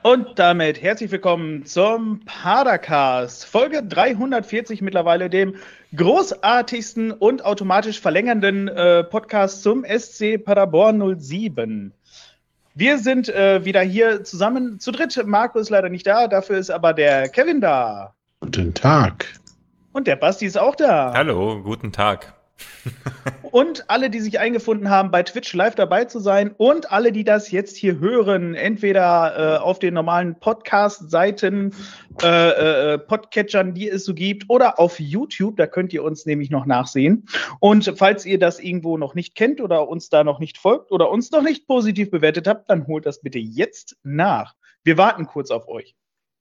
Und damit herzlich willkommen zum Padercast, Folge 340 mittlerweile, dem großartigsten und automatisch verlängernden Podcast zum SC Paderborn 07. Wir sind wieder hier zusammen zu dritt. Marco ist leider nicht da, dafür ist aber der Kevin da. Guten Tag. Und der Basti ist auch da. Hallo, guten Tag. Und alle, die sich eingefunden haben, bei Twitch live dabei zu sein und alle, die das jetzt hier hören, entweder auf den normalen Podcast-Seiten, Podcatchern, die es so gibt, oder auf YouTube, da könnt ihr uns nämlich noch nachsehen. Und falls ihr das irgendwo noch nicht kennt oder uns da noch nicht folgt oder uns noch nicht positiv bewertet habt, dann holt das bitte jetzt nach. Wir warten kurz auf euch.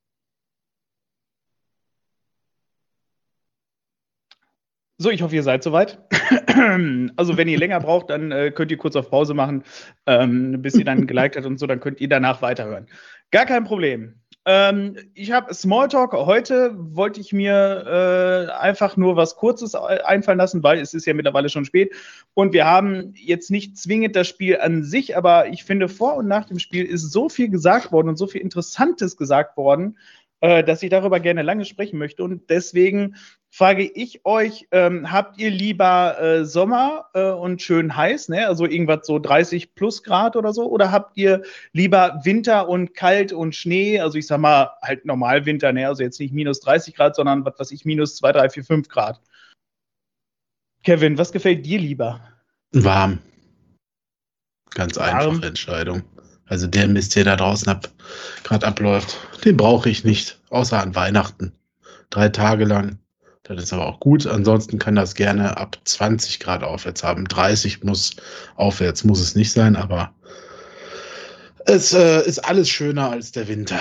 So, ich hoffe, ihr seid soweit. Also, wenn ihr länger braucht, dann könnt ihr kurz auf Pause machen, bis ihr dann geliked habt und so, dann könnt ihr danach weiterhören. Gar kein Problem. Ich habe Smalltalk. Heute wollte ich mir einfach nur was Kurzes einfallen lassen, weil es ist ja mittlerweile schon spät. Und wir haben jetzt nicht zwingend das Spiel an sich, aber ich finde, vor und nach dem Spiel ist so viel gesagt worden und so viel Interessantes gesagt worden, dass ich darüber gerne lange sprechen möchte. Und deswegen frage ich euch, habt ihr lieber Sommer und schön heiß, ne? Also irgendwas so 30 plus Grad oder so? Oder habt ihr lieber Winter und kalt und Schnee? Also ich sag mal halt normal Winter, ne? Also jetzt nicht minus 30 Grad, sondern was weiß ich, minus 2, 3, 4, 5 Grad. Kevin, was gefällt dir lieber? Warm. Ganz einfache Entscheidung. Also der Mist, der da draußen gerade abläuft, den brauche ich nicht, außer an Weihnachten. 3 Tage lang. Das ist aber auch gut. Ansonsten kann das gerne ab 20 Grad aufwärts haben. 30 aufwärts muss es nicht sein, aber es ist alles schöner als der Winter.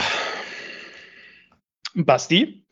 Basti?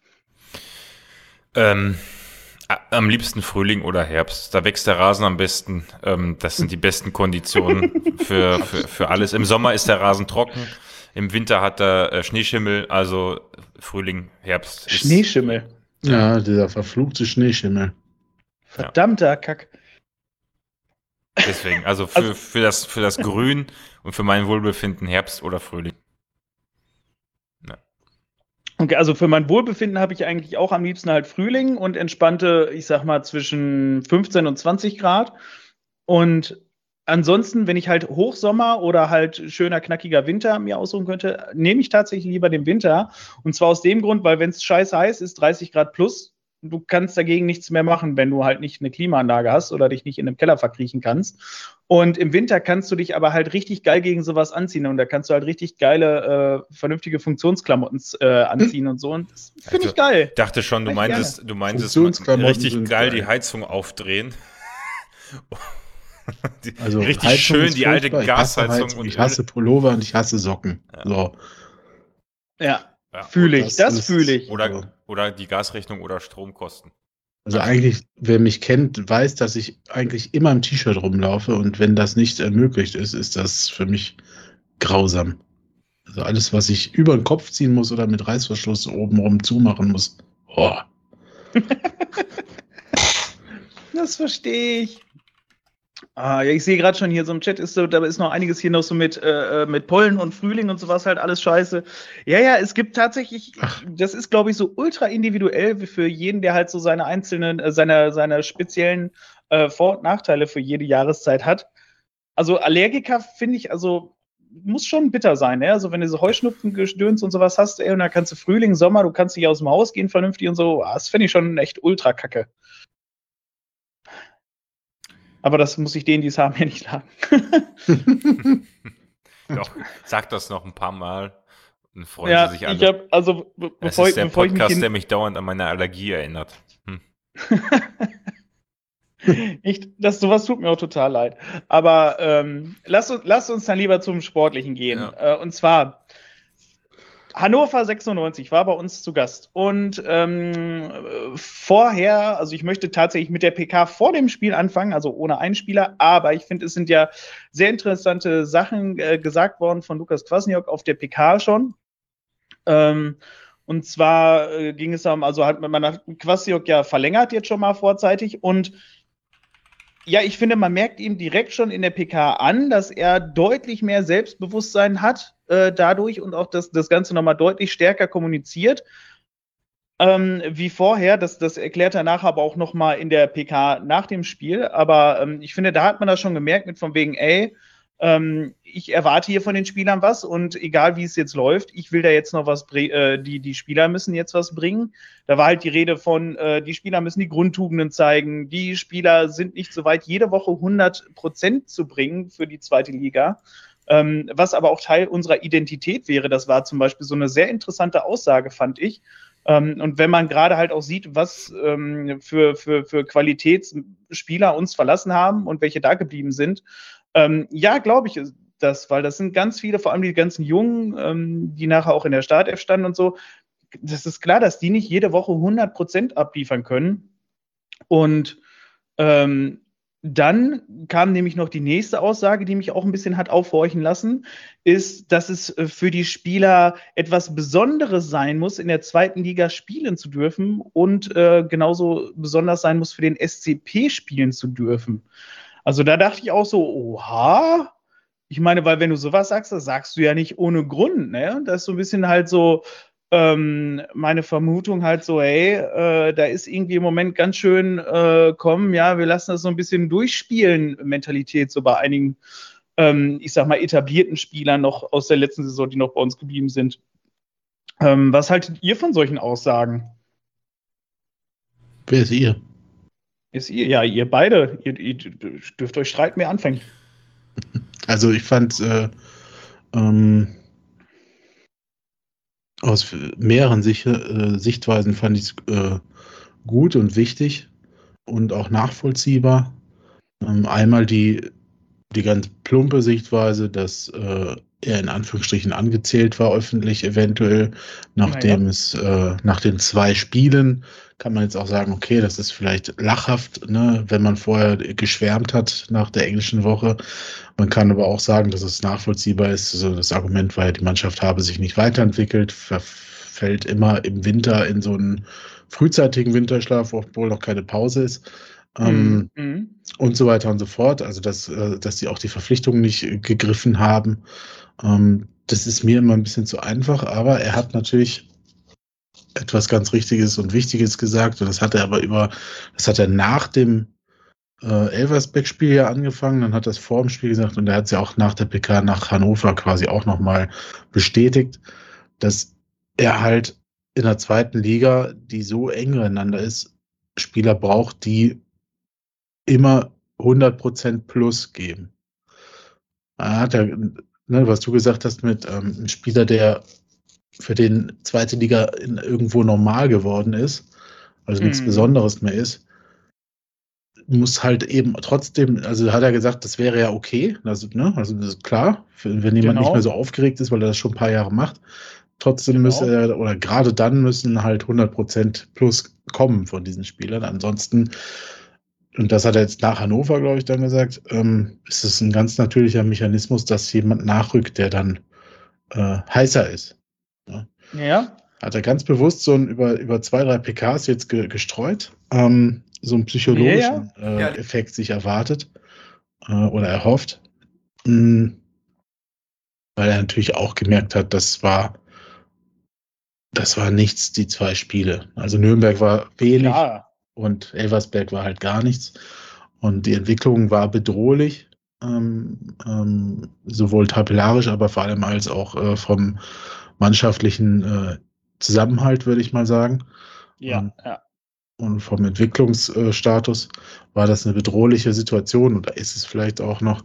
Am liebsten Frühling oder Herbst. Da wächst der Rasen am besten. Das sind die besten Konditionen für alles. Im Sommer ist der Rasen trocken. Im Winter hat er Schneeschimmel. Also Frühling, Herbst. Schneeschimmel? Ja, dieser verfluchte Schneeschimmel. Verdammter Kack. Deswegen, also für das Grün und für mein Wohlbefinden Herbst oder Frühling. Ja. Okay, also für mein Wohlbefinden habe ich eigentlich auch am liebsten halt Frühling und entspannte, ich sag mal, zwischen 15 und 20 Grad. Und ansonsten, wenn ich halt Hochsommer oder halt schöner, knackiger Winter mir aussuchen könnte, nehme ich tatsächlich lieber den Winter. Und zwar aus dem Grund, weil wenn es scheiß heiß ist, 30 Grad plus, du kannst dagegen nichts mehr machen, wenn du halt nicht eine Klimaanlage hast oder dich nicht in einem Keller verkriechen kannst. Und im Winter kannst du dich aber halt richtig geil gegen sowas anziehen und da kannst du halt richtig geile, vernünftige Funktionsklamotten anziehen und so. Und das finde ich geil. Ich dachte schon, du meintest richtig geil die Heizung aufdrehen. Also richtig Heizung schön, die alte Gasheizung. Ich hasse Pullover und ich hasse Socken. Ja. So. Ja, fühle ich, das fühle ich. Oder die Gasrechnung oder Stromkosten. Also eigentlich, wer mich kennt, weiß, dass ich eigentlich immer im T-Shirt rumlaufe und wenn das nicht ermöglicht ist, ist das für mich grausam. Also alles, was ich über den Kopf ziehen muss oder mit Reißverschluss oben rum zumachen muss. Oh. Das verstehe ich. Ja, ich sehe gerade schon hier so im Chat, da ist noch einiges hier noch so mit Pollen und Frühling und sowas halt alles scheiße. Ja, es gibt tatsächlich, das ist glaube ich so ultra individuell für jeden, der halt so seine einzelnen, seine speziellen Vor- und Nachteile für jede Jahreszeit hat. Also Allergiker finde ich, also muss schon bitter sein, ne? Also wenn du so Heuschnupfengedöns und sowas hast, und dann kannst du Frühling, Sommer, du kannst nicht aus dem Haus gehen vernünftig und so, das finde ich schon echt ultra kacke. Aber das muss ich denen, die es haben, ja nicht sagen. Doch, sag das noch ein paar Mal und freuen sie sich alle. Das ist der Podcast, der mich dauernd an meine Allergie erinnert. Sowas tut mir auch total leid. Aber lasst uns dann lieber zum Sportlichen gehen. Ja. Und zwar Hannover 96 war bei uns zu Gast. Und vorher, also ich möchte tatsächlich mit der PK vor dem Spiel anfangen, also ohne Einspieler, aber ich finde, es sind ja sehr interessante Sachen gesagt worden von Lukas Kwasniok auf der PK schon. Und zwar ging es darum, also hat man Kwasniok ja verlängert jetzt schon mal vorzeitig und Ja, ich finde, man merkt ihm direkt schon in der PK an, dass er deutlich mehr Selbstbewusstsein hat dadurch und auch das Ganze nochmal deutlich stärker kommuniziert wie vorher. Das erklärt er nachher aber auch nochmal in der PK nach dem Spiel. Aber ich finde, da hat man das schon gemerkt mit von wegen, ey, ich erwarte hier von den Spielern was und egal wie es jetzt läuft, ich will da jetzt noch was bringen, die Spieler müssen jetzt was bringen. Da war halt die Rede von, die Spieler müssen die Grundtugenden zeigen, die Spieler sind nicht so weit, jede Woche 100% zu bringen für die zweite Liga. Was aber auch Teil unserer Identität wäre. Das war zum Beispiel so eine sehr interessante Aussage, fand ich. Und wenn man gerade halt auch sieht, was für Qualitätsspieler uns verlassen haben und welche da geblieben sind, ja, glaube ich das, weil das sind ganz viele, vor allem die ganzen Jungen, die nachher auch in der Startelf standen und so. Das ist klar, dass die nicht jede Woche 100% abliefern können. Und dann kam nämlich noch die nächste Aussage, die mich auch ein bisschen hat aufhorchen lassen, ist, dass es für die Spieler etwas Besonderes sein muss, in der zweiten Liga spielen zu dürfen und genauso besonders sein muss, für den SCP spielen zu dürfen. Also da dachte ich auch so, oha. Ich meine, weil wenn du sowas sagst, das sagst du ja nicht ohne Grund, ne? Das ist so ein bisschen halt so meine Vermutung halt so, hey, da ist irgendwie im Moment ganz schön, komm, ja, wir lassen das so ein bisschen durchspielen, Mentalität, so bei einigen, ich sag mal, etablierten Spielern noch aus der letzten Saison, die noch bei uns geblieben sind. Was haltet ihr von solchen Aussagen? Wer ist ihr? Ist ihr? Ja, ihr beide. Ihr dürft euch streiten, wer anfängt. Also ich fand aus mehreren Sichtweisen fand ich es gut und wichtig und auch nachvollziehbar. Einmal die ganz plumpe Sichtweise, dass er in Anführungsstrichen angezählt war, öffentlich eventuell, nachdem es nach den 2 Spielen, kann man jetzt auch sagen, okay, das ist vielleicht lachhaft, ne, wenn man vorher geschwärmt hat nach der englischen Woche. Man kann aber auch sagen, dass es nachvollziehbar ist. Also das Argument war ja, die Mannschaft habe sich nicht weiterentwickelt, verfällt immer im Winter in so einen frühzeitigen Winterschlaf, obwohl noch keine Pause ist. Und so weiter und so fort. Also, dass sie auch die Verpflichtungen nicht gegriffen haben. Das ist mir immer ein bisschen zu einfach, aber er hat natürlich etwas ganz Richtiges und Wichtiges gesagt und das hat er nach dem Elversberg-Spiel ja angefangen, dann hat er es vor dem Spiel gesagt und er hat es ja auch nach der PK nach Hannover quasi auch nochmal bestätigt, dass er halt in der zweiten Liga, die so eng beieinander ist, Spieler braucht, die immer 100% plus geben. Hat er, ne, was du gesagt hast mit einem Spieler, der für den zweite Liga irgendwo normal geworden ist, also nichts Besonderes mehr ist, muss halt eben trotzdem, also hat er gesagt, das wäre ja okay, also das ist klar, wenn jemand nicht mehr so aufgeregt ist, weil er das schon ein paar Jahre macht, trotzdem müsse er, oder gerade dann müssen halt 100% plus kommen von diesen Spielern, ansonsten, und das hat er jetzt nach Hannover, glaube ich, dann gesagt, ist es ein ganz natürlicher Mechanismus, dass jemand nachrückt, der dann heißer ist. Ja. Hat er ganz bewusst so über 2, 3 PKs jetzt gestreut, so einen psychologischen Effekt sich erwartet oder erhofft, weil er natürlich auch gemerkt hat, das war nichts, die 2 Spiele. Also Nürnberg war wenig und Elversberg war halt gar nichts und die Entwicklung war bedrohlich, sowohl tabellarisch, aber vor allem als auch vom mannschaftlichen Zusammenhalt, würde ich mal sagen. Ja. Und vom Entwicklungsstatus war das eine bedrohliche Situation und da ist es vielleicht auch noch.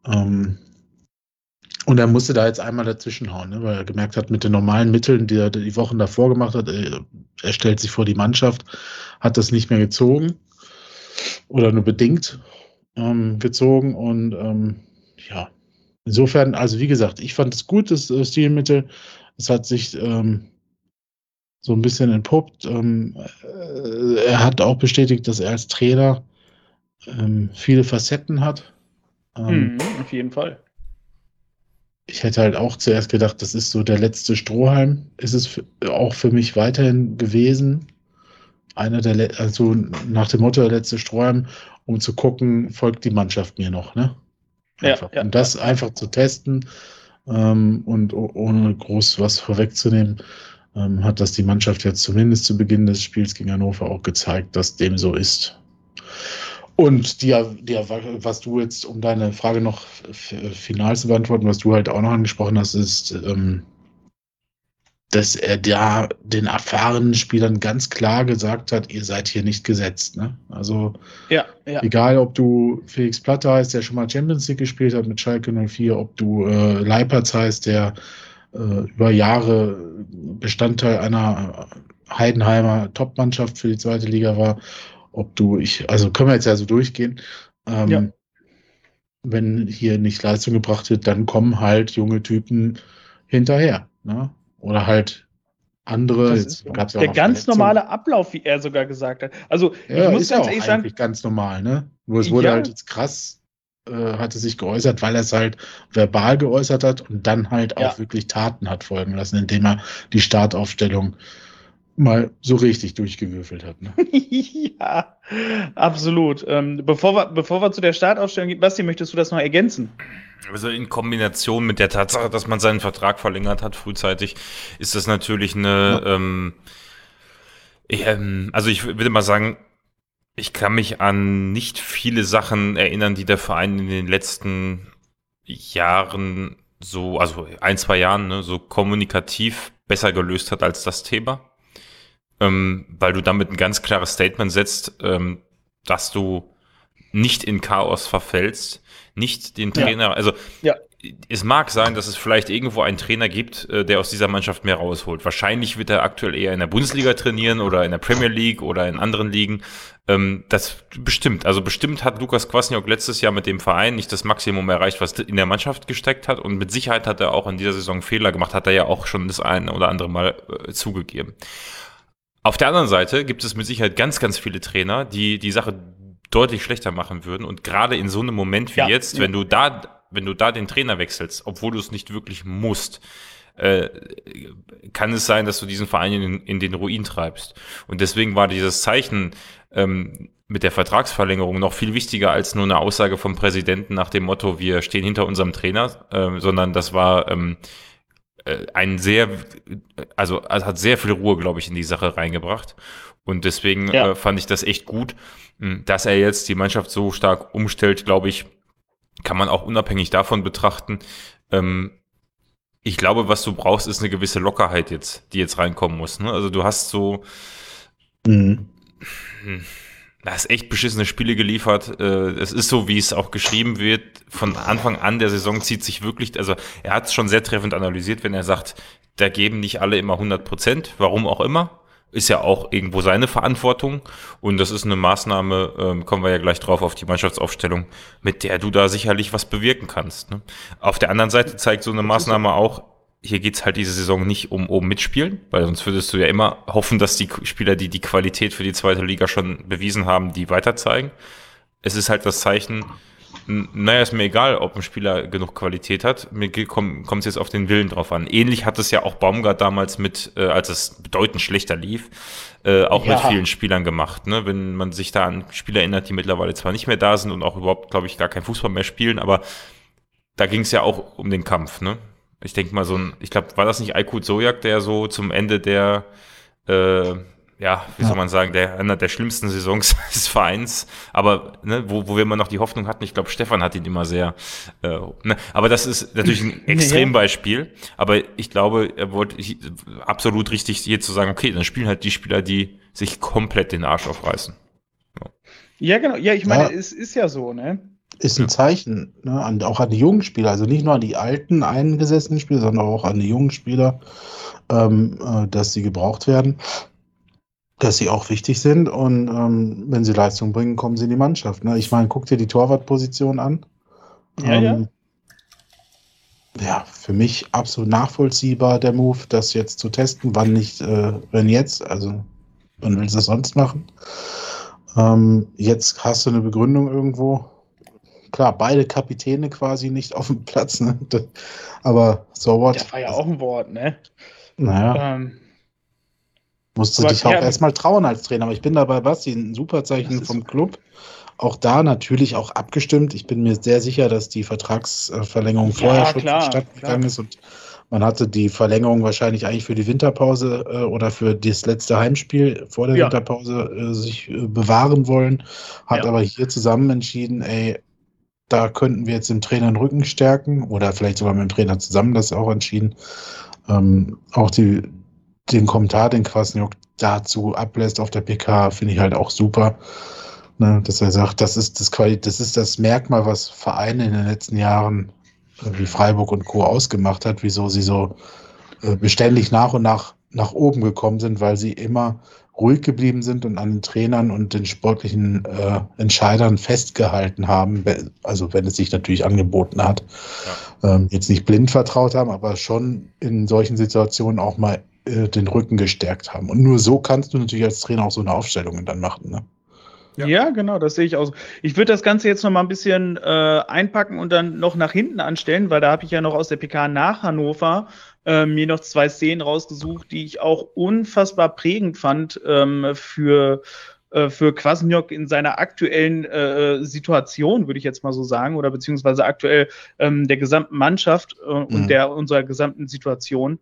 Und er musste da jetzt einmal dazwischenhauen, ne, weil er gemerkt hat, mit den normalen Mitteln, die er die Wochen davor gemacht hat, er stellt sich vor die Mannschaft, hat das nicht mehr gezogen oder nur bedingt gezogen und ja, insofern, also wie gesagt, ich fand es gut, das Stilmittel. Es hat sich so ein bisschen entpuppt. Er hat auch bestätigt, dass er als Trainer viele Facetten hat. Auf jeden Fall. Ich hätte halt auch zuerst gedacht, das ist so der letzte Strohhalm. Ist es auch für mich weiterhin gewesen. also nach dem Motto der letzte Strohhalm, um zu gucken, folgt die Mannschaft mir noch, ne? Einfach. Und das einfach zu testen und ohne groß was vorwegzunehmen, hat das die Mannschaft jetzt zumindest zu Beginn des Spiels gegen Hannover auch gezeigt, dass dem so ist. Und was du jetzt, um deine Frage noch final zu beantworten, was du halt auch noch angesprochen hast, ist, dass er da den erfahrenen Spielern ganz klar gesagt hat, ihr seid hier nicht gesetzt. Ne? Also egal, ob du Felix Platte heißt, der schon mal Champions League gespielt hat mit Schalke 04, ob du Leipertz heißt, der über Jahre Bestandteil einer Heidenheimer Top-Mannschaft für die zweite Liga war, also können wir jetzt ja so durchgehen, wenn hier nicht Leistung gebracht wird, dann kommen halt junge Typen hinterher. Ne? Oder halt andere. Jetzt gab's ja der ganz normale Ablauf, wie er sogar gesagt hat. Also ich muss ganz ehrlich sagen, ganz normal, ne? Nur es wurde halt jetzt krass, hatte sich geäußert, weil er es halt verbal geäußert hat und dann halt auch wirklich Taten hat folgen lassen, indem er die Startaufstellung mal so richtig durchgewürfelt hat. Ne? Ja, absolut. Bevor wir zu der Startaufstellung gehen, Basti, möchtest du das noch ergänzen? Also in Kombination mit der Tatsache, dass man seinen Vertrag verlängert hat frühzeitig, ist das natürlich eine, also ich würde mal sagen, ich kann mich an nicht viele Sachen erinnern, die der Verein in den letzten Jahren so, also 1-2 Jahren, ne, so kommunikativ besser gelöst hat als das Thema. Weil du damit ein ganz klares Statement setzt, dass du nicht in Chaos verfällst, nicht den Trainer, also es mag sein, dass es vielleicht irgendwo einen Trainer gibt, der aus dieser Mannschaft mehr rausholt. Wahrscheinlich wird er aktuell eher in der Bundesliga trainieren oder in der Premier League oder in anderen Ligen. Das bestimmt. Also bestimmt hat Lukas Kwasniok letztes Jahr mit dem Verein nicht das Maximum erreicht, was in der Mannschaft gesteckt hat. Und mit Sicherheit hat er auch in dieser Saison Fehler gemacht, hat er ja auch schon das eine oder andere Mal zugegeben. Auf der anderen Seite gibt es mit Sicherheit ganz, ganz viele Trainer, die die Sache deutlich schlechter machen würden. Und gerade in so einem Moment wie jetzt, wenn du da den Trainer wechselst, obwohl du es nicht wirklich musst, kann es sein, dass du diesen Verein in den Ruin treibst. Und deswegen war dieses Zeichen mit der Vertragsverlängerung noch viel wichtiger als nur eine Aussage vom Präsidenten nach dem Motto, wir stehen hinter unserem Trainer, sondern das war hat sehr viel Ruhe, glaube ich, in die Sache reingebracht. Und deswegen fand ich das echt gut, dass er jetzt die Mannschaft so stark umstellt, glaube ich, kann man auch unabhängig davon betrachten. Ich glaube, was du brauchst, ist eine gewisse Lockerheit jetzt, die jetzt reinkommen muss. Ne? Also du hast so da hast echt beschissene Spiele geliefert. Es ist so, wie es auch geschrieben wird. Von Anfang an der Saison zieht sich wirklich, also er hat es schon sehr treffend analysiert, wenn er sagt, da geben nicht alle immer 100%, warum auch immer. Ist ja auch irgendwo seine Verantwortung. Und das ist eine Maßnahme, kommen wir ja gleich drauf auf die Mannschaftsaufstellung, mit der du da sicherlich was bewirken kannst. Ne? Auf der anderen Seite zeigt so eine Maßnahme auch, hier geht's halt diese Saison nicht um oben mitspielen, weil sonst würdest du ja immer hoffen, dass die Spieler, die die Qualität für die zweite Liga schon bewiesen haben, die weiter zeigen. Es ist halt das Zeichen, naja, ist mir egal, ob ein Spieler genug Qualität hat, mir kommt es jetzt auf den Willen drauf an. Ähnlich hat es ja auch Baumgart damals mit, als es bedeutend schlechter lief, auch mit vielen Spielern gemacht. Ne? Wenn man sich da an Spieler erinnert, die mittlerweile zwar nicht mehr da sind und auch überhaupt, glaube ich, gar kein Fußball mehr spielen, aber da ging es ja auch um den Kampf, ne? Ich denke mal ich glaube, war das nicht Aykut Sojak, der so zum Ende der, wie soll man sagen, einer der schlimmsten Saisons des Vereins, aber ne, wo wir immer noch die Hoffnung hatten, ich glaube, Stefan hat ihn immer sehr, aber das ist natürlich ein Extrembeispiel, aber ich glaube, er wollte absolut richtig hier zu sagen, okay, dann spielen halt die Spieler, die sich komplett den Arsch aufreißen. Ja, genau, ja, ich meine, es ist ja so, ne? Ist ein Zeichen, ne, auch an die jungen Spieler, also nicht nur an die alten, eingesessenen Spieler, sondern auch an die jungen Spieler, dass sie gebraucht werden, dass sie auch wichtig sind und wenn sie Leistung bringen, kommen sie in die Mannschaft. Ne? Ich meine, guck dir die Torwartposition an. Ja, für mich absolut nachvollziehbar der Move, das jetzt zu testen, wann nicht, wenn jetzt, also wann willst du das sonst machen? Jetzt hast du eine Begründung irgendwo. Klar, beide Kapitäne quasi nicht auf dem Platz, ne? Aber so what? Das war ja auch ein Wort, ne? Naja. Musst du dich auch erstmal trauen als Trainer. Aber ich bin da bei Basti, ein super Zeichen vom Club. Auch da natürlich auch abgestimmt. Ich bin mir sehr sicher, dass die Vertragsverlängerung vorher schon stattgegangen ist und man hatte die Verlängerung wahrscheinlich eigentlich für die Winterpause oder für das letzte Heimspiel vor der Winterpause sich bewahren wollen. Hat aber hier zusammen entschieden, da könnten wir jetzt dem Trainer den Rücken stärken oder vielleicht sogar mit dem Trainer zusammen das auch entschieden. Auch den Kommentar, den Kwasniok dazu ablässt auf der PK, finde ich halt auch super. Ne, dass er sagt, das ist das Merkmal, was Vereine in den letzten Jahren wie Freiburg und Co. ausgemacht hat, wieso sie so beständig nach und nach oben gekommen sind, weil sie immer ruhig geblieben sind und an den Trainern und den sportlichen Entscheidern festgehalten haben, also wenn es sich natürlich angeboten hat. Jetzt nicht blind vertraut haben, aber schon in solchen Situationen auch mal den Rücken gestärkt haben. Und nur so kannst du natürlich als Trainer auch so eine Aufstellung dann machen, ne? Ja, genau, das sehe ich auch so. Ich würde das Ganze jetzt noch mal ein bisschen einpacken und dann noch nach hinten anstellen, weil da habe ich ja noch aus der PK nach Hannover mir noch 2 Szenen rausgesucht, die ich auch unfassbar prägend fand für Kwasniok in seiner aktuellen Situation, würde ich jetzt mal so sagen, oder beziehungsweise aktuell der gesamten Mannschaft und unserer gesamten Situation.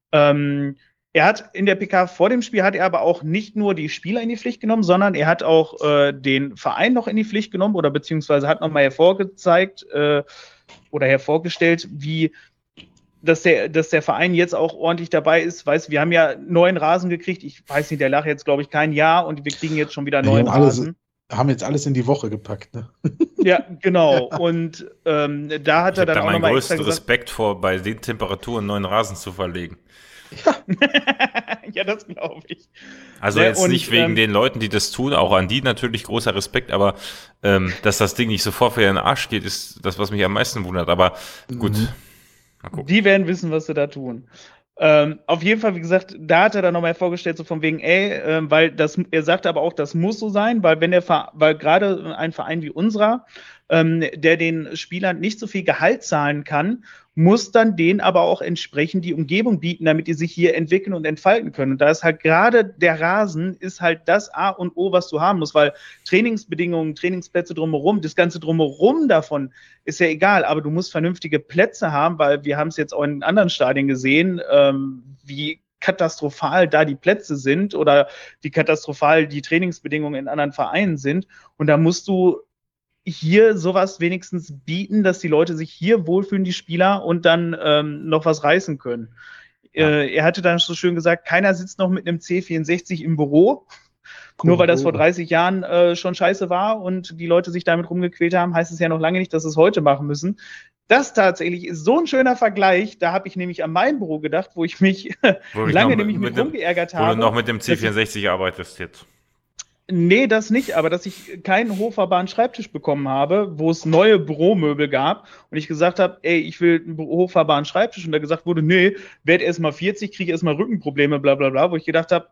Er hat in der PK vor dem Spiel hat er aber auch nicht nur die Spieler in die Pflicht genommen, sondern er hat auch den Verein noch in die Pflicht genommen oder beziehungsweise hat nochmal hervorgezeigt oder hervorgestellt, dass der Verein jetzt auch ordentlich dabei ist. Weißt, wir haben ja neuen Rasen gekriegt. Ich weiß nicht, der lag jetzt, glaube ich, kein Jahr und wir kriegen jetzt schon wieder neuen Rasen. Haben jetzt alles in die Woche gepackt, ne? Ja, genau. Und da hat er dann auch nochmal meinen größten Respekt vor, bei den Temperaturen neuen Rasen zu verlegen. Ja, das glaube ich. Also jetzt nicht wegen den Leuten, die das tun, auch an die natürlich großer Respekt, aber dass das Ding nicht sofort für den Arsch geht, ist das, was mich am meisten wundert. Aber gut, mal gucken. Die werden wissen, was sie da tun. Auf jeden Fall, wie gesagt, da hat er dann nochmal vorgestellt, so von wegen, weil er sagte aber auch, das muss so sein, weil weil gerade ein Verein wie unserer, der den Spielern nicht so viel Gehalt zahlen kann, muss dann denen aber auch entsprechend die Umgebung bieten, damit die sich hier entwickeln und entfalten können. Und da ist halt gerade der Rasen ist halt das A und O, was du haben musst, weil Trainingsbedingungen, Trainingsplätze drumherum, das Ganze drumherum davon ist ja egal, aber du musst vernünftige Plätze haben, weil wir haben es jetzt auch in anderen Stadien gesehen, wie katastrophal da die Plätze sind oder wie katastrophal die Trainingsbedingungen in anderen Vereinen sind. Und da musst du hier sowas wenigstens bieten, dass die Leute sich hier wohlfühlen, die Spieler, und dann noch was reißen können. Er hatte dann so schön gesagt, keiner sitzt noch mit einem C64 im Büro, nur weil das vor 30 Jahren schon scheiße war und die Leute sich damit rumgequält haben, heißt es ja noch lange nicht, dass sie es heute machen müssen. Das tatsächlich ist so ein schöner Vergleich, da habe ich nämlich an mein Büro gedacht, wo ich mich lange nämlich mit rumgeärgert habe. Wo du noch mit dem C64 arbeitest jetzt. Nee, das nicht, aber dass ich keinen hochfahrbaren Schreibtisch bekommen habe, wo es neue Büromöbel gab und ich gesagt habe, ich will einen hochfahrbaren Schreibtisch und da gesagt wurde, nee, werd erst mal 40, kriege erst mal Rückenprobleme, bla bla bla, wo ich gedacht habe,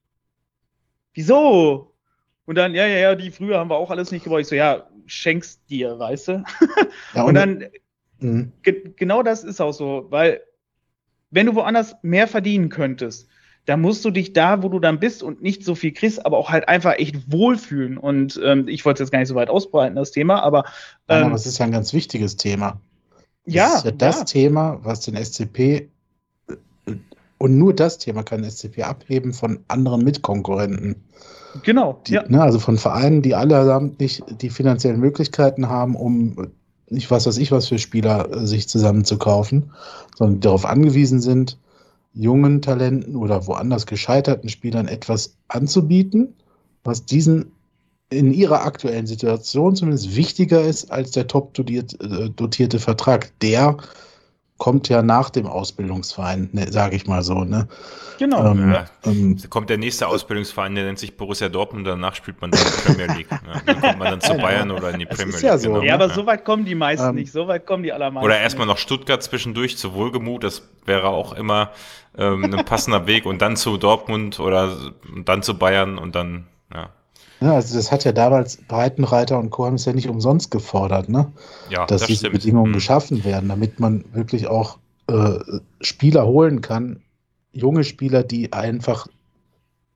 wieso? Und dann, die früher haben wir auch alles nicht gebraucht. Ich so, ja, schenk's dir, weißt du? Ja, und dann, genau das ist auch so, weil wenn du woanders mehr verdienen könntest, da musst du dich da, wo du dann bist und nicht so viel kriegst, aber auch halt einfach echt wohlfühlen. Und ich wollte es jetzt gar nicht so weit ausbreiten, das Thema, aber aber es ist ja ein ganz wichtiges Thema. Das ist ja das Thema, was den SCP und nur das Thema kann den SCP abheben von anderen Mitkonkurrenten. Genau. Also von Vereinen, die allesamt nicht die finanziellen Möglichkeiten haben, um nicht was weiß ich was für Spieler sich zusammenzukaufen, sondern darauf angewiesen sind, jungen Talenten oder woanders gescheiterten Spielern etwas anzubieten, was diesen in ihrer aktuellen Situation zumindest wichtiger ist als der top dotierte Vertrag. Der kommt ja nach dem Ausbildungsverein, sage ich mal so. Ne? Genau. Kommt der nächste Ausbildungsverein, der nennt sich Borussia Dortmund, danach spielt man dann die Premier League. Ne? Dann kommt man dann zu Bayern oder in die Premier League. Ja, so, genau. Ja, aber so weit kommen die meisten nicht, so weit kommen die allermeisten. Oder erstmal noch Stuttgart zwischendurch zu Wohlgemut, das wäre auch immer ein passender Weg und dann zu Dortmund oder dann zu Bayern und dann, Ja, also das hat ja damals Breitenreiter und Co. haben es ja nicht umsonst gefordert, ne? Ja, dass diese Bedingungen geschaffen werden, damit man wirklich auch Spieler holen kann, junge Spieler, die einfach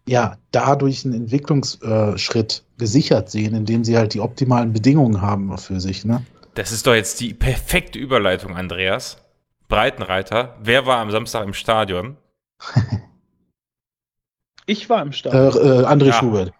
ja dadurch einen Entwicklungsschritt gesichert sehen, indem sie halt die optimalen Bedingungen haben für sich, ne? Das ist doch jetzt die perfekte Überleitung, Andreas. Breitenreiter, wer war am Samstag im Stadion? Ich war im Stadion. André Ja. Schubert.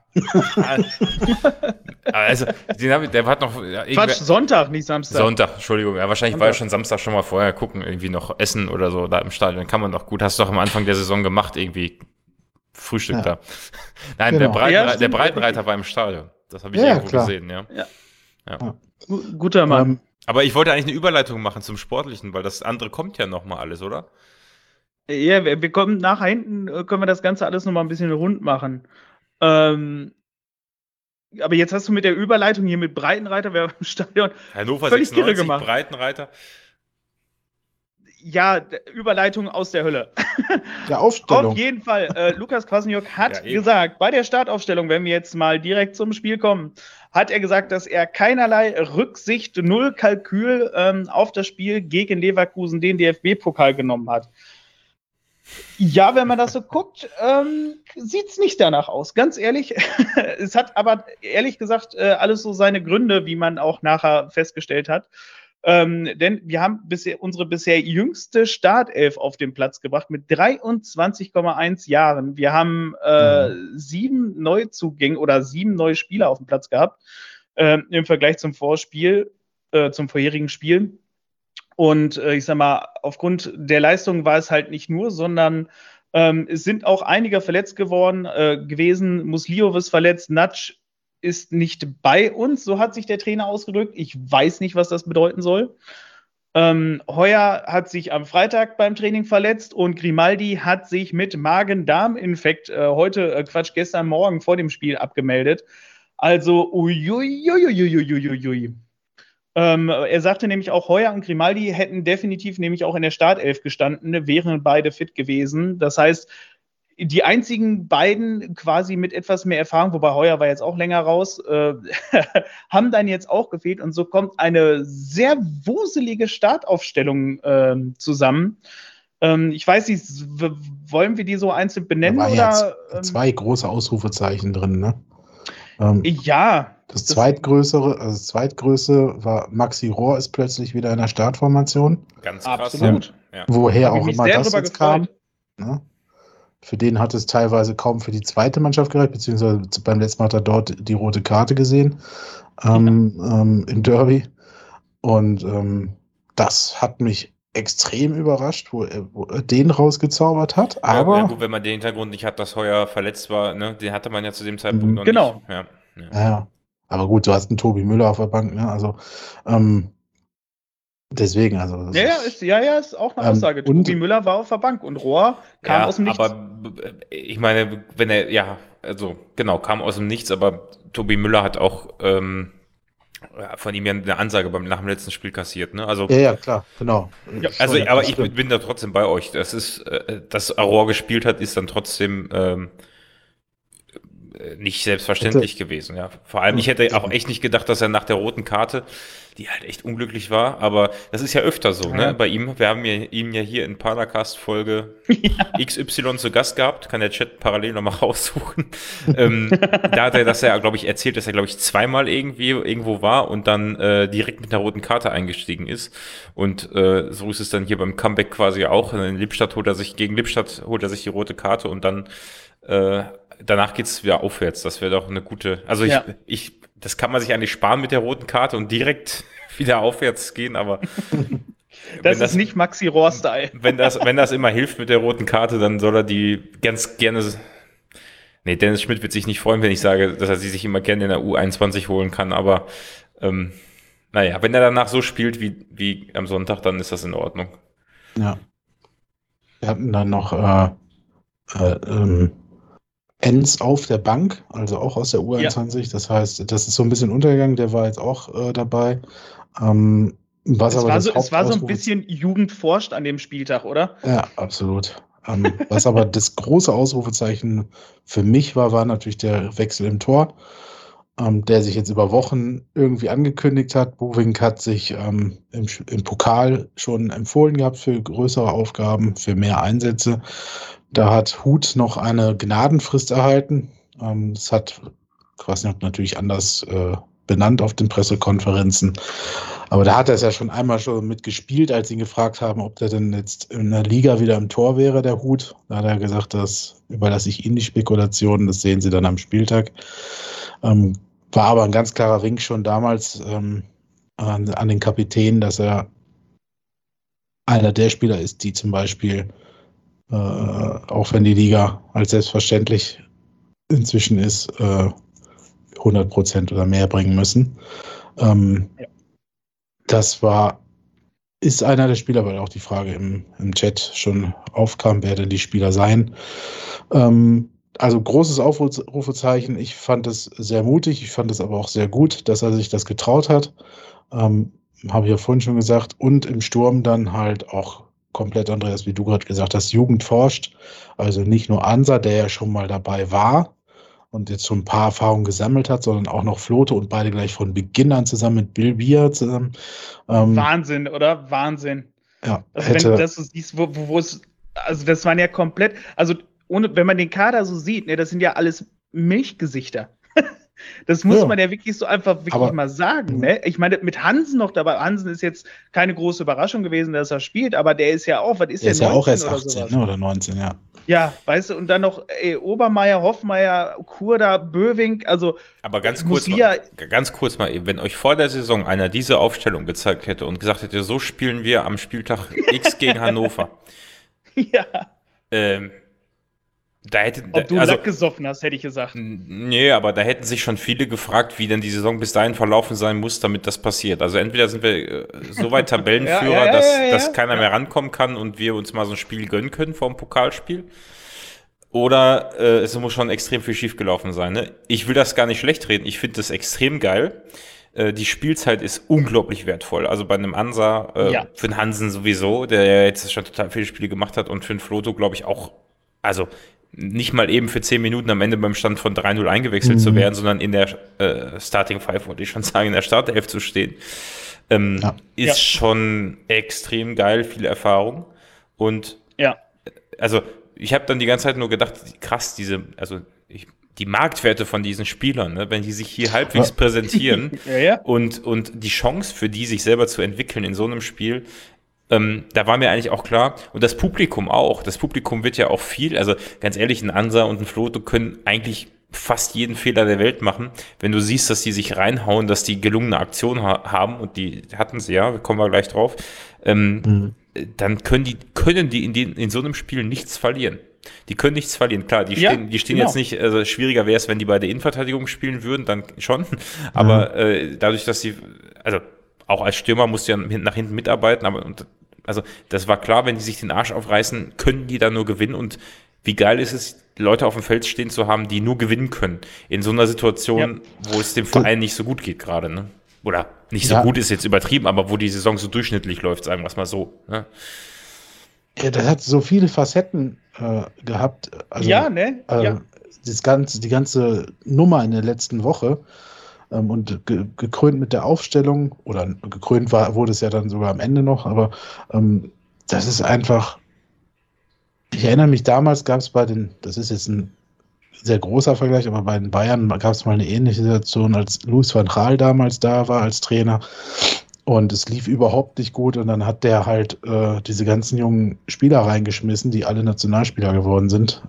Also, der hat noch. Ja, Quatsch, Sonntag, nicht Samstag. Sonntag, Entschuldigung. Ja, wahrscheinlich war er schon Samstag schon mal vorher gucken, irgendwie noch essen oder so da im Stadion. Kann man doch gut. Hast du doch am Anfang der Saison gemacht, irgendwie Frühstück da. Nein, Genau. der Breitenreiter war im Stadion. Das habe ich irgendwo gesehen, ja. Guter Mann. Aber ich wollte eigentlich eine Überleitung machen zum Sportlichen, weil das andere kommt ja noch mal alles, oder? Ja, wir kommen nachher hinten, können wir das Ganze alles noch mal ein bisschen rund machen. Aber jetzt hast du mit der Überleitung hier mit Breitenreiter, wer im Stadion Hannover völlig 96, kirre gemacht. Breitenreiter. Ja, Überleitung aus der Hölle. Der Aufstellung. Auf jeden Fall, Lukas Kwasniok hat gesagt, bei der Startaufstellung, wenn wir jetzt mal direkt zum Spiel kommen, hat er gesagt, dass er keinerlei Rücksicht, null Kalkül auf das Spiel gegen Leverkusen, den DFB-Pokal genommen hat. Ja, wenn man das so guckt, sieht es nicht danach aus. Ganz ehrlich, es hat aber ehrlich gesagt alles so seine Gründe, wie man auch nachher festgestellt hat. Denn wir haben unsere bisher jüngste Startelf auf den Platz gebracht mit 23,1 Jahren. Wir haben 7 Neuzugänge oder 7 neue Spieler auf dem Platz gehabt im Vergleich zum vorherigen Spiel. Und ich sag mal, aufgrund der Leistung war es halt nicht nur, sondern es sind auch einige verletzt gewesen. Musliow ist verletzt, Natsch ist nicht bei uns, so hat sich der Trainer ausgedrückt. Ich weiß nicht, was das bedeuten soll. Heuer hat sich am Freitag beim Training verletzt und Grimaldi hat sich mit Magen-Darm-Infekt gestern Morgen vor dem Spiel abgemeldet. Also, uiuiuiuiuiuiui. Er sagte nämlich auch, Heuer und Grimaldi hätten definitiv nämlich auch in der Startelf gestanden, wären beide fit gewesen. Das heißt, die einzigen beiden quasi mit etwas mehr Erfahrung, wobei Heuer war jetzt auch länger raus, haben dann jetzt auch gefehlt. Und so kommt eine sehr wuselige Startaufstellung zusammen. Ich weiß nicht, wollen wir die so einzeln benennen? Da war oder? Jetzt 2 große Ausrufezeichen drin, ne? Ja. Das zweitgrößte war Maxi Rohr ist plötzlich wieder in der Startformation. Ganz krass. Absolut. Ja. Woher auch immer das jetzt kam. Ja. Ne? Für den hat es teilweise kaum für die zweite Mannschaft gereicht, beziehungsweise beim letzten Mal hat er dort die rote Karte gesehen im Derby. Und das hat mich extrem überrascht, wo er den rausgezaubert hat. Aber ja, gut, wenn man den Hintergrund nicht hat, dass Heuer verletzt war, ne, den hatte man ja zu dem Zeitpunkt noch genau. nicht. Ja. Aber gut, du hast einen Tobi Müller auf der Bank, ne? Also deswegen, also. Ist auch eine Aussage. Tobi Müller war auf der Bank und Rohr kam aus dem Nichts. Aber ich meine, wenn er, genau, kam aus dem Nichts, aber Tobi Müller hat auch von ihm ja eine Ansage nach dem letzten Spiel kassiert, ne? Also, ja, klar, genau. Ja, also, aber ich bin da trotzdem bei euch. Das ist, dass Rohr gespielt hat, ist dann trotzdem nicht selbstverständlich gewesen, ja. Vor allem, ich hätte auch echt nicht gedacht, dass er nach der roten Karte, die halt echt unglücklich war, aber das ist ja öfter so, ne, bei ihm. Wir haben ihn ja hier in Paracast-Folge XY zu Gast gehabt, kann der Chat parallel nochmal raussuchen. Da hat er das ja, glaube ich, erzählt, dass er, glaube ich, zweimal irgendwo war und dann direkt mit einer roten Karte eingestiegen ist. Und so ist es dann hier beim Comeback quasi auch. In Lippstadt gegen Lippstadt holt er sich die rote Karte und dann danach geht's wieder aufwärts. Das wäre doch eine gute. Also das kann man sich eigentlich sparen mit der roten Karte und direkt wieder aufwärts gehen, aber das ist nicht Maxi Rohr-Style. Wenn das immer hilft mit der roten Karte, dann soll er die ganz gerne. Nee, Dennis Schmidt wird sich nicht freuen, wenn ich sage, dass er sie sich immer gerne in der U21 holen kann, aber naja, wenn er danach so spielt wie am Sonntag, dann ist das in Ordnung. Ja. Wir hatten dann noch Enz auf der Bank, also auch aus der U21. Ja. Das heißt, das ist so ein bisschen untergegangen, der war jetzt auch dabei. Es war so ein bisschen Jugend forscht an dem Spieltag, oder? Ja, absolut. Was aber das große Ausrufezeichen für mich war natürlich der Wechsel im Tor, der sich jetzt über Wochen irgendwie angekündigt hat. Bovink hat sich im Pokal schon empfohlen gehabt für größere Aufgaben, für mehr Einsätze. Da hat Huth noch eine Gnadenfrist erhalten. Das hat Kwasniok natürlich anders benannt auf den Pressekonferenzen. Aber da hat er es ja schon einmal mitgespielt, als ihn gefragt haben, ob der denn jetzt in der Liga wieder im Tor wäre, der Huth. Da hat er gesagt, das überlasse ich Ihnen die Spekulationen, das sehen Sie dann am Spieltag. War aber ein ganz klarer Wink schon damals an den Kapitän, dass er einer der Spieler ist, die zum Beispiel, auch wenn die Liga als selbstverständlich inzwischen ist, 100% oder mehr bringen müssen. Das ist einer der Spieler, weil auch die Frage im Chat schon aufkam, wer denn die Spieler sein. Also großes Aufrufezeichen. Ich fand es sehr mutig, ich fand es aber auch sehr gut, dass er sich das getraut hat. Habe ich ja vorhin schon gesagt. Und im Sturm dann halt auch komplett, Andreas, wie du gerade gesagt hast, Jugend forscht. Also nicht nur Ansa, der ja schon mal dabei war und jetzt schon ein paar Erfahrungen gesammelt hat, sondern auch noch Flote und beide gleich von Beginn an zusammen mit Bill Bier zusammen. Wahnsinn, oder? Wahnsinn. Ja, also wenn du das so siehst, wo es, also das waren ja komplett, also wenn man den Kader so sieht, ne, das sind ja alles Milchgesichter. Das muss man ja wirklich so einfach mal sagen. Ne? Ich meine, mit Hansen noch dabei. Hansen ist jetzt keine große Überraschung gewesen, dass er spielt, aber der ist ja auch, was ist der? Ist ja auch erst 18 oder 19, ja. Ja, weißt du, und dann noch Obermeier, Hoffmeier, Kurda, Böwing, also. Aber ganz kurz mal, wenn euch vor der Saison einer diese Aufstellung gezeigt hätte und gesagt hätte, so spielen wir am Spieltag X gegen Hannover. Ja. Ob du Lack gesoffen hast, hätte ich gesagt. Nee, aber da hätten sich schon viele gefragt, wie denn die Saison bis dahin verlaufen sein muss, damit das passiert. Also entweder sind wir so weit Tabellenführer, dass keiner mehr rankommen kann und wir uns mal so ein Spiel gönnen können vor dem Pokalspiel. Oder es muss schon extrem viel schiefgelaufen sein. Ne? Ich will das gar nicht schlecht reden. Ich finde das extrem geil. Die Spielzeit ist unglaublich wertvoll. Also bei einem Ansa, für den Hansen sowieso, der ja jetzt schon total viele Spiele gemacht hat, und für den Floto, glaube ich, auch, also nicht mal eben für 10 Minuten am Ende beim Stand von 3-0 eingewechselt zu werden, sondern in der Starting Five, wollte ich schon sagen, in der Startelf zu stehen, ist schon extrem geil, viel Erfahrung. Und also ich habe dann die ganze Zeit nur gedacht, krass, die Marktwerte von diesen Spielern, ne, wenn die sich hier halbwegs präsentieren und die Chance für die, sich selber zu entwickeln in so einem Spiel, da war mir eigentlich auch klar, und das Publikum auch. Das Publikum wird ja auch viel, also ganz ehrlich, ein Ansa und ein Floto können eigentlich fast jeden Fehler der Welt machen. Wenn du siehst, dass die sich reinhauen, dass die gelungene Aktion haben, und die hatten sie ja, kommen wir gleich drauf, dann können die in so einem Spiel nichts verlieren. Die können nichts verlieren. Klar, die stehen genau. Jetzt nicht, also schwieriger wäre es, wenn die bei der Innenverteidigung spielen würden, dann schon. Aber dadurch, dass sie, also auch als Stürmer musst du ja nach hinten mitarbeiten, aber also das war klar, wenn die sich den Arsch aufreißen, können die da nur gewinnen. Und wie geil ist es, Leute auf dem Feld stehen zu haben, die nur gewinnen können. In so einer Situation, wo es dem Verein nicht so gut geht gerade, ne? Oder nicht so gut ist jetzt übertrieben, aber wo die Saison so durchschnittlich läuft, sagen wir es mal so. Ne? Ja, das hat so viele Facetten gehabt. Also, die ganze Nummer in der letzten Woche. Und gekrönt mit der Aufstellung, oder gekrönt wurde es ja dann sogar am Ende noch, aber das ist einfach, ich erinnere mich, damals gab es das ist jetzt ein sehr großer Vergleich, aber bei den Bayern gab es mal eine ähnliche Situation, als Louis van Gaal damals da war als Trainer, und es lief überhaupt nicht gut, und dann hat der halt diese ganzen jungen Spieler reingeschmissen, die alle Nationalspieler geworden sind.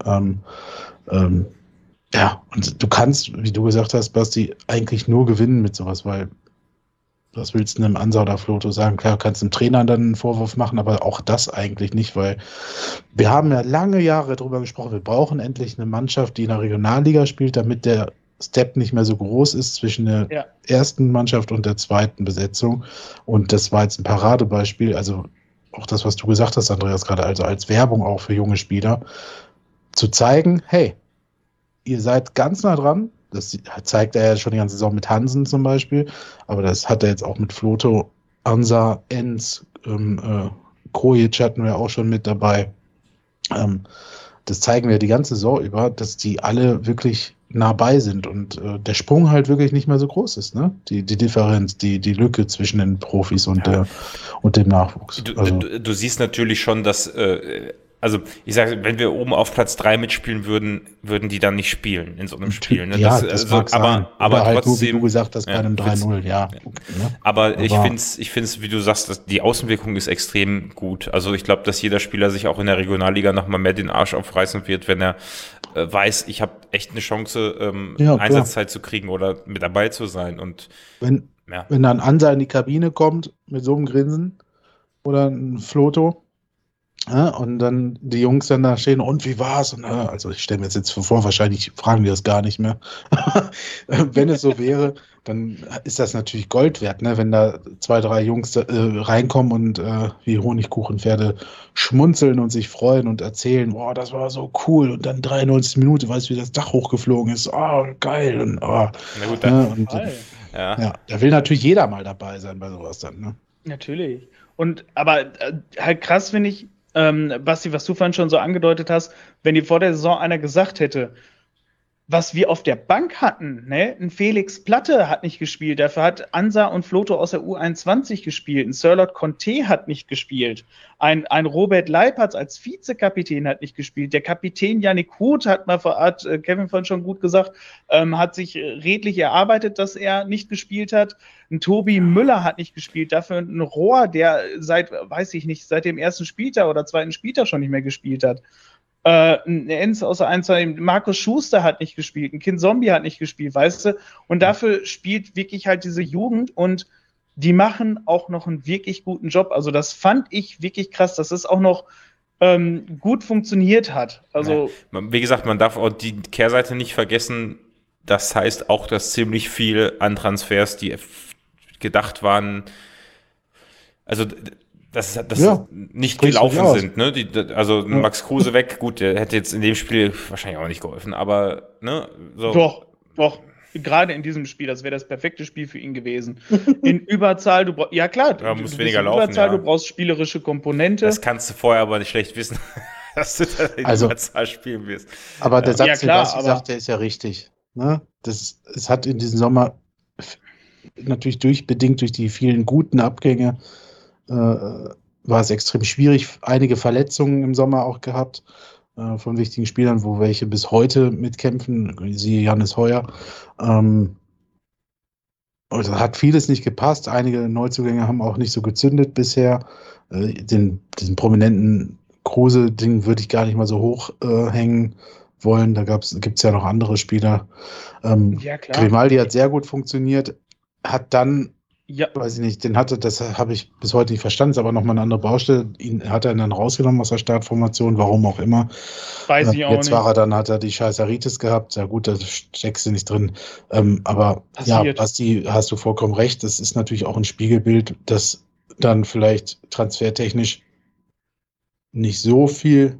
Ja, und du kannst, wie du gesagt hast, Basti, eigentlich nur gewinnen mit sowas, weil was willst du einem Ansa oder Floto sagen? Klar, du kannst dem Trainer dann einen Vorwurf machen, aber auch das eigentlich nicht, weil wir haben ja lange Jahre darüber gesprochen, wir brauchen endlich eine Mannschaft, die in der Regionalliga spielt, damit der Step nicht mehr so groß ist zwischen der ersten Mannschaft und der zweiten Besetzung. Und das war jetzt ein Paradebeispiel, also auch das, was du gesagt hast, Andreas, gerade also als Werbung auch für junge Spieler, zu zeigen, hey, ihr seid ganz nah dran. Das zeigt er ja schon die ganze Saison mit Hansen zum Beispiel. Aber das hat er jetzt auch mit Floto, Ansa, Enz, Krojic hatten wir auch schon mit dabei. Das zeigen wir die ganze Saison über, dass die alle wirklich nah bei sind und der Sprung halt wirklich nicht mehr so groß ist. Ne? Die Differenz, die Lücke zwischen den Profis und dem Nachwuchs. Du siehst natürlich schon, dass also ich sage, wenn wir oben auf Platz 3 mitspielen würden die dann nicht spielen in so einem Spiel. Ne? Ja, das mag sein. Aber halt trotzdem, nur, wie du gesagt hast, bei einem 3-0, ja. Ne? Aber ich finde, wie du sagst, die Außenwirkung ist extrem gut. Also ich glaube, dass jeder Spieler sich auch in der Regionalliga nochmal mehr den Arsch aufreißen wird, wenn er weiß, ich habe echt eine Chance, Einsatzzeit zu kriegen oder mit dabei zu sein. Und wenn dann Ansa in die Kabine kommt mit so einem Grinsen oder ein Floto, ja, und dann die Jungs dann da stehen, und wie war's? Und, also ich stelle mir jetzt vor, wahrscheinlich fragen die das gar nicht mehr. Wenn es so wäre, dann ist das natürlich Gold wert, ne? Wenn da 2, 3 Jungs reinkommen und wie Honigkuchenpferde schmunzeln und sich freuen und erzählen, boah, das war so cool, und dann 93 Minuten, weißt du, wie das Dach hochgeflogen ist, geil. Und, na gut, ja, da will natürlich jeder mal dabei sein bei sowas dann, ne? Natürlich. Aber halt krass finde ich, Basti, was du vorhin schon so angedeutet hast, wenn dir vor der Saison einer gesagt hätte, was wir auf der Bank hatten, ne? Ein Felix Platte hat nicht gespielt, dafür hat Ansa und Floto aus der U21 gespielt, ein Sirlot Conte hat nicht gespielt, ein Robert Leipertz als Vizekapitän hat nicht gespielt, der Kapitän Yannick Huth hat Kevin vorhin schon gut gesagt, hat sich redlich erarbeitet, dass er nicht gespielt hat, ein Tobi Müller hat nicht gespielt, dafür ein Rohr, der seit dem ersten Spieltag oder zweiten Spieltag schon nicht mehr gespielt hat. Ein Enz außer 1, Markus Schuster hat nicht gespielt, ein Kind Zombie hat nicht gespielt, weißt du? Und dafür spielt wirklich halt diese Jugend, und die machen auch noch einen wirklich guten Job. Also das fand ich wirklich krass, dass es auch noch gut funktioniert hat. Also wie gesagt, man darf auch die Kehrseite nicht vergessen. Das heißt auch, dass ziemlich viel an Transfers, die gedacht waren, also dass nicht gelaufen sind, ne? Max Kruse weg, gut, der hätte jetzt in dem Spiel wahrscheinlich auch nicht geholfen, aber ne? So. Doch. Gerade in diesem Spiel, das wäre das perfekte Spiel für ihn gewesen. In Überzahl, du musst weniger laufen. Überzahl, du brauchst spielerische Komponente. Das kannst du vorher aber nicht schlecht wissen, dass du da in Überzahl spielen wirst. Aber der Satz, den Basti sagt, der ist ja richtig. Ne? Es hat in diesem Sommer natürlich bedingt durch die vielen guten Abgänge war es extrem schwierig. Einige Verletzungen im Sommer auch gehabt von wichtigen Spielern, wo welche bis heute mitkämpfen, siehe Jannis Heuer. Also hat vieles nicht gepasst. Einige Neuzugänge haben auch nicht so gezündet bisher. Diesen prominenten Kruse-Ding würde ich gar nicht mal so hoch hängen wollen. Da gibt es ja noch andere Spieler. Ja, klar. Grimaldi hat sehr gut funktioniert, hat dann weiß ich nicht, das habe ich bis heute nicht verstanden, ist aber nochmal eine andere Baustelle. Ihn hat er dann rausgenommen aus der Startformation, warum auch immer. Weiß ich auch jetzt nicht. Hat er die Scheißeritis gehabt, ja gut, da steckst du nicht drin. Aber passiert. Ja, Basti, hast du vollkommen recht, das ist natürlich auch ein Spiegelbild, das dann vielleicht transfertechnisch nicht so viel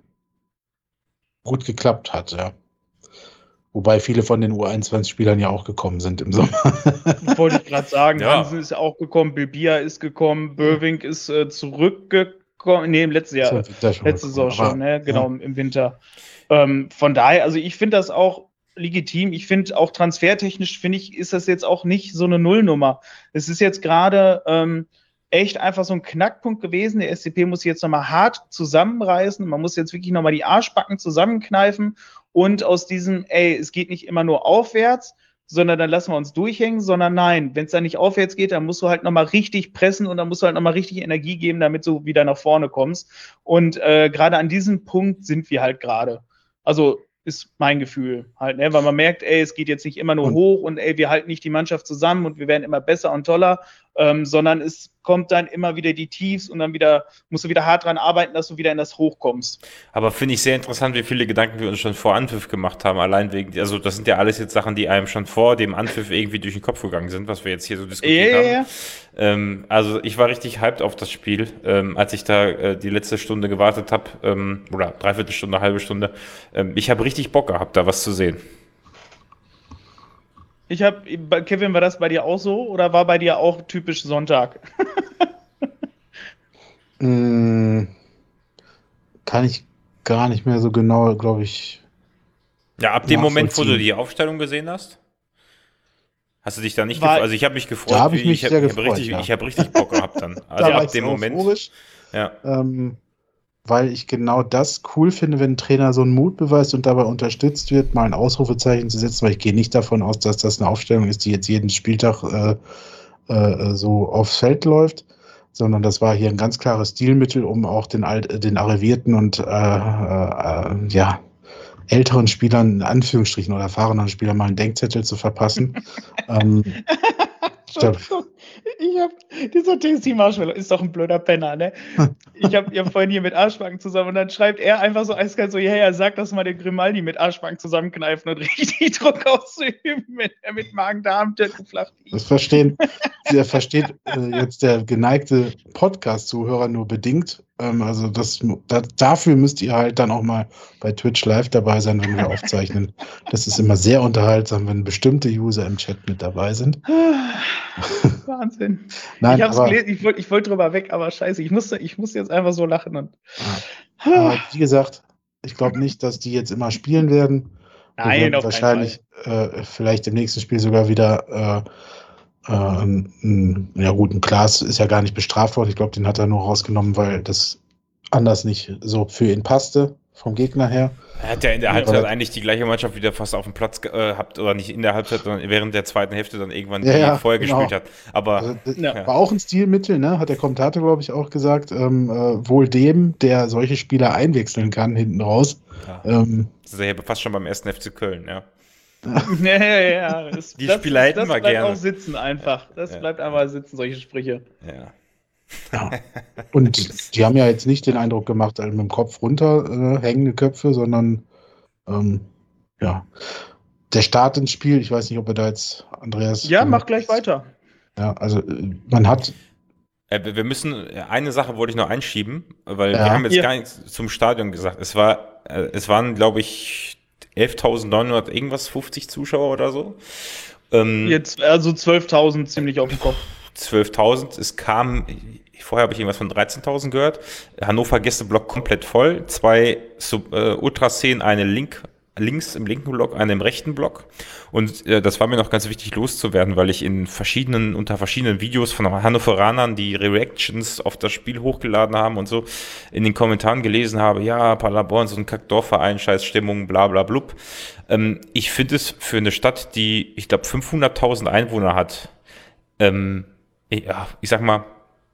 gut geklappt hat, ja. Wobei viele von den U21-Spielern ja auch gekommen sind im Sommer. Wollte ich gerade sagen, Hansen ist ja auch gekommen, Bilbia ist gekommen, Böwing ist zurückgekommen, nee, im letzten Jahr, letzte Saison schon, ne? Genau, im Winter. Von daher, also ich finde das auch legitim, ich finde auch transfertechnisch, ist das jetzt auch nicht so eine Nullnummer. Es ist jetzt gerade echt einfach so ein Knackpunkt gewesen, der SCP muss sich jetzt nochmal hart zusammenreißen, man muss jetzt wirklich nochmal die Arschbacken zusammenkneifen und aus diesem, es geht nicht immer nur aufwärts, sondern dann lassen wir uns durchhängen, sondern nein, wenn es dann nicht aufwärts geht, dann musst du halt nochmal richtig pressen und dann musst du halt nochmal richtig Energie geben, damit du wieder nach vorne kommst. Und gerade an diesem Punkt sind wir halt gerade. Also ist mein Gefühl halt, ne? Weil man merkt, es geht jetzt nicht immer nur hoch und wir halten nicht die Mannschaft zusammen und wir werden immer besser und toller, sondern es kommt dann immer wieder die Tiefs und dann musst du wieder hart dran arbeiten, dass du wieder in das Hoch kommst. Aber finde ich sehr interessant, wie viele Gedanken wir uns schon vor Anpfiff gemacht haben, allein wegen, also das sind ja alles jetzt Sachen, die einem schon vor dem Anpfiff irgendwie durch den Kopf gegangen sind, was wir jetzt hier so diskutiert haben. Also ich war richtig hyped auf das Spiel, als ich da die letzte Stunde gewartet habe, oder Dreiviertelstunde, halbe Stunde. Ich habe richtig Bock gehabt, da was zu sehen. Kevin, war das bei dir auch so oder war bei dir auch typisch Sonntag? Kann ich gar nicht mehr so genau, glaube ich. Ja, ab dem Moment, wo du die Aufstellung gesehen hast? Hast du dich da nicht gefreut? Also ich habe mich gefreut. Da habe ich mich sehr gefreut. Ich habe richtig Bock gehabt dann. Also ab dem Moment. Ja. weil ich genau das cool finde, wenn ein Trainer so einen Mut beweist und dabei unterstützt wird, mal ein Ausrufezeichen zu setzen, weil ich gehe nicht davon aus, dass das eine Aufstellung ist, die jetzt jeden Spieltag so aufs Feld läuft, sondern das war hier ein ganz klares Stilmittel, um auch den arrivierten und älteren Spielern, in Anführungsstrichen, oder erfahrenen Spielern mal einen Denkzettel zu verpassen. Dieser Tasty Marshmallow ist doch ein blöder Penner, ne? Ich hab vorhin hier mit Arschbacken zusammen und dann schreibt er einfach so eiskalt so, ja, sag das mal dem Grimaldi mit Arschbacken zusammenkneifen und richtig Druck auszuüben, wenn er mit Magen-Darm flach liegt. Das versteht jetzt der geneigte Podcast-Zuhörer nur bedingt. Also dafür müsst ihr halt dann auch mal bei Twitch live dabei sein, wenn wir aufzeichnen. Das ist immer sehr unterhaltsam, wenn bestimmte User im Chat mit dabei sind. Wahnsinn. Nein, ich hab's gelesen, ich wollte drüber weg, aber scheiße, ich musste jetzt einfach so lachen. Und aber wie gesagt, ich glaube nicht, dass die jetzt immer spielen werden. Nein, auf wahrscheinlich vielleicht im nächsten Spiel sogar wieder ein Klaas ist ja gar nicht bestraft worden. Ich glaube, den hat er nur rausgenommen, weil das anders nicht so für ihn passte, vom Gegner her. Er hat ja in der Halbzeit eigentlich die gleiche Mannschaft wieder fast auf dem Platz gehabt, oder nicht in der Halbzeit, sondern während der zweiten Hälfte dann irgendwann vorher gespielt hat. Aber war auch ein Stilmittel, ne? Hat der Kommentator, glaube ich, auch gesagt. Wohl dem, der solche Spieler einwechseln kann, hinten raus. Ja. Das ist ja fast schon beim 1. FC Köln, ja. Ja. Die Spieler hätten wir gerne. Das bleibt auch sitzen einfach. Das bleibt einfach sitzen, solche Sprüche. Ja. Und die haben ja jetzt nicht den Eindruck gemacht, mit dem Kopf runter hängende Köpfe, sondern der Start ins Spiel, ich weiß nicht, ob er da jetzt, Andreas... Ja, mach gleich weiter. Ja, also man hat... Wir müssen, eine Sache wollte ich noch einschieben, weil wir haben jetzt gar nichts zum Stadion gesagt. Es waren, glaube ich, 11.900 irgendwas, 50 Zuschauer oder so. Jetzt, also 12.000 ziemlich auf den Kopf. 12.000, es kam, vorher habe ich irgendwas von 13.000 gehört. Hannover Gästeblock komplett voll, 2 Ultraszenen, eine links im linken Block, eine im rechten Block. Und das war mir noch ganz wichtig loszuwerden, weil ich unter verschiedenen Videos von Hannoveranern, die Reactions auf das Spiel hochgeladen haben und so, in den Kommentaren gelesen habe, ja, Paderborn, so ein Kackdorfverein, Scheißstimmung, bla bla blub. Ich finde es für eine Stadt, die, ich glaube, 500.000 Einwohner hat, ich sag mal,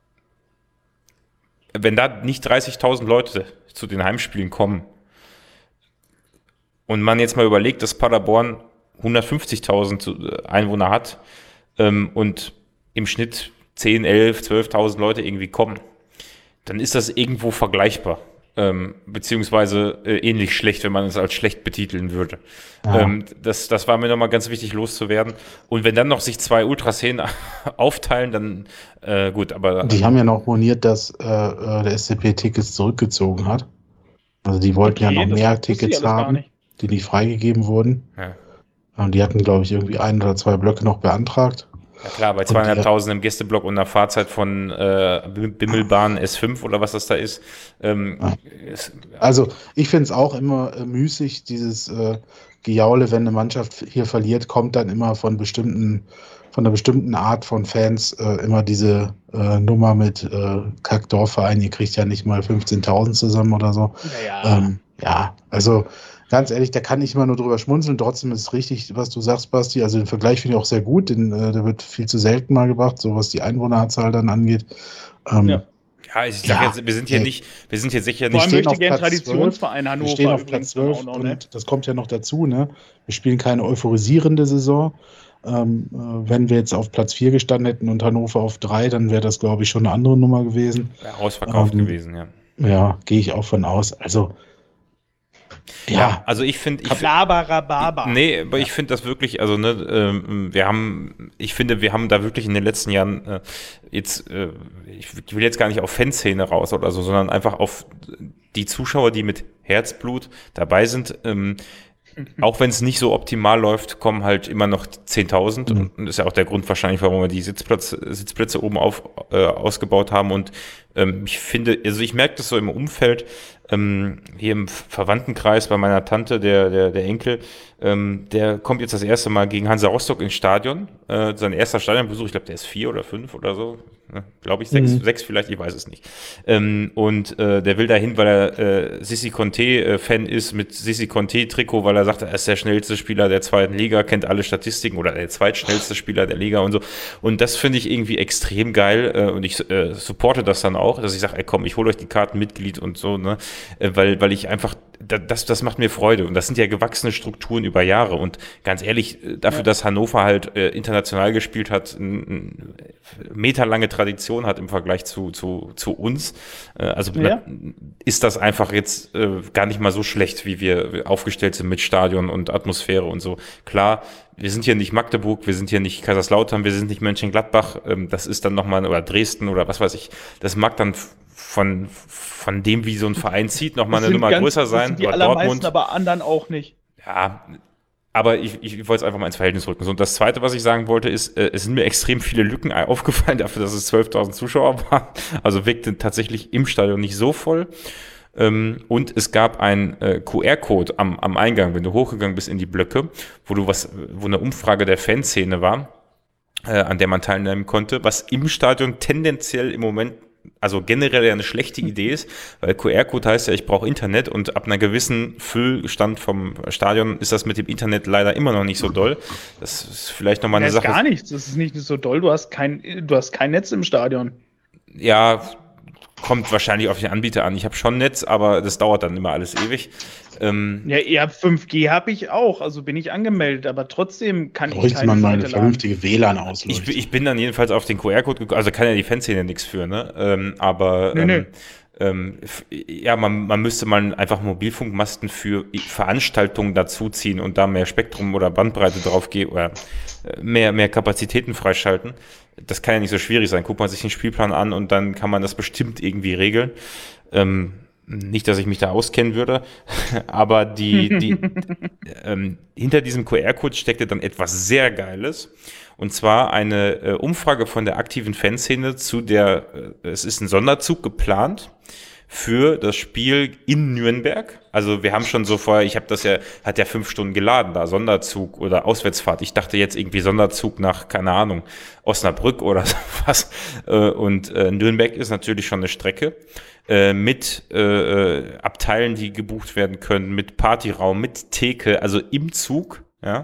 wenn da nicht 30.000 Leute zu den Heimspielen kommen und man jetzt mal überlegt, dass Paderborn 150.000 Einwohner hat und im Schnitt 10, 11, 12.000 Leute irgendwie kommen, dann ist das irgendwo vergleichbar. Beziehungsweise ähnlich schlecht, wenn man es als schlecht betiteln würde. Ja. Das war mir nochmal ganz wichtig loszuwerden. Und wenn dann noch sich 2 Ultraszenen aufteilen, dann gut, aber... Die haben ja noch moniert, dass der SCP Tickets zurückgezogen hat. Also die wollten ja noch mehr Tickets haben, die nicht freigegeben wurden. Ja. Und die hatten, glaube ich, irgendwie 1 oder 2 Blöcke noch beantragt. Ja klar, bei 200.000 im Gästeblock und einer Fahrzeit von Bimmelbahn S5 oder was das da ist. Also ich finde es auch immer müßig, dieses Gejaule, wenn eine Mannschaft hier verliert, kommt dann immer von einer bestimmten Art von Fans immer diese Nummer mit Kackdorfverein, ihr kriegt ja nicht mal 15.000 zusammen oder so. Also ganz ehrlich, da kann ich immer nur drüber schmunzeln. Trotzdem ist es richtig, was du sagst, Basti. Also den Vergleich finde ich auch sehr gut. Der wird viel zu selten mal gebracht, so was die Einwohnerzahl dann angeht. Ich sage jetzt, wir sind hier sicher nicht. Vor allem möchte gerne Traditionsverein Hannover. Wir stehen auf Platz 12 und das kommt ja noch dazu. Ne? Wir spielen keine euphorisierende Saison. Wenn wir jetzt auf Platz 4 gestanden hätten und Hannover auf 3, dann wäre das, glaube ich, schon eine andere Nummer gewesen. Ausverkauft gewesen, ja. Ja, gehe ich auch von aus. Also ja, also ich finde... Nee, aber ich finde das wirklich, also wir haben da wirklich in den letzten Jahren ich will jetzt gar nicht auf Fanszene raus oder so, sondern einfach auf die Zuschauer, die mit Herzblut dabei sind. Auch wenn es nicht so optimal läuft, kommen halt immer noch 10.000 und das ist ja auch der Grund wahrscheinlich, warum wir die Sitzplätze oben ausgebaut haben und ich finde, also ich merke das so im Umfeld, hier im Verwandtenkreis bei meiner Tante, der Enkel, der kommt jetzt das erste Mal gegen Hansa Rostock ins Stadion, sein erster Stadionbesuch, ich glaube, der ist 4 oder 5 oder so, Ne? Glaube ich, 6 vielleicht, ich weiß es nicht. Der will dahin, weil er Sissi Conte-Fan ist, mit Sissi Conte-Trikot, weil er sagt, er ist der schnellste Spieler der zweiten Liga, kennt alle Statistiken oder der zweitschnellste Spieler der Liga und so. Und das finde ich irgendwie extrem geil und ich supporte das dann auch, dass ich sage, ey komm, ich hole euch die Karten Mitglied und so, ne? Weil ich einfach, das macht mir Freude und das sind ja gewachsene Strukturen über Jahre und ganz ehrlich, dafür, dass Hannover halt international gespielt hat, eine meterlange Tradition hat im Vergleich zu uns, ist das einfach jetzt gar nicht mal so schlecht, wie wir aufgestellt sind mit Stadion und Atmosphäre und so. Klar, wir sind hier nicht Magdeburg, wir sind hier nicht Kaiserslautern, wir sind nicht Mönchengladbach, das ist dann nochmal, oder Dresden oder was weiß ich, das mag dann von dem, wie so ein Verein zieht, nochmal eine Nummer größer sein. Die allermeisten, aber anderen auch nicht. Ja, aber ich wollte es einfach mal ins Verhältnis rücken. So, und das Zweite, was ich sagen wollte, ist, es sind mir extrem viele Lücken aufgefallen dafür, dass es 12.000 Zuschauer waren. Also wirkte tatsächlich im Stadion nicht so voll. Und es gab einen QR-Code am Eingang, wenn du hochgegangen bist in die Blöcke, wo eine Umfrage der Fanszene war, an der man teilnehmen konnte, was im Stadion tendenziell im Moment also generell ja eine schlechte Idee ist, weil QR-Code heißt ja, ich brauche Internet und ab einer gewissen Füllstand vom Stadion ist das mit dem Internet leider immer noch nicht so doll. Das ist vielleicht nochmal eine Sache. Das ist gar nichts, das ist nicht so doll, du hast kein Netz im Stadion. Ja, kommt wahrscheinlich auf den Anbieter an. Ich habe schon Netz, aber das dauert dann immer alles ewig. Ja, 5G habe ich auch, also bin ich angemeldet, aber trotzdem kann ich keine man mal eine vernünftige WLAN-Ausleuchtung. Ich bin dann jedenfalls auf den QR-Code gekommen, also kann ja die Fanszene nichts für, ne? Man müsste mal einfach Mobilfunkmasten für Veranstaltungen dazuziehen und da mehr Spektrum oder Bandbreite drauf geben oder mehr Kapazitäten freischalten. Das kann ja nicht so schwierig sein. Guckt man sich den Spielplan an und dann kann man das bestimmt irgendwie regeln. Nicht, dass ich mich da auskennen würde, aber hinter diesem QR-Code steckte dann etwas sehr Geiles. Und zwar eine Umfrage von der aktiven Fanszene es ist ein Sonderzug geplant für das Spiel in Nürnberg. Also wir haben schon so vorher, hat ja 5 Stunden geladen da, Sonderzug oder Auswärtsfahrt. Ich dachte jetzt irgendwie Sonderzug nach, keine Ahnung, Osnabrück oder sowas. Und Nürnberg ist natürlich schon eine Strecke mit Abteilen, die gebucht werden können, mit Partyraum, mit Theke, also im Zug, ja,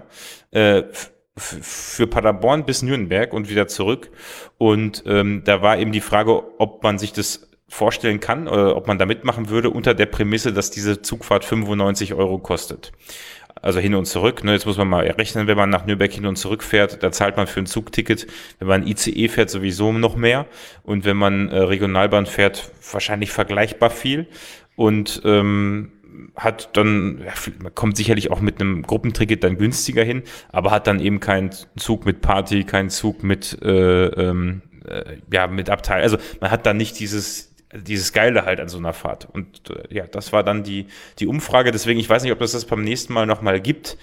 für Paderborn bis Nürnberg und wieder zurück. Und da war eben die Frage, ob man sich das vorstellen kann, oder ob man da mitmachen würde, unter der Prämisse, dass diese Zugfahrt 95 € kostet. Also hin und zurück. Ne? Jetzt muss man mal rechnen, wenn man nach Nürnberg hin und zurück fährt, da zahlt man für ein Zugticket. Wenn man ICE fährt, sowieso noch mehr. Und wenn man Regionalbahn fährt, wahrscheinlich vergleichbar viel. Und hat dann, man kommt sicherlich auch mit einem Gruppenticket dann günstiger hin, aber hat dann eben keinen Zug mit Party, keinen Zug mit mit Abteil. Also man hat dann nicht dieses Geile halt an so einer Fahrt. Und das war dann die Umfrage. Deswegen, ich weiß nicht, ob das beim nächsten Mal nochmal gibt,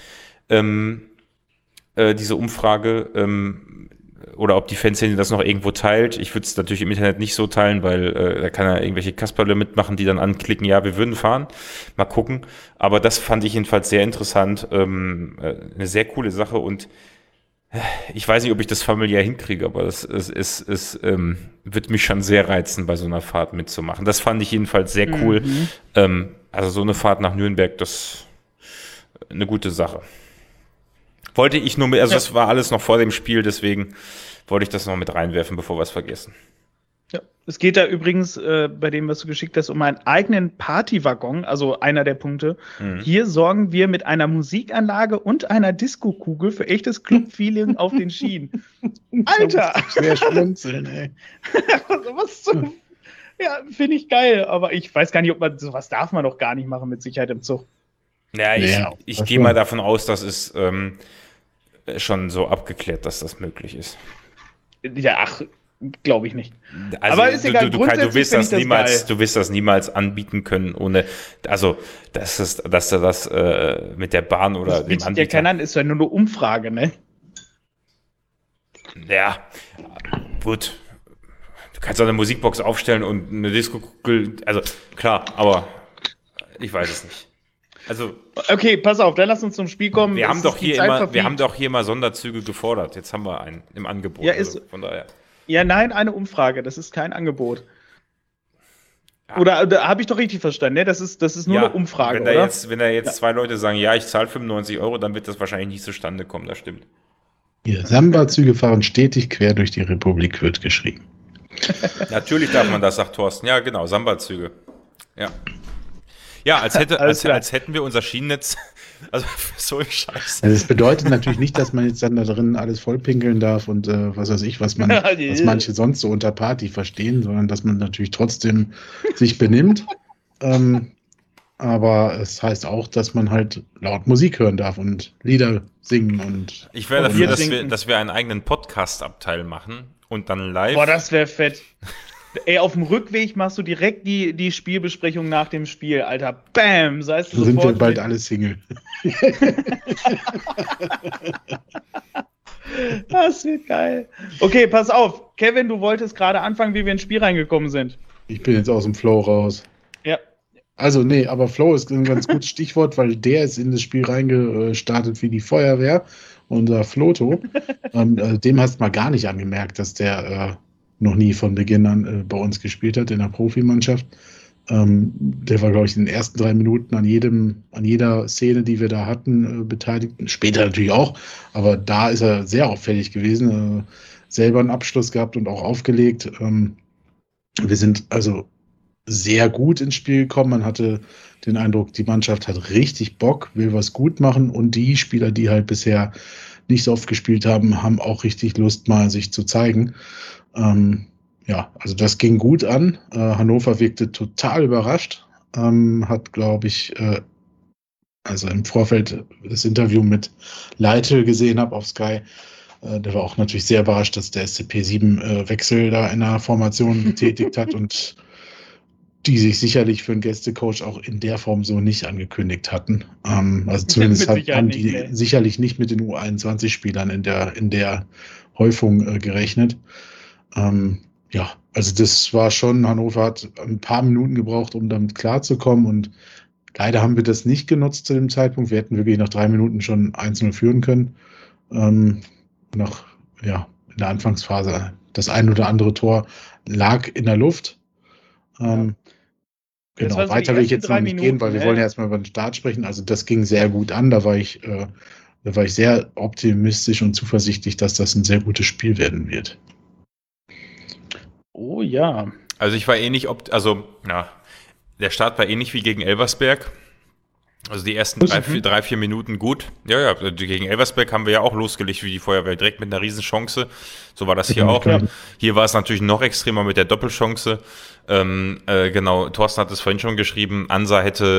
diese Umfrage, oder ob die Fanszene das noch irgendwo teilt. Ich würde es natürlich im Internet nicht so teilen, weil da kann ja irgendwelche Kasperle mitmachen, die dann anklicken, ja, wir würden fahren. Mal gucken. Aber das fand ich jedenfalls sehr interessant. Eine sehr coole Sache und ich weiß nicht, ob ich das familiär hinkriege, aber es wird mich schon sehr reizen, bei so einer Fahrt mitzumachen. Das fand ich jedenfalls sehr cool. Also so eine Fahrt nach Nürnberg, das ist eine gute Sache. Wollte ich nur das war alles noch vor dem Spiel, deswegen wollte ich das noch mit reinwerfen, bevor wir es vergessen. Ja. Es geht da übrigens bei dem, was du geschickt hast, um einen eigenen Partywaggon, also einer der Punkte. Hier sorgen wir mit einer Musikanlage und einer Disco-Kugel für echtes Club-Feeling auf den Schienen. Alter! Sehr schmunzeln, ey. Ja, finde ich geil, aber ich weiß gar nicht, ob man sowas darf man doch gar nicht machen mit Sicherheit im Zug. Ja, ich gehe mal davon aus, dass es schon so abgeklärt, dass das möglich ist. Ja, ach, glaube ich nicht. Also aber ist egal, du wirst das niemals anbieten können, ohne, also dass du das mit der Bahn oder dem Anbieter. Ja, keiner ist ja nur eine Umfrage, ne? Ja, gut. Du kannst auch eine Musikbox aufstellen und eine Disco-Kugel, also klar, aber ich weiß es nicht. Also, okay, pass auf, dann lass uns zum Spiel kommen. Wir haben doch hier immer Sonderzüge gefordert. Jetzt haben wir einen im Angebot. Ja, also von daher. Ja, nein, eine Umfrage. Das ist kein Angebot. Oder habe ich doch richtig verstanden, ne? Das ist nur eine Umfrage, wenn oder? Wenn da jetzt zwei Leute sagen, ja, ich zahle 95 Euro, dann wird das wahrscheinlich nicht zustande kommen, das stimmt. Hier, Samba-Züge fahren stetig quer durch die Republik, wird geschrieben. Natürlich darf man das, sagt Thorsten. Ja, genau, Samba-Züge. Ja. Ja, als hätten wir unser Schienennetz, also so ein Scheiß. Also das bedeutet natürlich nicht, dass man jetzt dann da drin alles vollpinkeln darf und was weiß ich, was manche sonst so unter Party verstehen, sondern dass man natürlich trotzdem sich benimmt. Aber es heißt auch, dass man halt laut Musik hören darf und Lieder singen und. Ich wäre dafür, dass wir einen eigenen Podcast-Abteil machen und dann live. Boah, das wäre fett. Ey, auf dem Rückweg machst du direkt die Spielbesprechung nach dem Spiel, Alter. Bam! Sind wir bald alle Single. Das wird geil. Okay, pass auf. Kevin, du wolltest gerade anfangen, wie wir ins Spiel reingekommen sind. Ich bin jetzt aus dem Flow raus. Ja. Also, nee, aber Flow ist ein ganz gutes Stichwort, weil der ist in das Spiel reingestartet wie die Feuerwehr. Unser Floto. Dem hast du mal gar nicht angemerkt, dass der noch nie von Beginn an bei uns gespielt hat in der Profimannschaft. Der war, glaube ich, in den ersten 3 Minuten an jeder Szene, die wir da hatten, beteiligt. Später natürlich auch, aber da ist er sehr auffällig gewesen. Selber einen Abschluss gehabt und auch aufgelegt. Wir sind also sehr gut ins Spiel gekommen. Man hatte den Eindruck, die Mannschaft hat richtig Bock, will was gut machen und die Spieler, die halt bisher nicht so oft gespielt haben, haben auch richtig Lust, mal sich zu zeigen. Ja, also das ging gut an. Hannover wirkte total überrascht. Hat, glaube ich, also im Vorfeld das Interview mit Leitl gesehen habe auf Sky. Der war auch natürlich sehr überrascht, dass der SCP-7 Wechsel da in der Formation getätigt hat und die sich sicherlich für einen Gästecoach auch in der Form so nicht angekündigt hatten. Also zumindest haben die sicherlich nicht mit den U21-Spielern in der Häufung gerechnet. Ja, also das war schon, Hannover hat ein paar Minuten gebraucht, um damit klarzukommen und leider haben wir das nicht genutzt zu dem Zeitpunkt. Wir hätten wirklich nach 3 Minuten schon 1-0 führen können. In der Anfangsphase. Das ein oder andere Tor lag in der Luft. Genau, weiter will ich jetzt noch nicht gehen, weil wir wollen ja erstmal über den Start sprechen. Also das ging sehr gut an. Da war ich sehr optimistisch und zuversichtlich, dass das ein sehr gutes Spiel werden wird. Oh ja. Also ich war der Start war ähnlich wie gegen Elversberg. Also die ersten 3-4 Minuten gut. Ja, gegen Elversberg haben wir ja auch losgelegt wie die Feuerwehr, direkt mit einer Riesenchance. So war das hier auch. Ja. Hier war es natürlich noch extremer mit der Doppelchance. Genau, Thorsten hat es vorhin schon geschrieben, Ansa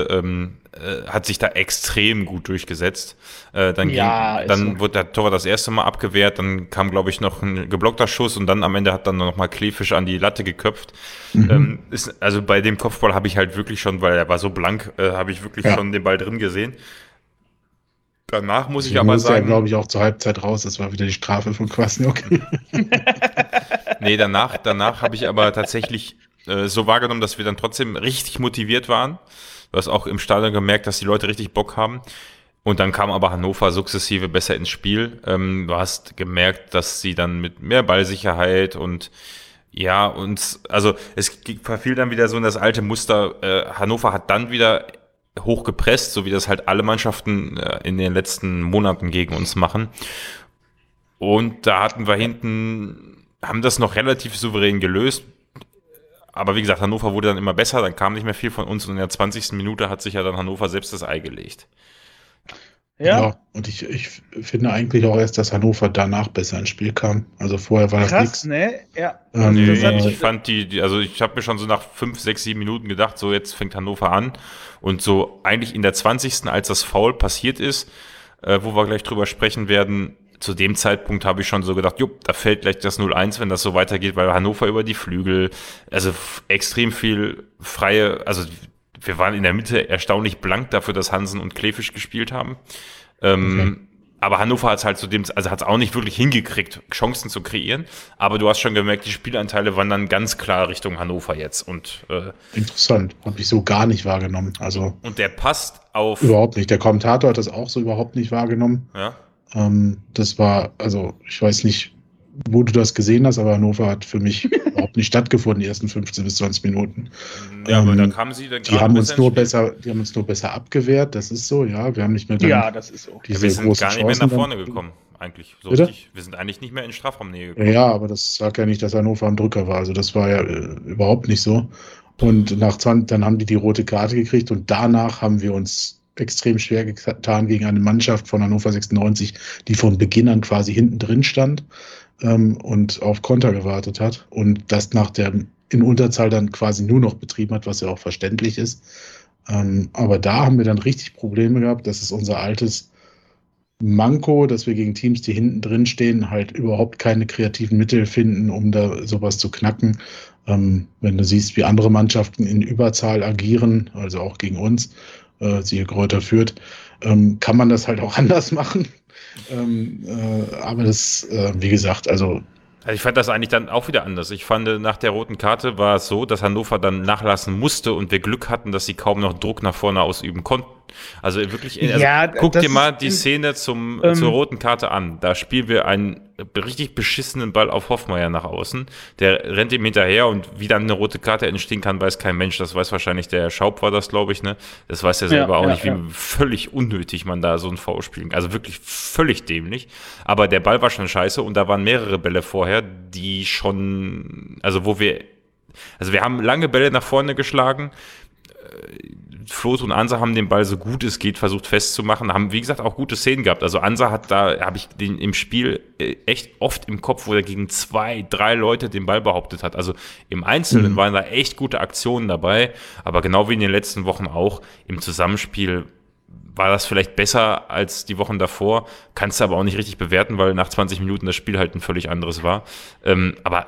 hat sich da extrem gut durchgesetzt. Dann wurde der Torwart das erste Mal abgewehrt, dann kam, glaube ich, noch ein geblockter Schuss und dann am Ende hat dann noch mal Kleefisch an die Latte geköpft. Also bei dem Kopfball habe ich halt wirklich schon, weil er war so blank, habe ich wirklich schon den Ball drin gesehen. Danach muss ich aber sagen... glaube ich, auch zur Halbzeit raus, das war wieder die Strafe von Kwasniok. Nee, danach habe ich aber tatsächlich so wahrgenommen, dass wir dann trotzdem richtig motiviert waren. Du hast auch im Stadion gemerkt, dass die Leute richtig Bock haben. Und dann kam aber Hannover sukzessive besser ins Spiel. Du hast gemerkt, dass sie dann mit mehr Ballsicherheit und also es verfiel dann wieder so in das alte Muster. Hannover hat dann wieder hochgepresst, so wie das halt alle Mannschaften in den letzten Monaten gegen uns machen. Und da hatten wir haben das noch relativ souverän gelöst. Aber wie gesagt, Hannover wurde dann immer besser, dann kam nicht mehr viel von uns und in der 20. Minute hat sich ja dann Hannover selbst das Ei gelegt. Ja, und ich finde eigentlich auch erst, dass Hannover danach besser ins Spiel kam. Also vorher war das nichts. Krass, ne? Ja. Ich fand also ich habe mir schon so nach 5, 6, 7 Minuten gedacht, so jetzt fängt Hannover an. Und so eigentlich in der 20. als das Foul passiert ist, wo wir gleich drüber sprechen werden, zu dem Zeitpunkt habe ich schon so gedacht, da fällt gleich das 0-1, wenn das so weitergeht, weil Hannover über die Flügel, also extrem viel freie, also wir waren in der Mitte erstaunlich blank dafür, dass Hansen und Kleefisch gespielt haben. Aber Hannover hat es halt hat es auch nicht wirklich hingekriegt, Chancen zu kreieren. Aber du hast schon gemerkt, die Spielanteile waren dann ganz klar Richtung Hannover jetzt. Und interessant, habe ich so gar nicht wahrgenommen. Also und der passt auf. Überhaupt nicht. Der Kommentator hat das auch so überhaupt nicht wahrgenommen. Ja. Das war, also ich weiß nicht, wo du das gesehen hast, aber Hannover hat für mich überhaupt nicht stattgefunden, die ersten 15 bis 20 Minuten. Ja, aber dann kamen sie dann die haben uns nur besser abgewehrt, das ist so, ja. Wir haben nicht mehr dann das ist so. Wir sind gar nicht mehr nach vorne gekommen, eigentlich. So richtig. Wir sind eigentlich nicht mehr in Strafraumnähe gekommen. Ja, aber das sagt ja nicht, dass Hannover am Drücker war. Also das war ja überhaupt nicht so. Und dann haben die rote Karte gekriegt und danach haben wir uns extrem schwer getan gegen eine Mannschaft von Hannover 96, die von Beginn an quasi hinten drin stand und auf Konter gewartet hat und das in Unterzahl dann quasi nur noch betrieben hat, was ja auch verständlich ist. Aber da haben wir dann richtig Probleme gehabt. Das ist unser altes Manko, dass wir gegen Teams, die hinten drin stehen, halt überhaupt keine kreativen Mittel finden, um da sowas zu knacken. Wenn du siehst, wie andere Mannschaften in Überzahl agieren, also auch gegen uns, siehe Greuther Fürth, kann man das halt auch anders machen. Aber das, wie gesagt, also ich fand das eigentlich dann auch wieder anders. Ich fand, nach der roten Karte war es so, dass Hannover dann nachlassen musste und wir Glück hatten, dass sie kaum noch Druck nach vorne ausüben konnten. Also wirklich, guck dir mal die Szene zur roten Karte an. Da spielen wir einen richtig beschissenen Ball auf Hoffmeier nach außen. Der rennt ihm hinterher und wie dann eine rote Karte entstehen kann, weiß kein Mensch. Das weiß wahrscheinlich der Schaub war das, glaube ich, ne? Das weiß er selber auch nicht, wie völlig unnötig man da so ein Foul spielen kann. Also wirklich völlig dämlich. Aber der Ball war schon scheiße und da waren mehrere Bälle vorher, die schon, wir haben lange Bälle nach vorne geschlagen. Floth und Ansa haben den Ball so gut es geht versucht festzumachen, haben wie gesagt auch gute Szenen gehabt. Also Ansa habe ich den im Spiel echt oft im Kopf, wo er gegen 2, 3 Leute den Ball behauptet hat. Also im Einzelnen waren da echt gute Aktionen dabei, aber genau wie in den letzten Wochen auch im Zusammenspiel war das vielleicht besser als die Wochen davor, kannst du aber auch nicht richtig bewerten, weil nach 20 Minuten das Spiel halt ein völlig anderes war. Aber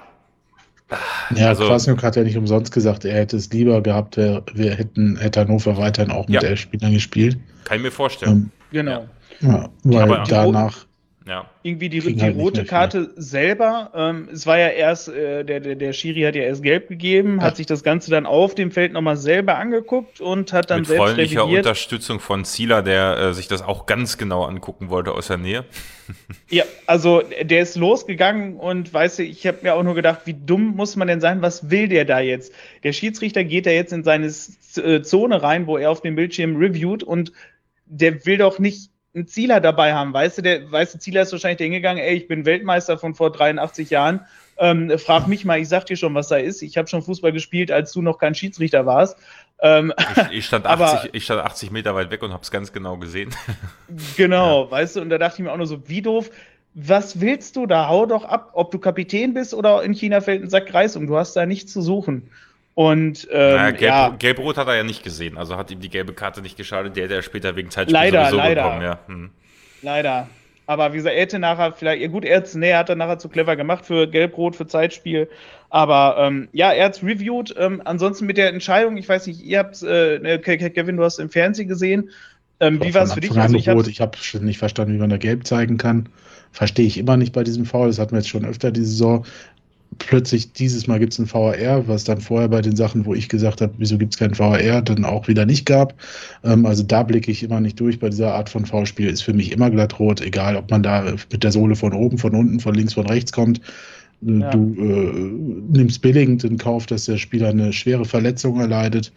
ja, Kwasniok hat ja nicht umsonst gesagt, er hätte es lieber gehabt, hätte Hannover weiterhin auch mit 11 Spielern gespielt. Kann ich mir vorstellen. Genau. Ja, weil aber danach irgendwie die rote Karte selber, es war ja erst, der Schiri hat ja erst gelb gegeben, hat sich das Ganze dann auf dem Feld nochmal selber angeguckt und hat dann mit selbst freundlicher revidiert. Unterstützung von Zieler, der sich das auch ganz genau angucken wollte aus der Nähe. Ja, also der ist losgegangen und weißt du, ich habe mir auch nur gedacht, wie dumm muss man denn sein, was will der da jetzt? Der Schiedsrichter geht da jetzt in seine Zone rein, wo er auf dem Bildschirm reviewt und der will doch nicht einen Zieler dabei haben, weißt du, Zieler ist wahrscheinlich hingegangen, ich bin Weltmeister von vor 83 Jahren, frag mich mal, ich sag dir schon, was da ist, ich habe schon Fußball gespielt, als du noch kein Schiedsrichter warst. Ich stand 80 Meter weit weg und hab's ganz genau gesehen. Genau, weißt du, und da dachte ich mir auch nur so, wie doof, was willst du da, hau doch ab, ob du Kapitän bist oder in China fällt ein Sack Reis du hast da nichts zu suchen. Und Gelb-Rot hat er ja nicht gesehen, also hat ihm die gelbe Karte nicht geschadet, der hätte ja später wegen Zeitspiel sowieso bekommen. Ja. Leider. Aber wie gesagt, er hätte nachher vielleicht, hat er nachher zu clever gemacht für Gelb-Rot, für Zeitspiel. Aber er hat's reviewed. Ansonsten mit der Entscheidung, ich weiß nicht, ihr habt's, Kevin, du hast im Fernsehen gesehen. Wie war es für dich? Also ich habe nicht verstanden, wie man da Gelb zeigen kann. Verstehe ich immer nicht bei diesem Foul. Das hatten wir jetzt schon öfter diese Saison. Plötzlich dieses Mal gibt es ein VAR, was dann vorher bei den Sachen, wo ich gesagt habe, wieso gibt es kein VAR, dann auch wieder nicht gab. Also da blicke ich immer nicht durch bei dieser Art von Foulspiel. Ist für mich immer glatt rot, egal ob man da mit der Sohle von oben, von unten, von links, von rechts kommt. Ja. Du nimmst billigend in Kauf, dass der Spieler eine schwere Verletzung erleidet.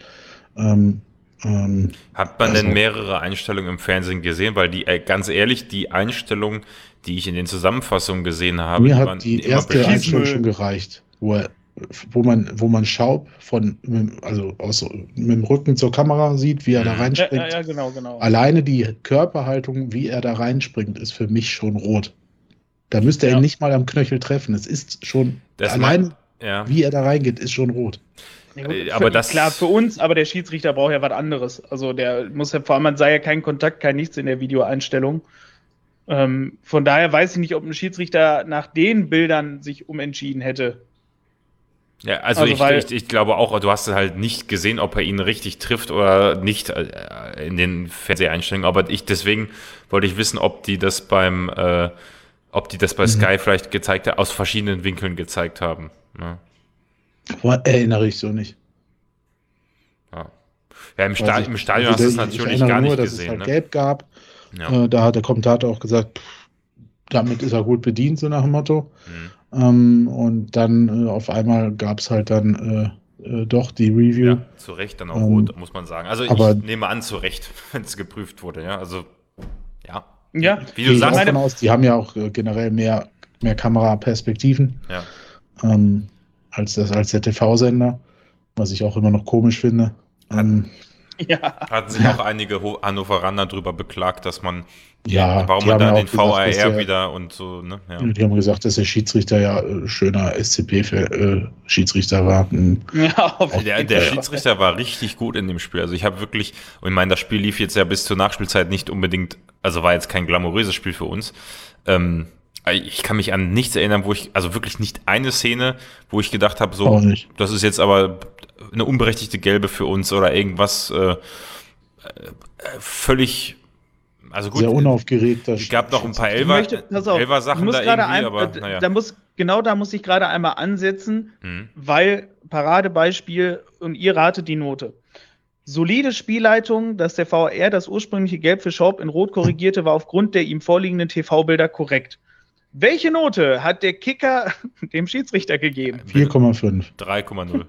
Hat man denn mehrere Einstellungen im Fernsehen gesehen? Weil ganz ehrlich, die Einstellung, die ich in den Zusammenfassungen gesehen habe, mir hat die erste Einstellung schon gereicht, wo man Schaub mit dem Rücken zur Kamera sieht, wie er da reinspringt. Ja, genau. Alleine die Körperhaltung, wie er da reinspringt, ist für mich schon rot. Da müsste er ihn nicht mal am Knöchel treffen. Es ist schon wie er da reingeht, ist schon rot. Ja, gut, aber klar für uns, aber der Schiedsrichter braucht ja was anderes. Also der muss ja vor allem, man sah ja keinen Kontakt, kein nichts in der Videoeinstellung. Von daher weiß ich nicht, ob ein Schiedsrichter nach den Bildern sich umentschieden hätte. Ja, also ich glaube auch, du hast halt nicht gesehen, ob er ihn richtig trifft oder nicht in den Fernseheinstellungen. Aber deswegen wollte ich wissen, ob die das bei Sky vielleicht gezeigt haben, aus verschiedenen Winkeln gezeigt haben. Ja. Erinnere ich so nicht. Ja, im Stadion hast du es natürlich gar nicht gesehen. Dass es halt gelb gab. Ja. Da hat der Kommentator auch gesagt, damit ist er gut bedient, so nach dem Motto. Und dann auf einmal gab es halt dann doch die Review. Ja, zu Recht dann auch rot, muss man sagen. Also aber ich nehme an, zu Recht, wenn es geprüft wurde, ja. Also, ja. Ja, Wie du sagst. Davon aus, die haben ja auch generell mehr Kameraperspektiven als der TV-Sender, was ich auch immer noch komisch finde. Hatten sich auch einige Hannoveraner drüber beklagt, dass man warum die man haben da ja den auch gesagt, VAR wieder und so, ne? Ja. Die haben gesagt, dass der Schiedsrichter ja schöner SCP-Schiedsrichter war. Ja, der Schiedsrichter war richtig gut in dem Spiel. Also ich habe wirklich, und ich meine, das Spiel lief jetzt ja bis zur Nachspielzeit nicht unbedingt, also war jetzt kein glamouröses Spiel für uns. Ich kann mich an nichts erinnern, also wirklich nicht eine Szene, wo ich gedacht habe, so, das ist jetzt aber eine unberechtigte Gelbe für uns oder irgendwas völlig. Also gut, sehr unaufgeregt. Es gab noch ein paar Elfer-Sachen da irgendwie, aber naja. Da muss ich gerade einmal ansetzen, weil Paradebeispiel und ihr ratet die Note. Solide Spielleitung, dass der VAR das ursprüngliche Gelb für Schaub in Rot korrigierte, war aufgrund der ihm vorliegenden TV-Bilder korrekt. Welche Note hat der Kicker dem Schiedsrichter gegeben? 4,5. 3,0.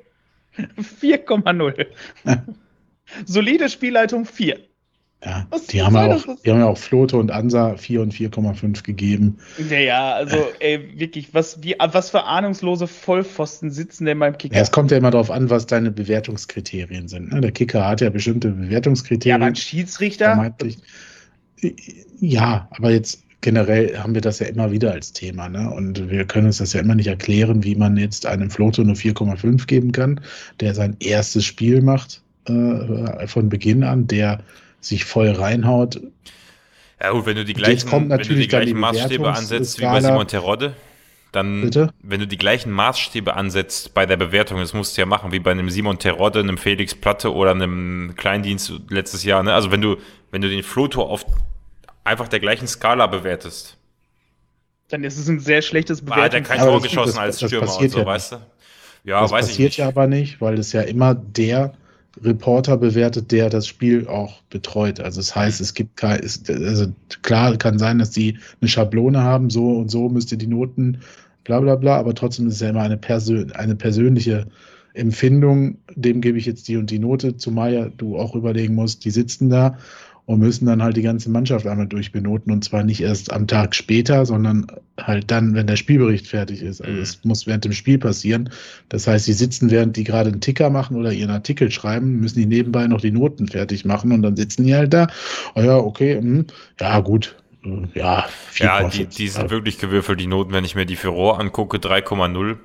4,0. Solide Spielleitung 4. Ja, die haben ja auch Flote und Ansa 4 und 4,5 gegeben. Ja, also wirklich, was für ahnungslose Vollpfosten sitzen denn beim Kicker? Ja, es kommt ja immer darauf an, was deine Bewertungskriterien sind. Ne? Der Kicker hat ja bestimmte Bewertungskriterien. Ja, aber ein Schiedsrichter? Vermeintlich. Ja, aber jetzt generell haben wir das ja immer wieder als Thema. Ne? Und wir können uns das ja immer nicht erklären, wie man jetzt einem Floto nur 4,5 geben kann, der sein erstes Spiel macht von Beginn an, der sich voll reinhaut. Ja gut, wenn du die gleichen Maßstäbe ansetzt wie bei Simon Terodde, dann, wenn du die gleichen Maßstäbe ansetzt bei der Bewertung, das musst du ja machen, wie bei einem Simon Terodde, einem Felix Platte oder einem Kleindienst letztes Jahr. Ne? Also wenn du den Floto auf einfach der gleichen Skala bewertest, dann ist es ein sehr schlechtes Bewertung. Hat er kein Tor geschossen als Stürmer und so, ja, weißt du? Ja, das weiß ich nicht. Das passiert ja aber nicht, weil es ja immer der Reporter bewertet, der das Spiel auch betreut. Also das heißt, es gibt also klar kann sein, dass die eine Schablone haben, so und so müsst ihr die Noten, bla bla bla, aber trotzdem ist es ja immer eine persönliche Empfindung, dem gebe ich jetzt die und die Note, zumal ja du auch überlegen musst, die sitzen da und müssen dann halt die ganze Mannschaft einmal durchbenoten und zwar nicht erst am Tag später, sondern halt dann, wenn der Spielbericht fertig ist. Also es muss während dem Spiel passieren. Das heißt, die sitzen, während die gerade einen Ticker machen oder ihren Artikel schreiben, müssen die nebenbei noch die Noten fertig machen und dann sitzen die halt da. Oh ja, okay, ja gut. Ja, 4, ja, die sind wirklich gewürfelt, die Noten, wenn ich mir die für Rohr angucke, 3,0.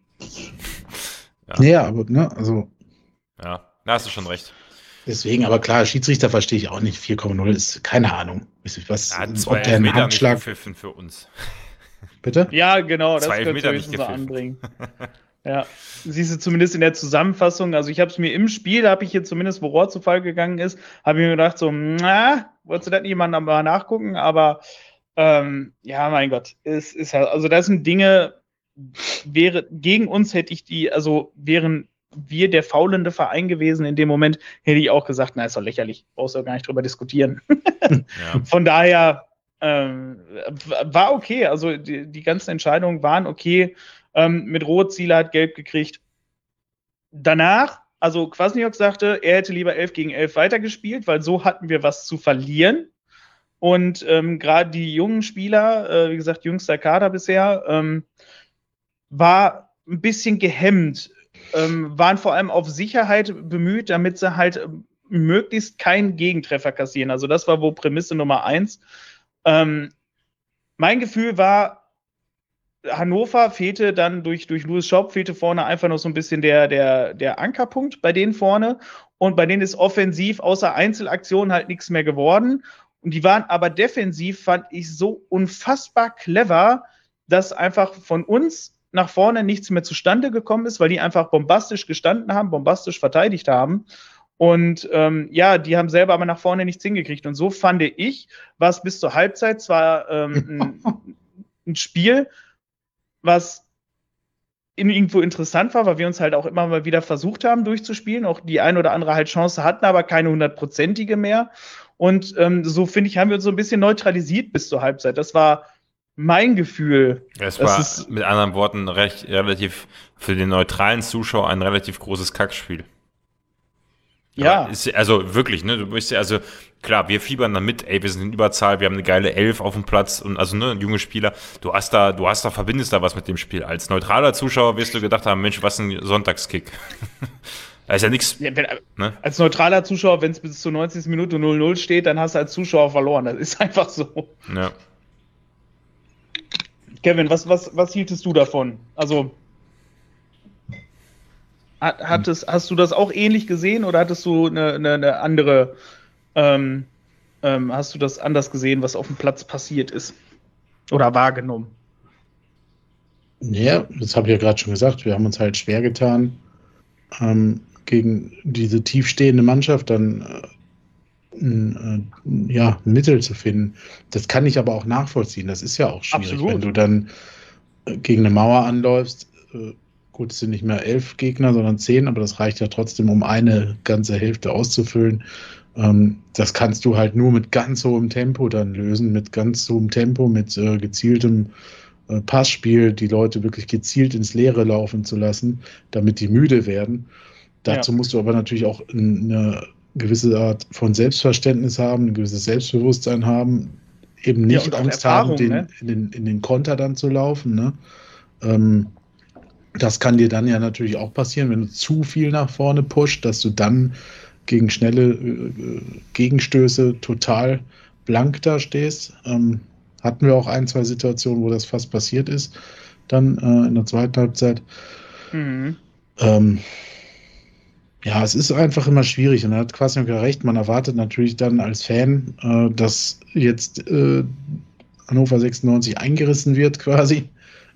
Ja, aber, ne, also. Ja, da hast du schon recht. Deswegen, aber klar, Schiedsrichter verstehe ich auch nicht. 4,0 ist keine Ahnung. Ob der einen Handschlag für uns. Bitte? Ja, genau, das könnte ich höchstens so anbringen. Ja, siehst du zumindest in der Zusammenfassung, also ich habe es mir im Spiel, habe ich hier zumindest, wo Rohr zu Fall gegangen ist, habe ich mir gedacht so, wolltest du das niemand mal nachgucken, aber ja, mein Gott, es ist halt, also das sind Dinge, gegen uns hätte ich wären wir der faulende Verein gewesen in dem Moment, hätte ich auch gesagt, ist doch lächerlich, brauchst du ja gar nicht drüber diskutieren. Ja. Von daher war okay, also die ganzen Entscheidungen waren okay. Mit Rot, Ziele hat Gelb gekriegt. Danach, also Kwasniok sagte, er hätte lieber 11 gegen 11 weitergespielt, weil so hatten wir was zu verlieren. Und gerade die jungen Spieler, wie gesagt, jüngster Kader bisher, war ein bisschen gehemmt. Waren vor allem auf Sicherheit bemüht, damit sie halt möglichst keinen Gegentreffer kassieren. Also das war wohl Prämisse Nummer 1. Mein Gefühl war, Hannover fehlte dann durch Louis Schaub, fehlte vorne einfach noch so ein bisschen der Ankerpunkt bei denen vorne. Und bei denen ist offensiv außer Einzelaktionen halt nichts mehr geworden. Und die waren aber defensiv, fand ich, so unfassbar clever, dass einfach von uns nach vorne nichts mehr zustande gekommen ist, weil die einfach bombastisch gestanden haben, bombastisch verteidigt haben. Und die haben selber aber nach vorne nichts hingekriegt. Und so fand ich, war es bis zur Halbzeit zwar ein Spiel, was irgendwo interessant war, weil wir uns halt auch immer mal wieder versucht haben durchzuspielen, auch die ein oder andere halt Chance hatten, aber keine 100%ige mehr. Und so, finde ich, haben wir uns so ein bisschen neutralisiert bis zur Halbzeit. Das war mein Gefühl. Es war mit anderen Worten relativ für den neutralen Zuschauer ein relativ großes Kackspiel. Ja. Also wirklich, ne? Du bist ja, also klar, wir fiebern dann mit, ey, wir sind in Überzahl, wir haben eine geile 11 auf dem Platz und also ne, junge Spieler, verbindest da was mit dem Spiel. Als neutraler Zuschauer wirst du gedacht haben, Mensch, was ein Sonntagskick. Da ist ja nichts. Ja, ne? Als neutraler Zuschauer, wenn es bis zur 90. Minute 0-0 steht, dann hast du als Zuschauer verloren. Das ist einfach so. Ja. Kevin, was hieltest du davon? Also hast du das auch ähnlich gesehen oder hattest du eine andere, hast du das anders gesehen, was auf dem Platz passiert ist? Oder wahrgenommen? Ja, das habe ich ja gerade schon gesagt. Wir haben uns halt schwer getan, gegen diese tiefstehende Mannschaft dann ein Mittel zu finden. Das kann ich aber auch nachvollziehen. Das ist ja auch schwierig, absolut, wenn du dann gegen eine Mauer anläufst. Gut, es sind nicht mehr 11 Gegner, sondern 10, aber das reicht ja trotzdem, um eine ganze Hälfte auszufüllen. Das kannst du halt nur mit ganz hohem Tempo dann lösen, mit ganz hohem Tempo, mit gezieltem Passspiel, die Leute wirklich gezielt ins Leere laufen zu lassen, damit die müde werden. Dazu musst du aber natürlich auch eine gewisse Art von Selbstverständnis haben, ein gewisses Selbstbewusstsein haben, eben nicht Angst haben, in den Konter dann zu laufen. Ne? Das kann dir dann ja natürlich auch passieren, wenn du zu viel nach vorne pusht, dass du dann gegen schnelle Gegenstöße total blank da stehst. Hatten wir auch 1, 2 Situationen, wo das fast passiert ist, dann in der zweiten Halbzeit. Mhm. Es ist einfach immer schwierig und da hat Kwasniok recht, man erwartet natürlich dann als Fan, dass jetzt Hannover 96 eingerissen wird quasi.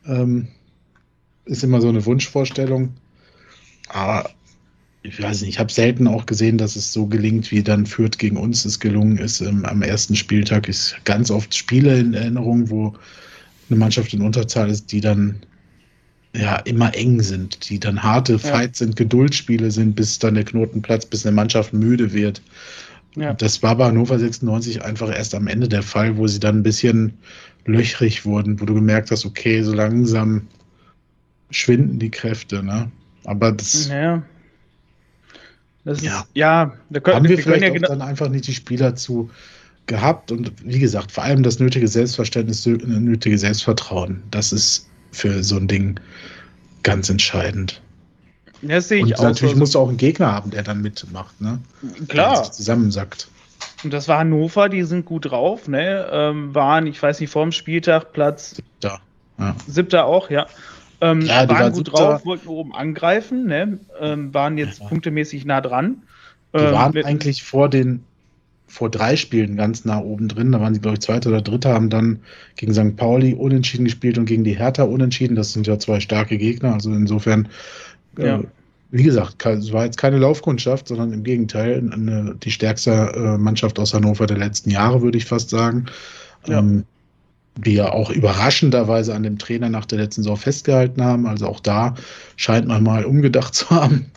Ist immer so eine Wunschvorstellung. Aber ich weiß nicht, ich habe selten auch gesehen, dass es so gelingt, wie dann Fürth gegen uns es gelungen ist. Am ersten Spieltag ist ganz oft Spiele in Erinnerung, wo eine Mannschaft in Unterzahl ist, die dann immer eng sind, die dann harte Fights sind, Geduldsspiele sind, bis dann der Knoten platzt, bis eine Mannschaft müde wird. Ja. Das war bei Hannover 96 einfach erst am Ende der Fall, wo sie dann ein bisschen löchrig wurden, wo du gemerkt hast, okay, so langsam schwinden die Kräfte, ne? Aber das... Das ist, haben wir vielleicht auch dann einfach nicht die Spieler zu gehabt und wie gesagt, vor allem das nötige Selbstverständnis, nötige Selbstvertrauen, das ist für so ein Ding ganz entscheidend. Das sehe ich und auch natürlich musst du auch einen Gegner haben, der dann mitmacht, ne? Klar. Der sich zusammensackt. Und das war Hannover, die sind gut drauf, ne? Waren, ich weiß nicht, vor dem Spieltag Platz 7. auch, ja. Waren gut drauf, wollten oben angreifen, ne? Waren jetzt punktemäßig nah dran. Die waren eigentlich vor 3 Spielen ganz nah oben drin. Da waren sie, glaube ich, 2. oder 3. Haben dann gegen St. Pauli unentschieden gespielt und gegen die Hertha unentschieden. Das sind ja 2 starke Gegner. Also insofern, wie gesagt, es war jetzt keine Laufkundschaft, sondern im Gegenteil die stärkste Mannschaft aus Hannover der letzten Jahre, würde ich fast sagen. Ja. Die ja auch überraschenderweise an dem Trainer nach der letzten Saison festgehalten haben. Also auch da scheint man mal umgedacht zu haben.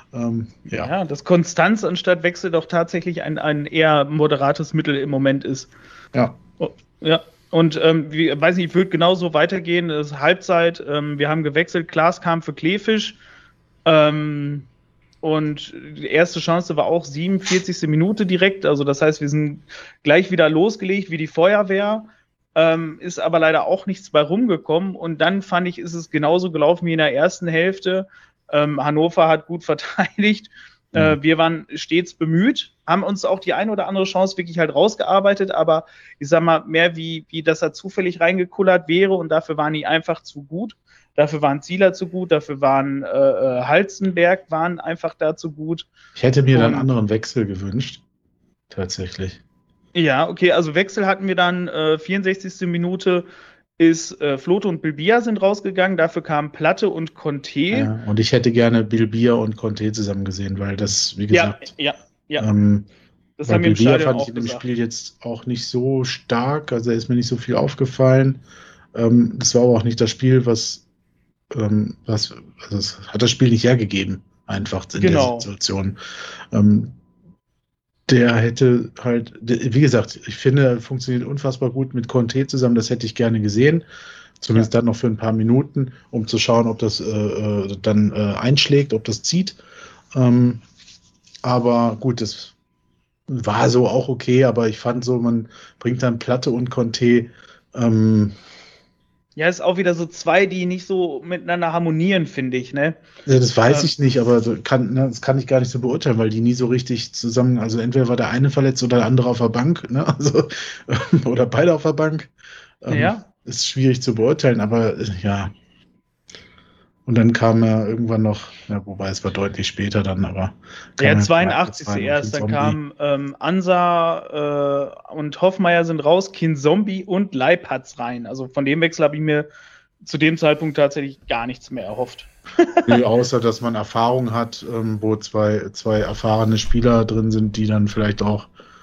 Dass Konstanz anstatt Wechsel doch tatsächlich ein eher moderates Mittel im Moment ist. Ja. Ja. Und weiß nicht, ich würde genauso weitergehen. Es ist Halbzeit. Wir haben gewechselt. Klaas kam für Kleefisch. Und die erste Chance war auch 47. Minute direkt. Also das heißt, wir sind gleich wieder losgelegt wie die Feuerwehr. Ist aber leider auch nichts bei rumgekommen. Und dann fand ich, ist es genauso gelaufen wie in der ersten Hälfte. Hannover hat gut verteidigt. Wir waren stets bemüht, haben uns auch die eine oder andere Chance wirklich halt rausgearbeitet, aber ich sag mal, mehr wie das da zufällig reingekullert wäre und dafür waren die einfach zu gut. Dafür waren Zieler zu gut, dafür waren Halzenberg waren einfach da zu gut. Ich hätte mir dann einen anderen Wechsel gewünscht, tatsächlich. Ja, okay, also Wechsel hatten wir dann 64. Minute ist Flote und Bilbia sind rausgegangen, dafür kamen Platte und Conte. Ja, und ich hätte gerne Bilbia und Conte zusammen gesehen, weil das, wie gesagt, ja. Das haben wir im Stadion fand ich in dem Spiel jetzt auch nicht so stark, also ist mir nicht so viel aufgefallen. Das war aber auch nicht das Spiel, also es hat das Spiel nicht hergegeben, einfach in der Situation. der hätte halt, wie gesagt, ich finde, er funktioniert unfassbar gut mit Conte zusammen. Das hätte ich gerne gesehen. Zumindest dann noch für ein paar Minuten, um zu schauen, ob das dann einschlägt, ob das zieht. Aber gut, das war so auch okay, aber ich fand so, man bringt dann Platte und Conte. Ja, ist auch wieder so zwei, die nicht so miteinander harmonieren, finde ich, ne? Ja, das weiß ich nicht, aber das kann ich gar nicht so beurteilen, weil die nie so richtig zusammen, also entweder war der eine verletzt oder der andere auf der Bank, ne? Also, oder beide auf der Bank. Ja. Ist schwierig zu beurteilen, aber ja. Und dann kam er irgendwann noch, ja, wobei es war deutlich später dann, aber. Ja, 82. erst, dann kam Ansa und Hoffmeier sind raus, Kinzombie und Leipertz rein. Also von dem Wechsel habe ich mir zu dem Zeitpunkt tatsächlich gar nichts mehr erhofft. Nee, außer, dass man Erfahrung hat, wo zwei erfahrene Spieler drin sind, die dann vielleicht auch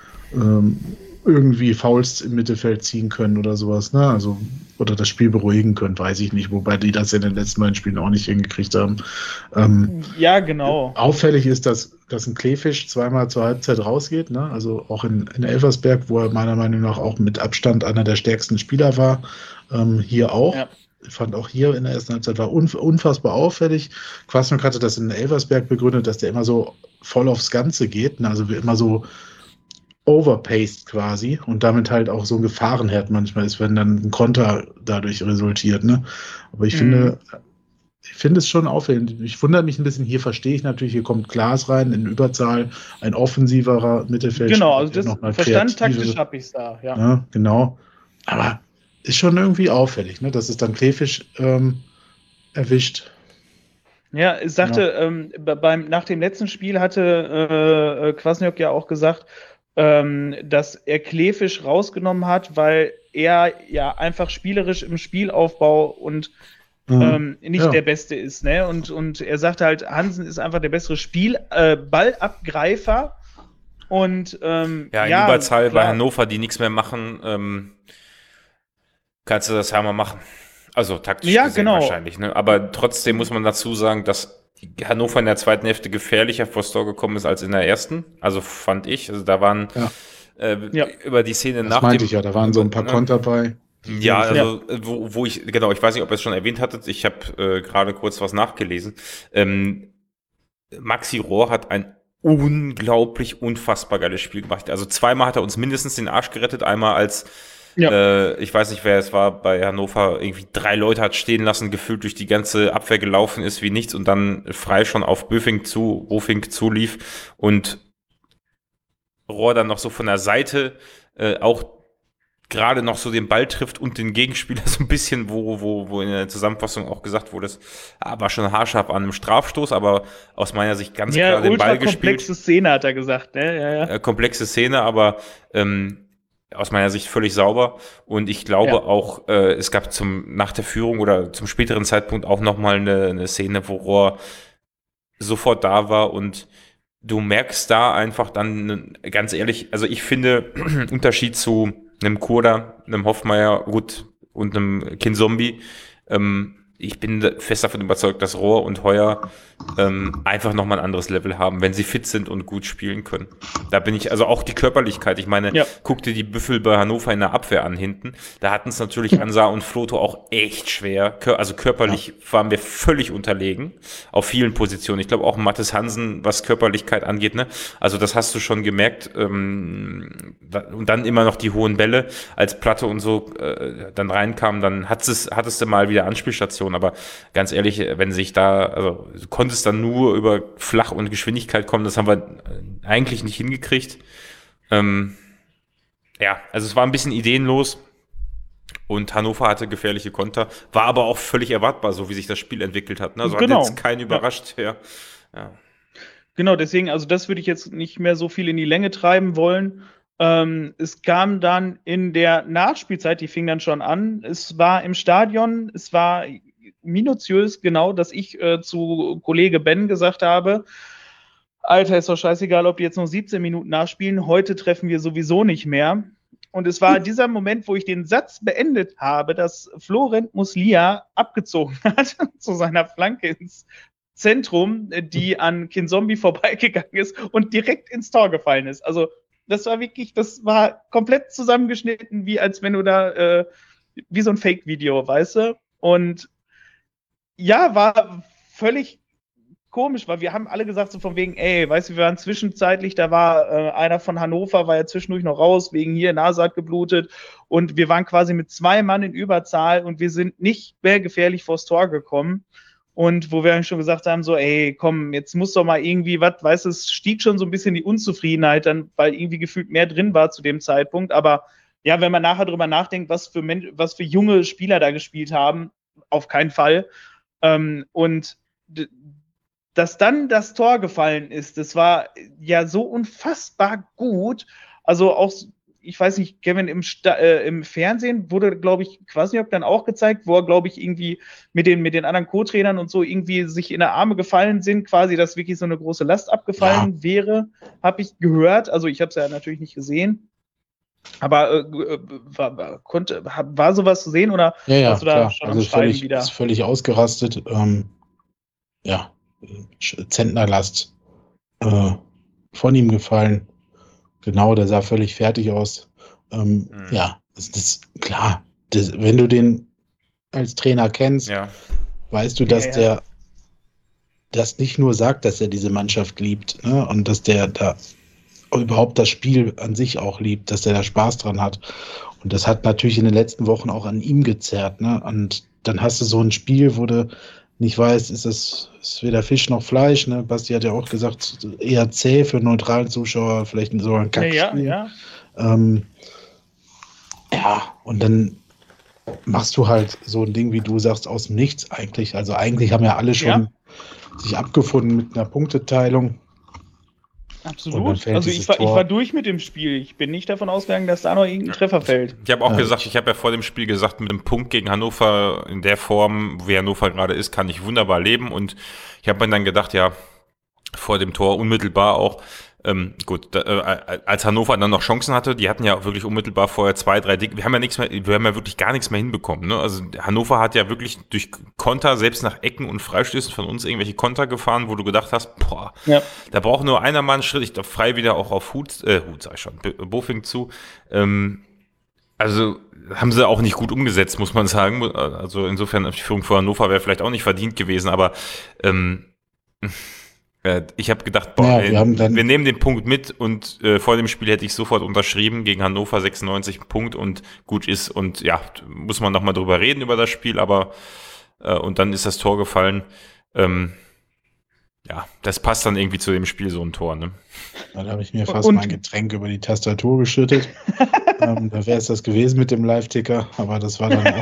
irgendwie Fouls im Mittelfeld ziehen können oder sowas, ne? Also, oder das Spiel beruhigen können, weiß ich nicht, wobei die das in den letzten beiden Spielen auch nicht hingekriegt haben. Ja, genau. Auffällig ist, dass ein Kleefisch zweimal zur Halbzeit rausgeht, ne? Also auch in Elversberg, wo er meiner Meinung nach auch mit Abstand einer der stärksten Spieler war. Hier auch. Ja. Ich fand auch hier in der ersten Halbzeit war unfassbar auffällig. Kwasniok hatte das in Elversberg begründet, dass der immer so voll aufs Ganze geht, ne? Also immer so overpaced quasi und damit halt auch so ein Gefahrenherd manchmal ist, wenn dann ein Konter dadurch resultiert, ne? Aber ich finde es schon auffällig. Ich wundere mich ein bisschen, hier verstehe ich natürlich, hier kommt Klaas rein in Überzahl, ein offensiverer Mittelfeld. Genau, also das Verstand taktisch habe ich es da, ja. Ja. Genau. Aber ist schon irgendwie auffällig, ne? Dass es dann Kleefisch erwischt. Ja, ich sagte, nach dem letzten Spiel hatte Kwasniok ja auch gesagt, dass er Kleefisch rausgenommen hat, weil er ja einfach spielerisch im Spielaufbau und nicht der Beste ist, ne? Und er sagte halt, Hansen ist einfach der bessere Ballabgreifer und in Überzahl bei Hannover, die nichts mehr machen, kannst du das ja mal machen. Also taktisch gesehen wahrscheinlich, ne? Aber trotzdem muss man dazu sagen, dass Hannover in der zweiten Hälfte gefährlicher vors Tor gekommen ist als in der ersten. Also fand ich. Also da waren über die Szene das nach dem... da waren so ein paar Konter bei. Ja, also wo ich weiß nicht, ob ihr es schon erwähnt hattet, ich habe gerade kurz was nachgelesen. Maxi Rohr hat ein unglaublich, unfassbar geiles Spiel gemacht. Also zweimal hat er uns mindestens den Arsch gerettet, einmal als ich weiß nicht, wer es war, bei Hannover irgendwie 3 Leute hat stehen lassen, gefühlt durch die ganze Abwehr gelaufen ist wie nichts und dann frei schon auf Bofink zulief und Rohr dann noch so von der Seite auch gerade noch so den Ball trifft und den Gegenspieler so ein bisschen, wo in der Zusammenfassung auch gesagt wurde, es war schon haarscharf an einem Strafstoß, aber aus meiner Sicht ganz klar den Ball gespielt. Komplexe Szene, hat er gesagt, ne? Ja. Komplexe Szene, aber aus meiner Sicht völlig sauber und ich glaube auch, es gab nach der Führung oder zum späteren Zeitpunkt auch nochmal eine Szene, wo Rohr sofort da war und du merkst da einfach dann, ganz ehrlich, also ich finde, Unterschied zu einem Kurda, einem Hoffmeier, gut, und einem Kinzombie, ich bin fest davon überzeugt, dass Rohr und Heuer einfach nochmal ein anderes Level haben, wenn sie fit sind und gut spielen können. Da bin ich, also auch die Körperlichkeit, ich meine, guck dir die Büffel bei Hannover in der Abwehr an hinten, da hatten es natürlich Ansa und Floto auch echt schwer, also körperlich waren wir völlig unterlegen, auf vielen Positionen. Ich glaube auch Mathis Hansen, was Körperlichkeit angeht, ne, also das hast du schon gemerkt, und dann immer noch die hohen Bälle, als Platte und so dann reinkam, dann hattest du mal wieder Anspielstation, aber ganz ehrlich, wenn sich da, also du konntest dann nur über Flach und Geschwindigkeit kommen, das haben wir eigentlich nicht hingekriegt. Also es war ein bisschen ideenlos und Hannover hatte gefährliche Konter, war aber auch völlig erwartbar, so wie sich das Spiel entwickelt hat. Ne? Also hat jetzt keinen überrascht. Ja. Genau, deswegen, also das würde ich jetzt nicht mehr so viel in die Länge treiben wollen. Es kam dann in der Nachspielzeit, die fing dann schon an, es war im Stadion, es war minutiös genau, dass ich zu Kollege Ben gesagt habe, Alter, ist doch scheißegal, ob die jetzt noch 17 Minuten nachspielen, heute treffen wir sowieso nicht mehr. Und es war dieser Moment, wo ich den Satz beendet habe, dass Florent Muslia abgezogen hat zu seiner Flanke ins Zentrum, die an Kinzombie vorbeigegangen ist und direkt ins Tor gefallen ist. Also das war komplett zusammengeschnitten, wie als wenn du da, wie so ein Fake-Video, weißt du? Und ja, war völlig komisch, weil wir haben alle gesagt so von wegen, ey, weißt du, wir waren zwischenzeitlich, da war einer von Hannover, war ja zwischendurch noch raus, wegen hier, Nase hat geblutet und wir waren quasi mit 2 Mann in Überzahl und wir sind nicht mehr gefährlich vors Tor gekommen und wo wir dann schon gesagt haben, so, ey, komm, jetzt muss doch mal irgendwie was, weißt du, es stieg schon so ein bisschen die Unzufriedenheit dann, weil irgendwie gefühlt mehr drin war zu dem Zeitpunkt, aber ja, wenn man nachher drüber nachdenkt, was für junge Spieler da gespielt haben, auf keinen Fall. Und dass dann das Tor gefallen ist, das war ja so unfassbar gut. Also auch, ich weiß nicht, Kevin, im Fernsehen wurde, glaube ich weiß nicht, ob dann auch gezeigt, wo er, glaube ich, irgendwie mit den anderen Co-Trainern und so irgendwie sich in der Arme gefallen sind, quasi, dass wirklich so eine große Last abgefallen wäre, habe ich gehört. Also ich habe es ja natürlich nicht gesehen. Aber war sowas zu sehen oder hast du da klar. schon Also am Schreiben wieder? ist völlig ausgerastet. Zentnerlast von ihm gefallen. Genau, der sah völlig fertig aus. Ja, das ist klar. Wenn du den als Trainer kennst, weißt du, dass der das nicht nur sagt, dass er diese Mannschaft liebt, ne? Und dass der da überhaupt das Spiel an sich auch liebt, dass der da Spaß dran hat. Und das hat natürlich in den letzten Wochen auch an ihm gezerrt, ne? Und dann hast du so ein Spiel, wo du nicht weißt, ist weder Fisch noch Fleisch, ne? Basti hat ja auch gesagt, eher zäh für neutralen Zuschauer, vielleicht sogar ein Kackspiel. Ja. Und dann machst du halt so ein Ding, wie du sagst, aus dem Nichts eigentlich. Also eigentlich haben ja alle schon sich abgefunden mit einer Punkteteilung. Absolut. Also ich war durch mit dem Spiel. Ich bin nicht davon ausgegangen, dass da noch irgendein Treffer fällt. Ich habe auch gesagt, ich habe ja vor dem Spiel gesagt, mit dem Punkt gegen Hannover in der Form, wie Hannover gerade ist, kann ich wunderbar leben. Und ich habe mir dann gedacht, ja, vor dem Tor unmittelbar auch, als Hannover dann noch Chancen hatte, die hatten ja wirklich unmittelbar vorher 2, 3 Dinge. Wir haben ja wirklich gar nichts mehr hinbekommen. Ne? Also Hannover hat ja wirklich durch Konter, selbst nach Ecken und Freistößen von uns irgendwelche Konter gefahren, wo du gedacht hast, da braucht nur einer mal einen Schritt. Ich darf frei wieder auch auf Bofing zu. Also haben sie auch nicht gut umgesetzt, muss man sagen. Also insofern die Führung für Hannover wäre vielleicht auch nicht verdient gewesen, aber ich habe gedacht, wir nehmen den Punkt mit und vor dem Spiel hätte ich sofort unterschrieben, gegen Hannover 96 Punkt und gut ist und ja, muss man nochmal drüber reden über das Spiel, aber und dann ist das Tor gefallen. Das passt dann irgendwie zu dem Spiel, so ein Tor, ne? Dann habe ich mir fast mein Getränk über die Tastatur geschüttet. Da wäre es das gewesen mit dem Live-Ticker, aber das war dann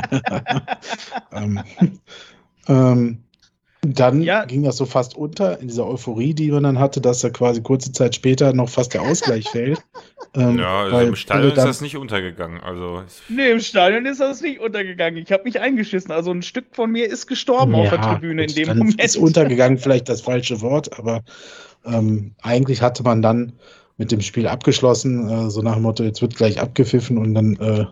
auch egal. Dann ging das so fast unter in dieser Euphorie, die man dann hatte, dass da quasi kurze Zeit später noch fast der Ausgleich fällt. Im Stadion ist das nicht untergegangen. Nee, im Stadion ist das nicht untergegangen. Ich habe mich eingeschissen. Also ein Stück von mir ist gestorben auf der Tribüne in dem Moment. Ist untergegangen vielleicht das falsche Wort, aber eigentlich hatte man dann mit dem Spiel abgeschlossen, so nach dem Motto, jetzt wird gleich abgepfiffen und dann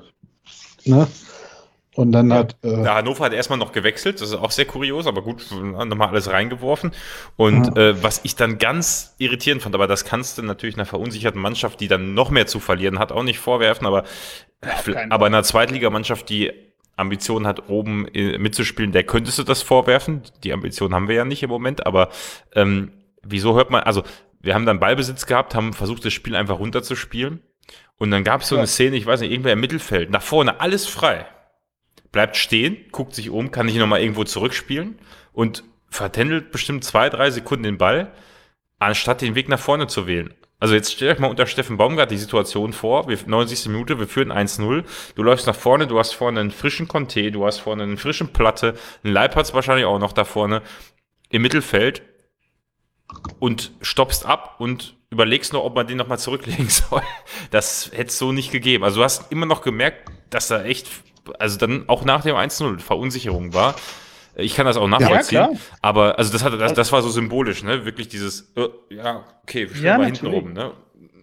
Und dann Hannover hat erstmal noch gewechselt, das ist auch sehr kurios, aber gut, nochmal alles reingeworfen. Und was ich dann ganz irritierend fand, aber das kannst du natürlich einer verunsicherten Mannschaft, die dann noch mehr zu verlieren hat, auch nicht vorwerfen, aber einer Zweitligamannschaft, die Ambitionen hat, oben mitzuspielen, der könntest du das vorwerfen. Die Ambitionen haben wir ja nicht im Moment, aber wieso hört man, also wir haben dann Ballbesitz gehabt, haben versucht, das Spiel einfach runterzuspielen und dann gab es so eine Szene, ich weiß nicht, irgendwer im Mittelfeld, nach vorne, alles frei. Bleibt stehen, guckt sich um, kann nicht nochmal irgendwo zurückspielen und vertändelt bestimmt 2, 3 Sekunden den Ball, anstatt den Weg nach vorne zu wählen. Also jetzt stellt euch mal unter Steffen Baumgart die Situation vor, 90. Minute, wir führen 1-0, du läufst nach vorne, du hast vorne einen frischen Conte, du hast vorne einen frischen Platte, einen Leipertz wahrscheinlich auch noch da vorne im Mittelfeld und stoppst ab und überlegst noch, ob man den nochmal zurücklegen soll. Das hätte es so nicht gegeben. Also du hast immer noch gemerkt, dass da echt, also dann auch nach dem 1-0 Verunsicherung war. Ich kann das auch nachvollziehen, aber also das war so symbolisch, ne? Wirklich dieses, wir stehen mal hinten rum, ne?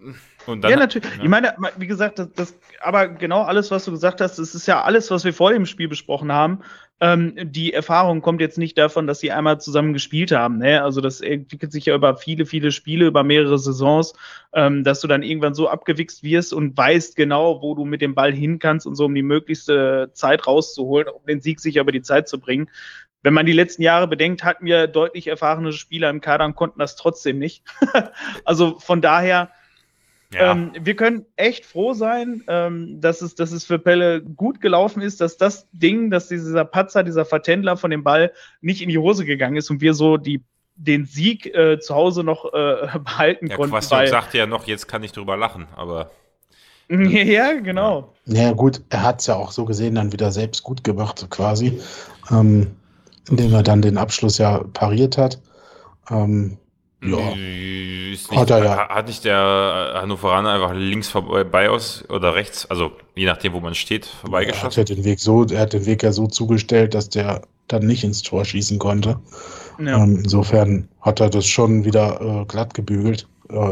Und dann, ja, natürlich. Ja. Ich meine, wie gesagt, aber genau alles, was du gesagt hast, das ist ja alles, was wir vor dem Spiel besprochen haben. Die Erfahrung kommt jetzt nicht davon, dass sie einmal zusammen gespielt haben. Ne? Also das entwickelt sich ja über viele, viele Spiele, über mehrere Saisons, dass du dann irgendwann so abgewichst wirst und weißt genau, wo du mit dem Ball hin kannst und so, um die möglichste Zeit rauszuholen, um den Sieg sicher über die Zeit zu bringen. Wenn man die letzten Jahre bedenkt, hatten wir deutlich erfahrene Spieler im Kader und konnten das trotzdem nicht. Also von daher, wir können echt froh sein, dass es für Pelle gut gelaufen ist, dass das Ding, dass dieser Patzer, dieser Vertändler von dem Ball nicht in die Hose gegangen ist und wir so den Sieg zu Hause noch behalten konnten. Kwasniok sagte ja noch, jetzt kann ich drüber lachen, aber... Ja, genau. Ja gut, er hat es ja auch so gesehen dann wieder selbst gut gemacht quasi, indem er dann den Abschluss ja pariert hat. Hat nicht der Hannoveraner einfach links vorbei oder rechts, also je nachdem, wo man steht, vorbeigeschossen? Er hat den Weg ja so zugestellt, dass der dann nicht ins Tor schießen konnte. Ja. Insofern hat er das schon wieder glatt gebügelt.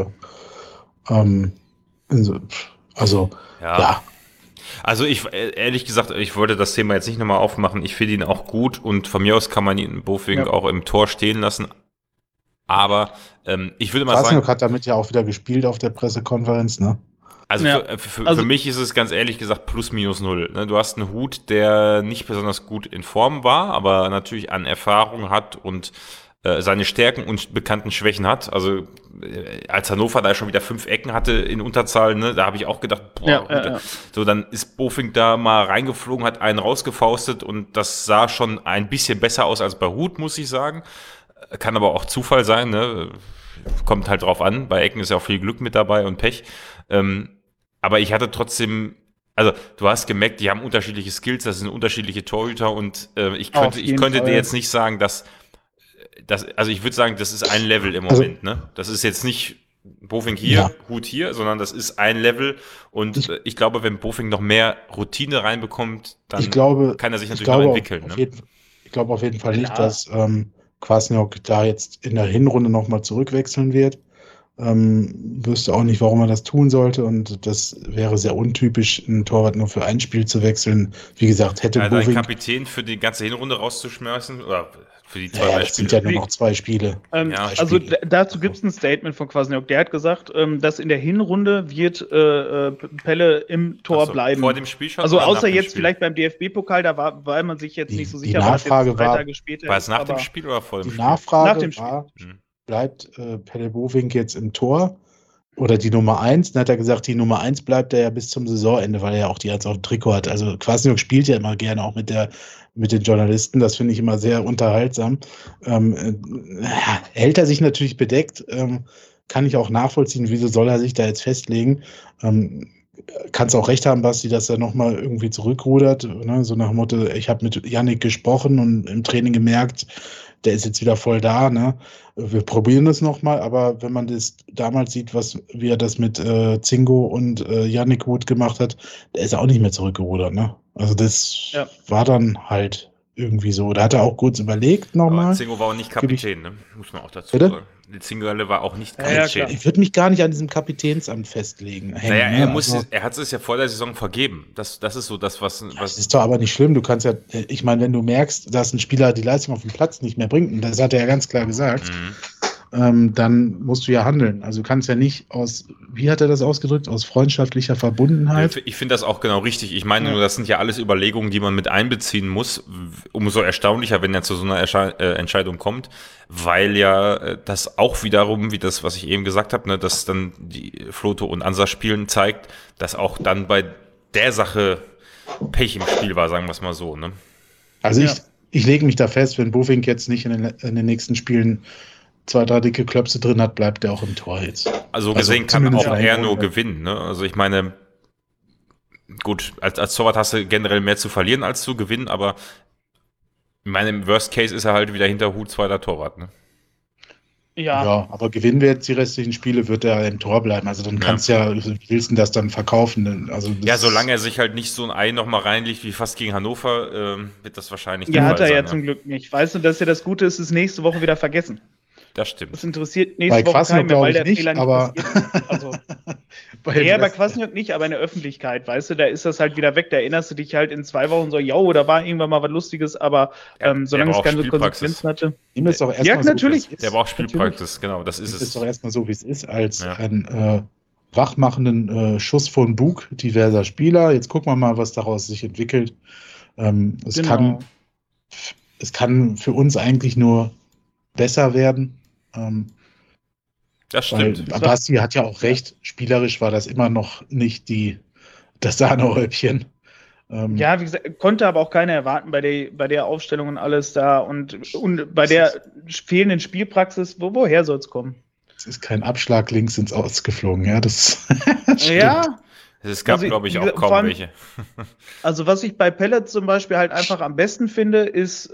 Also ehrlich gesagt, ich wollte das Thema jetzt nicht nochmal aufmachen. Ich finde ihn auch gut und von mir aus kann man ihn Bofink auch im Tor stehen lassen. Aber ich würde mal sagen... Kwasniok hat damit ja auch wieder gespielt auf der Pressekonferenz, ne? Also für mich ist es ganz ehrlich gesagt plus minus null. Ne? Du hast einen Hut, der nicht besonders gut in Form war, aber natürlich an Erfahrung hat und seine Stärken und bekannten Schwächen hat. Also als Hannover da schon wieder 5 Ecken hatte in Unterzahl, ne, da habe ich auch gedacht, so dann ist Bofink da mal reingeflogen, hat einen rausgefaustet und das sah schon ein bisschen besser aus als bei Hut, muss ich sagen. Kann aber auch Zufall sein, ne? Kommt halt drauf an. Bei Ecken ist ja auch viel Glück mit dabei und Pech. Aber ich hatte trotzdem, also du hast gemerkt, die haben unterschiedliche Skills, das sind unterschiedliche Torhüter und ich könnte dir jetzt nicht sagen, also ich würde sagen, das ist ein Level im Moment, ne? Das ist jetzt nicht Bofink hier, Hut hier, sondern das ist ein Level und ich glaube, wenn Bofink noch mehr Routine reinbekommt, dann kann er sich natürlich noch entwickeln. Ich glaube auf jeden Fall nicht, dass Kwasniok da jetzt in der Hinrunde nochmal zurückwechseln wird. Wüsste auch nicht, warum er das tun sollte und das wäre sehr untypisch, einen Torwart nur für ein Spiel zu wechseln. Wie gesagt, hätte Bofink... Einen Kapitän für die ganze Hinrunde rauszuschmeißen oder für die 2 Spiele? Es sind ja nur noch 2 Spiele. Also dazu gibt es ein Statement von Kwasniok. Der hat gesagt, dass in der Hinrunde wird Pelle im Tor bleiben. Vor dem Spiel schon? Also außer jetzt Spiel? Vielleicht beim DFB-Pokal, da war man sich jetzt nicht so sicher. Die Nachfrage war es nach dem Spiel oder vor dem Spiel? Die Nachfrage nach dem Spiel. Bleibt Pelle Bofink jetzt im Tor oder die Nummer 1? Dann hat er gesagt, die Nummer 1 bleibt er ja bis zum Saisonende, weil er ja auch die jetzt auf dem Trikot hat. Also Kwasniok spielt ja immer gerne auch mit den Journalisten, das finde ich immer sehr unterhaltsam. Hält er sich natürlich bedeckt, kann ich auch nachvollziehen, wieso soll er sich da jetzt festlegen? Kannst auch recht haben, Basti, dass er nochmal irgendwie zurückrudert, ne? So nach dem Motto, ich habe mit Yannick gesprochen und im Training gemerkt, der ist jetzt wieder voll da, ne? Wir probieren das nochmal, aber wenn man das damals sieht, wie er das mit Zingo und Yannick gut gemacht hat, der ist auch nicht mehr zurückgerudert, ne? Also das war dann halt irgendwie so. Da hat er auch kurz überlegt nochmal. Aber Zingo war auch nicht Kapitän, ne? Muss man auch dazu sagen. Zingerle war auch nicht Kapitän. Ich würde mich gar nicht an diesem Kapitänsamt festlegen. Er hat es ja vor der Saison vergeben. Das ist so das, was... Das ist doch aber nicht schlimm. Du kannst ja, ich meine, wenn du merkst, dass ein Spieler die Leistung auf dem Platz nicht mehr bringt, und das hat er ja ganz klar gesagt, dann musst du ja handeln. Also du kannst ja nicht wie hat er das ausgedrückt, aus freundschaftlicher Verbundenheit. Ich finde das auch genau richtig. Ich meine nur, das sind ja alles Überlegungen, die man mit einbeziehen muss. Umso erstaunlicher, wenn er zu so einer Entscheidung kommt, weil ja das auch wiederum, wie das, was ich eben gesagt habe, ne, dass dann die Floto und Ansa spielen zeigt, dass auch dann bei der Sache Pech im Spiel war, sagen wir es mal so. Ne? Also ich lege mich da fest, wenn Bofink jetzt nicht in den nächsten Spielen 2, 3 dicke Klöpse drin hat, bleibt er auch im Tor jetzt. Also gesehen kann auch er nur gewinnen. Ne? Also ich meine, gut, als Torwart hast du generell mehr zu verlieren als zu gewinnen, aber ich meine, im Worst Case ist er halt wieder hinter Hut 2. Torwart. Ne? Ja, aber gewinnen wir jetzt die restlichen Spiele, wird er im Tor bleiben. Also dann willst du das dann verkaufen. Also solange er sich halt nicht so ein Ei nochmal reinlegt wie fast gegen Hannover, wird das wahrscheinlich der Fall sein. Ja, hat er ja zum Glück nicht. Weißt du, dass ja das Gute ist nächste Woche wieder vergessen. Das stimmt. Das interessiert nächste Woche keinen mehr, weil der Fehler nicht passiert. Also, bei Kwasniok nicht, aber in der Öffentlichkeit, weißt du, da ist das halt wieder weg. Da erinnerst du dich halt in 2 Wochen so, da war irgendwann mal was Lustiges, aber solange es keine Konsequenzen hatte. Ihm ist doch erstmal natürlich. Der braucht Spielpraxis, genau, das ist es. Ist doch erstmal so, wie es ist, als einen wachmachenden Schuss von Bug diverser Spieler. Jetzt gucken wir mal, was daraus sich entwickelt. Es kann für uns eigentlich nur besser werden. Das stimmt. Weil Basti hat ja auch recht, spielerisch war das immer noch nicht das Sahnehäubchen. Ja, wie gesagt, konnte aber auch keiner erwarten bei der Aufstellung und alles da und bei der fehlenden Spielpraxis, woher soll es kommen? Es ist kein Abschlag links ins Ausgeflogen, ja, das ja. Es gab, glaube ich, auch kaum welche. Also was ich bei Pellet zum Beispiel halt einfach am besten finde, ist,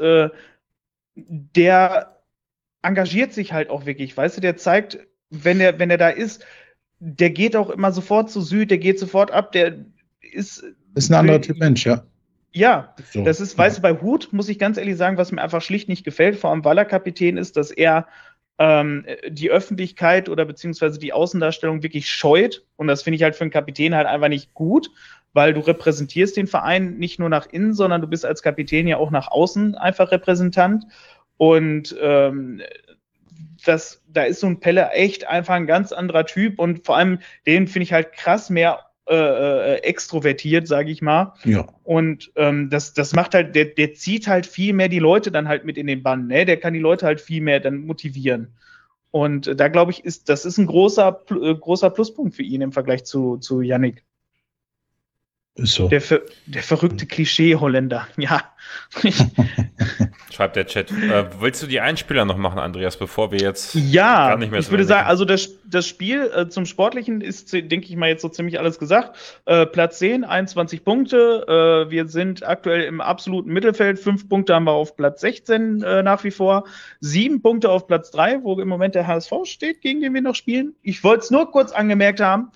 der engagiert sich halt auch wirklich, weißt du, der zeigt, wenn er da ist, der geht auch immer sofort zu Süd, der geht sofort ab, der ist ein anderer Typ Mensch, ja. Ja, so. Das ist, weißt du, bei Hut muss ich ganz ehrlich sagen, was mir einfach schlicht nicht gefällt, vor allem weil er Kapitän ist, dass er die Öffentlichkeit oder beziehungsweise die Außendarstellung wirklich scheut. Und das finde ich halt für einen Kapitän halt einfach nicht gut, weil du repräsentierst den Verein nicht nur nach innen, sondern du bist als Kapitän ja auch nach außen einfach Repräsentant. Und da ist so ein Pelle echt einfach ein ganz anderer Typ und vor allem den finde ich halt krass mehr extrovertiert, sage ich mal. Ja. Und das macht halt, der zieht halt viel mehr die Leute dann halt mit in den Bann, ne? Der kann die Leute halt viel mehr dann motivieren. Und da glaube ich, das ist ein großer Pluspunkt für ihn im Vergleich zu Yannick. Ist so. Der verrückte Klischee-Holländer, ja. Schreibt der Chat. Willst du die Einspieler noch machen, Andreas, bevor wir jetzt gar nicht mehr ich würde sagen, also das Spiel zum Sportlichen ist, denke ich mal, jetzt so ziemlich alles gesagt. Platz 10, 21 Punkte. Wir sind aktuell im absoluten Mittelfeld. 5 Punkte haben wir auf Platz 16 nach wie vor. 7 Punkte auf Platz 3, wo im Moment der HSV steht, gegen den wir noch spielen. Ich wollte es nur kurz angemerkt haben.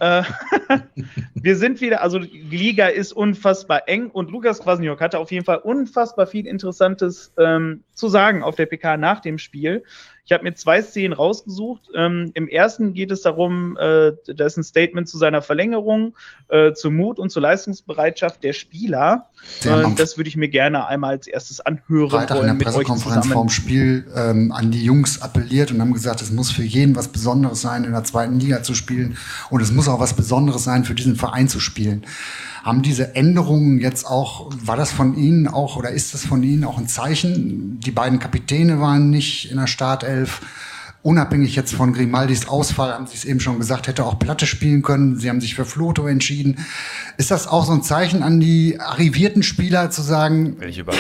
Wir sind wieder, also die Liga ist unfassbar eng und Lukas Kwasniok hatte auf jeden Fall unfassbar viel Interessantes zu sagen auf der PK nach dem Spiel. Ich habe mir 2 Szenen rausgesucht. Im ersten geht es darum, da ist ein Statement zu seiner Verlängerung, zu Mut und zur Leistungsbereitschaft der Spieler. Das würde ich mir gerne einmal als erstes anhören. Freitag in der Pressekonferenz vorm Spiel an die Jungs appelliert und haben gesagt, es muss für jeden was Besonderes sein, in der 2. Liga zu spielen und es muss auch was Besonderes sein, für diesen Verein zu spielen. Haben diese Änderungen jetzt auch, war das von Ihnen auch oder ist das von Ihnen auch ein Zeichen? Die beiden Kapitäne waren nicht in der Startelf. Unabhängig jetzt von Grimaldis Ausfall, haben Sie es eben schon gesagt, hätte auch Platte spielen können. Sie haben sich für Floto entschieden. Ist das auch so ein Zeichen an die arrivierten Spieler zu sagen,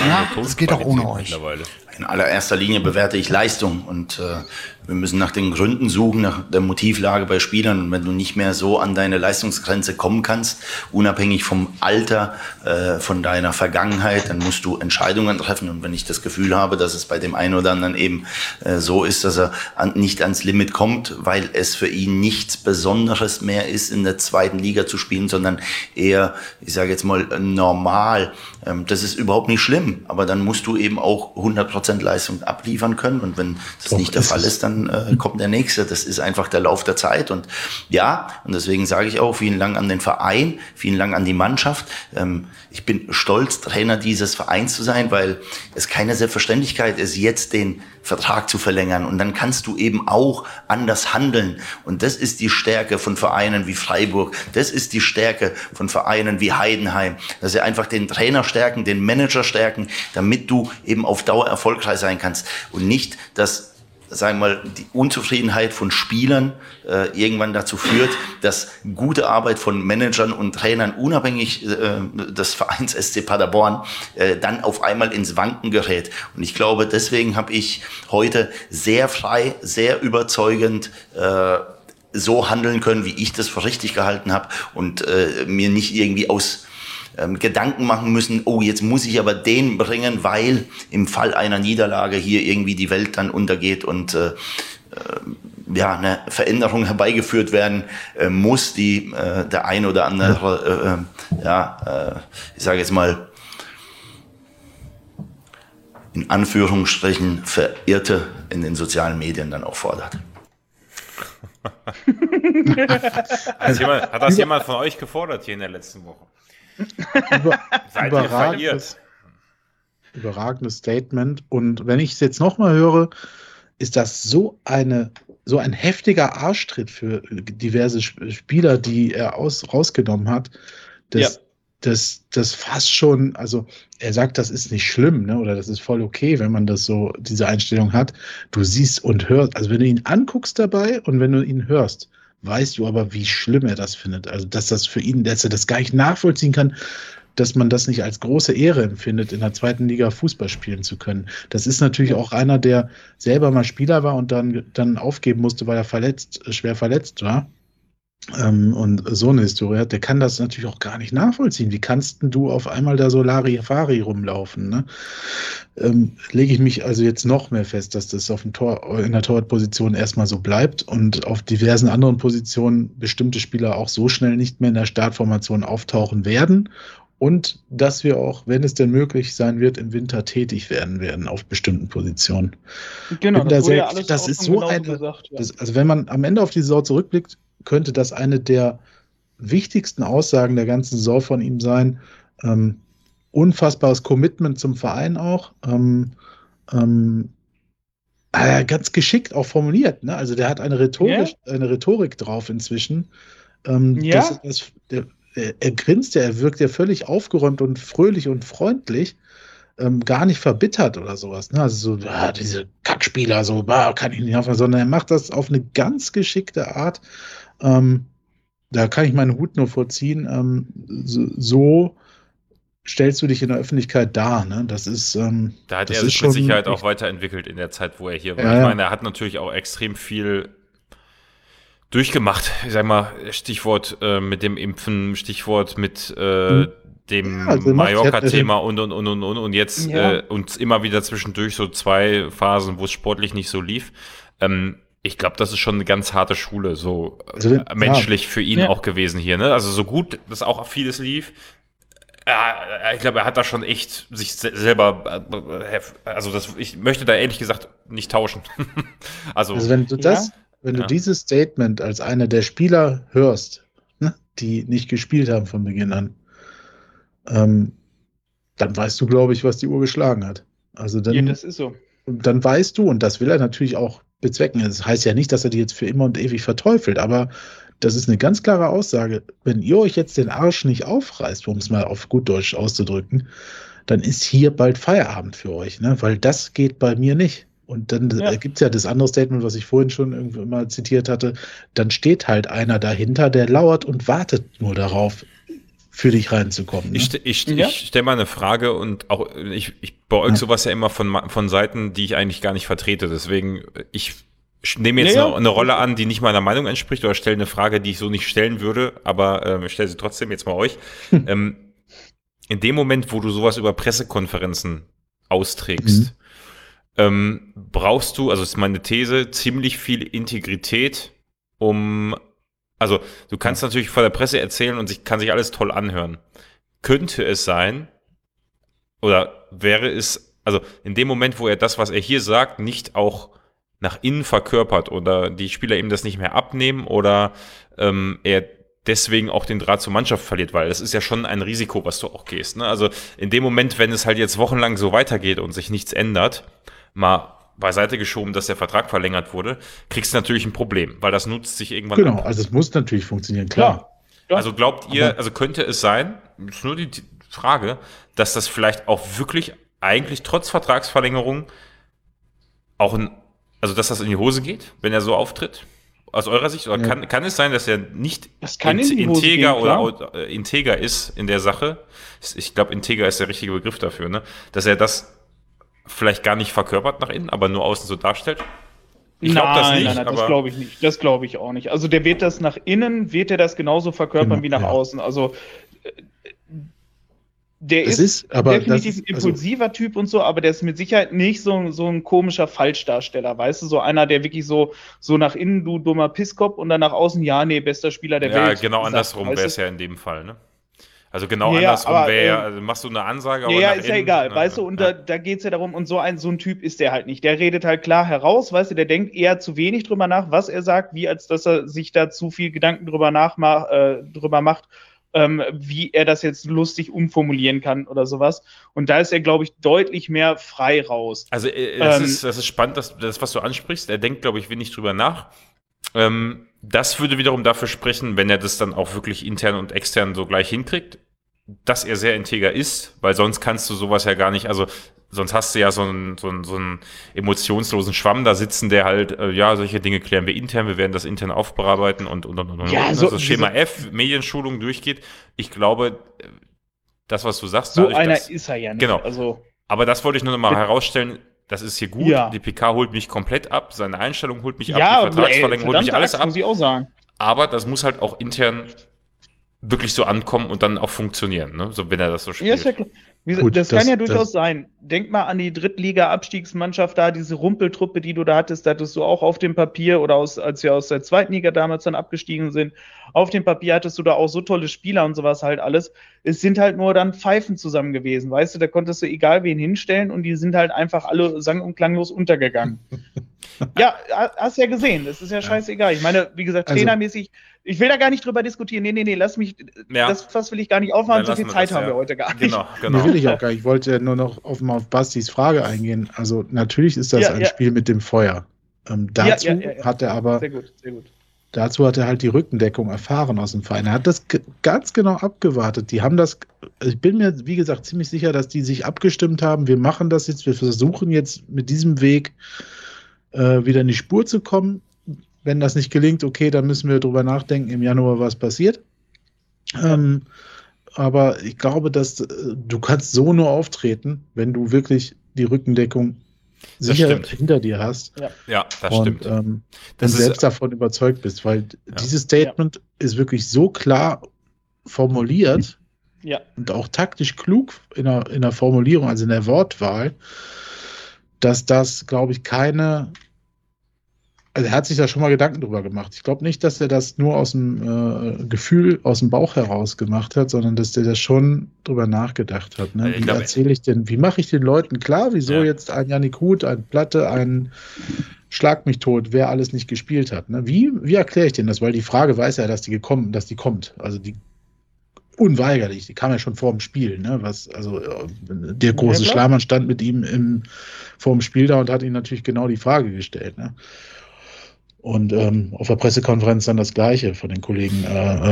es geht auch ohne euch? In allererster Linie bewerte ich Leistung und wir müssen nach den Gründen suchen, nach der Motivlage bei Spielern. Und wenn du nicht mehr so an deine Leistungsgrenze kommen kannst, unabhängig vom Alter, von deiner Vergangenheit, dann musst du Entscheidungen treffen. Und wenn ich das Gefühl habe, dass es bei dem einen oder anderen eben so ist, dass er nicht ans Limit kommt, weil es für ihn nichts Besonderes mehr ist, in der 2. Liga zu spielen, sondern eher, ich sage jetzt mal, normal. Das ist überhaupt nicht schlimm. Aber dann musst du eben auch 100% Leistung abliefern können. Und wenn das nicht der Fall ist, dann kommt der Nächste. Das ist einfach der Lauf der Zeit. Und ja, und deswegen sage ich auch vielen Dank an den Verein, vielen Dank an die Mannschaft. Ich bin stolz, Trainer dieses Vereins zu sein, weil es keine Selbstverständlichkeit ist, jetzt den Vertrag zu verlängern. Und dann kannst du eben auch anders handeln. Und das ist die Stärke von Vereinen wie Freiburg. Das ist die Stärke von Vereinen wie Heidenheim. Dass sie einfach den Trainer stärken, den Manager stärken, damit du eben auf Dauer erfolgreich sein kannst. Und nicht, dass, sagen wir mal, die Unzufriedenheit von Spielern irgendwann dazu führt, dass gute Arbeit von Managern und Trainern unabhängig des Vereins SC Paderborn dann auf einmal ins Wanken gerät. Und ich glaube, deswegen habe ich heute sehr frei, sehr überzeugend so handeln können, wie ich das für richtig gehalten habe und mir nicht irgendwie aus Gedanken machen müssen, oh, jetzt muss ich aber den bringen, weil im Fall einer Niederlage hier irgendwie die Welt dann untergeht und eine Veränderung herbeigeführt werden muss, die der ein oder andere, ich sage jetzt mal, in Anführungsstrichen Verirrte in den sozialen Medien dann auch fordert. Hat das jemand von euch gefordert hier in der letzten Woche? Überragendes Statement. Und wenn ich es jetzt nochmal höre, ist das so ein heftiger Arschtritt für diverse Spieler, die er rausgenommen hat, das fast schon, also er sagt, das ist nicht schlimm, ne? Oder das ist voll okay, wenn man das so, diese Einstellung hat. Du siehst und hörst, also wenn du ihn anguckst dabei und wenn du ihn hörst, weißt du aber, wie schlimm er das findet. Also dass das für ihn, dass er das gar nicht nachvollziehen kann, dass man das nicht als große Ehre empfindet, in der zweiten Liga Fußball spielen zu können. Das ist natürlich auch einer, der selber mal Spieler war und dann aufgeben musste, weil er schwer verletzt war. Und so eine Historie hat, der kann das natürlich auch gar nicht nachvollziehen. Wie kannst du auf einmal da so Larifari rumlaufen? Ne? Lege ich mich also jetzt noch mehr fest, dass das auf dem in der Torwartposition erstmal so bleibt und auf diversen anderen Positionen bestimmte Spieler auch so schnell nicht mehr in der Startformation auftauchen werden und dass wir auch, wenn es denn möglich sein wird, im Winter tätig werden auf bestimmten Positionen. Genau, das wurde ja alles das ist so eine gesagt, ja. Also wenn man am Ende auf die Saison zurückblickt, könnte das eine der wichtigsten Aussagen der ganzen Saison von ihm sein. Unfassbares Commitment zum Verein auch. Ganz geschickt auch formuliert. Ne? Also der hat eine Rhetorik drauf inzwischen. Er grinst ja, er wirkt ja völlig aufgeräumt und fröhlich und freundlich. Gar nicht verbittert oder sowas. Ne? Also so, diese Kackspieler, so, kann ich nicht aufhören, sondern er macht das auf eine ganz geschickte Art. Da kann ich meinen Hut nur vorziehen. So stellst du dich in der Öffentlichkeit dar. Ne? Das ist. Da hat er sich mit Sicherheit auch weiterentwickelt in der Zeit, wo er hier war. Ja, ich meine, er hat natürlich auch extrem viel durchgemacht. Ich sag mal, Stichwort mit dem Impfen, Stichwort mit dem Mallorca-Thema und jetzt und immer wieder zwischendurch so 2 Phasen, wo es sportlich nicht so lief. Ich glaube, das ist schon eine ganz harte Schule, so menschlich für ihn auch gewesen hier. Ne? Also so gut, dass auch vieles lief. Ich glaube, er hat da schon echt sich selber, ich möchte da ehrlich gesagt nicht tauschen. also wenn du dieses Statement als einer der Spieler hörst, ne, die nicht gespielt haben von Beginn an, dann weißt du, glaube ich, was die Uhr geschlagen hat. Also dann, das ist so. Dann weißt du, und das will er natürlich auch bezwecken. Das heißt ja nicht, dass er die jetzt für immer und ewig verteufelt, aber das ist eine ganz klare Aussage. Wenn ihr euch jetzt den Arsch nicht aufreißt, um es mal auf gut Deutsch auszudrücken, dann ist hier bald Feierabend für euch, ne? Weil das geht bei mir nicht. Und dann gibt es ja das andere Statement, was ich vorhin schon irgendwie mal zitiert hatte, dann steht halt einer dahinter, der lauert und wartet nur darauf, für dich reinzukommen. Ne? Ich stelle mal eine Frage und auch ich beäuge sowas ja immer von Seiten, die ich eigentlich gar nicht vertrete. Deswegen, ich nehme jetzt eine Rolle an, die nicht meiner Meinung entspricht oder stelle eine Frage, die ich so nicht stellen würde, aber ich stelle sie trotzdem jetzt mal euch. In dem Moment, wo du sowas über Pressekonferenzen austrägst, brauchst du, also ist meine These, ziemlich viel Integrität, also du kannst natürlich vor der Presse erzählen und kann sich alles toll anhören. Könnte es sein, oder wäre es, also in dem Moment, wo er das, was er hier sagt, nicht auch nach innen verkörpert oder die Spieler ihm das nicht mehr abnehmen oder er deswegen auch den Draht zur Mannschaft verliert, weil das ist ja schon ein Risiko, was du auch gehst. Ne? Also in dem Moment, wenn es halt jetzt wochenlang so weitergeht und sich nichts ändert, mal beiseite geschoben, dass der Vertrag verlängert wurde, kriegst du natürlich ein Problem, weil das nutzt sich irgendwann ab. Genau, also es muss natürlich funktionieren, klar. Ja. Also glaubt ihr, also könnte es sein, das ist nur die Frage, dass das vielleicht auch wirklich eigentlich trotz Vertragsverlängerung auch also dass das in die Hose geht, wenn er so auftritt? Aus eurer Sicht? Oder kann es sein, dass er nicht integer ist in der Sache? Ich glaube, integer ist der richtige Begriff dafür, ne? Dass er das vielleicht gar nicht verkörpert nach innen, aber nur außen so darstellt? Ich glaube das nicht. Nein, das glaube ich nicht. Das glaube ich auch nicht. Also der wird das nach innen, wird er das genauso verkörpern wie nach außen. Also der ist definitiv ein impulsiver Typ und so, aber der ist mit Sicherheit nicht so ein komischer Falschdarsteller, weißt du? So einer, der wirklich so nach innen, du dummer Pisskopf und dann nach außen, bester Spieler der Welt. Ja, genau andersrum wäre es ja in dem Fall, ne? Also genau Ja, andersrum aber, wäre ja, also machst du eine Ansage, aber ja, nach ist ja innen, egal, ne? weißt du, und da geht es ja darum, und so ein Typ ist der halt nicht. Der redet halt klar heraus, weißt du, der denkt eher zu wenig drüber nach, was er sagt, wie als dass er sich da zu viel Gedanken drüber macht, wie er das jetzt lustig umformulieren kann oder sowas. Und da ist er, glaube ich, deutlich mehr frei raus. Also das ist spannend, das, was du ansprichst. Er denkt, glaube ich, wenig drüber nach. Das würde wiederum dafür sprechen, wenn er das dann auch wirklich intern und extern so gleich hinkriegt, dass er sehr integer ist, weil sonst kannst du sowas ja gar nicht, also sonst hast du ja so einen emotionslosen Schwamm da sitzen, der halt, solche Dinge klären wir intern, wir werden das intern aufbearbeiten und. Ja, so, das Schema F, Medienschulung durchgeht. Ich glaube, das, was du sagst, so einer ist er ja nicht. Genau. Also, aber das wollte ich nur noch mal herausstellen. Das ist hier gut. Ja. Die PK holt mich komplett ab. Seine Einstellung holt mich ab. ja, Die Vertragsverlängerung holt mich alles ab. muss ich auch sagen. Aber das muss halt auch intern wirklich so ankommen und dann auch funktionieren, ne? So, wenn er das so spielt. Ja, ist ja klar. Gut, das kann ja durchaus sein. Denk mal an die Drittliga-Abstiegsmannschaft da, diese Rumpeltruppe, die du da hattest du auch auf dem Papier oder als wir aus der zweiten Liga damals dann abgestiegen sind, auf dem Papier hattest du da auch so tolle Spieler und sowas halt alles. Es sind halt nur dann Pfeifen zusammen gewesen, weißt du, da konntest du egal wen hinstellen und die sind halt einfach alle sang- und klanglos untergegangen. Ja, hast ja gesehen, das ist ja scheißegal. Ich meine, wie gesagt, trainermäßig, ich will da gar nicht drüber diskutieren. Nee, lass mich, das Fass will ich gar nicht aufmachen, so viel Zeit haben wir heute gar nicht. Genau. Nee, will ich auch gar nicht. Ich wollte nur noch auf Bastis Frage eingehen. Also natürlich ist das ein Spiel mit dem Feuer. Dazu hat er aber, sehr gut. Dazu hat er halt die Rückendeckung erfahren aus dem Verein. Er hat das ganz genau abgewartet. Die haben das, ich bin mir, wie gesagt, ziemlich sicher, dass die sich abgestimmt haben. Wir machen das jetzt, wir versuchen jetzt mit diesem Weg wieder in die Spur zu kommen. Wenn das nicht gelingt, okay, dann müssen wir drüber nachdenken im Januar, was passiert. Aber ich glaube, dass du kannst so nur auftreten, wenn du wirklich die Rückendeckung sicher hinter dir hast. Ja, das stimmt. Und selbst davon überzeugt bist, weil dieses Statement ist wirklich so klar formuliert und auch taktisch klug in der Formulierung, also in der Wortwahl, dass das, glaube ich, also er hat sich da schon mal Gedanken drüber gemacht. Ich glaube nicht, dass er das nur aus dem Gefühl, aus dem Bauch heraus gemacht hat, sondern dass der das schon drüber nachgedacht hat. Ne? Wie mache ich den Leuten klar, wieso jetzt ein Yannick Huth, ein Platte, ein Schlag mich tot, wer alles nicht gespielt hat. Ne? Wie erkläre ich denen das? Weil die Frage weiß er, dass die kommt. Also die unweigerlich, die kam ja schon vor dem Spiel. Ne? Der große Schlamann stand mit ihm vor dem Spiel da und hat ihm natürlich genau die Frage gestellt. Ne? Und auf der Pressekonferenz dann das Gleiche von den Kollegen.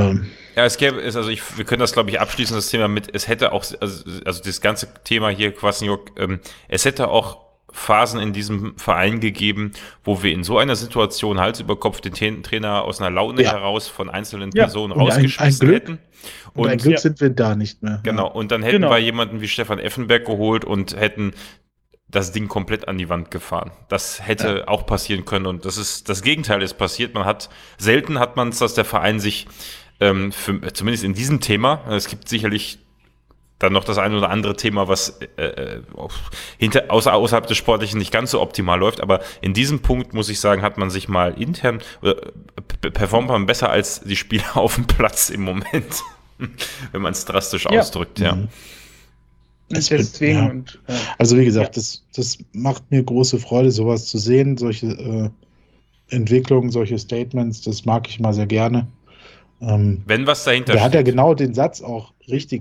Wir können das, glaube ich, abschließen, das Thema mit, es hätte auch, also das ganze Thema hier, Kwasniok, es hätte auch Phasen in diesem Verein gegeben, wo wir in so einer Situation Hals über Kopf den Trainer aus einer Laune heraus von einzelnen Personen rausgeschmissen hätten. Und ein Glück sind wir da nicht mehr. Genau, und dann hätten wir jemanden wie Stefan Effenberg geholt und hätten das Ding komplett an die Wand gefahren. Das hätte auch passieren können und das Gegenteil ist passiert. Selten hat man es, dass der Verein sich zumindest in diesem Thema, es gibt sicherlich dann noch das ein oder andere Thema, was außerhalb des Sportlichen nicht ganz so optimal läuft, aber in diesem Punkt, muss ich sagen, hat man sich mal intern, performt man besser als die Spieler auf dem Platz im Moment, wenn man es drastisch ausdrückt, Deswegen. Also wie gesagt, das macht mir große Freude, sowas zu sehen, solche Entwicklungen, solche Statements, das mag ich mal sehr gerne. Wenn was dahinter steht. Da hat er genau den Satz auch richtig.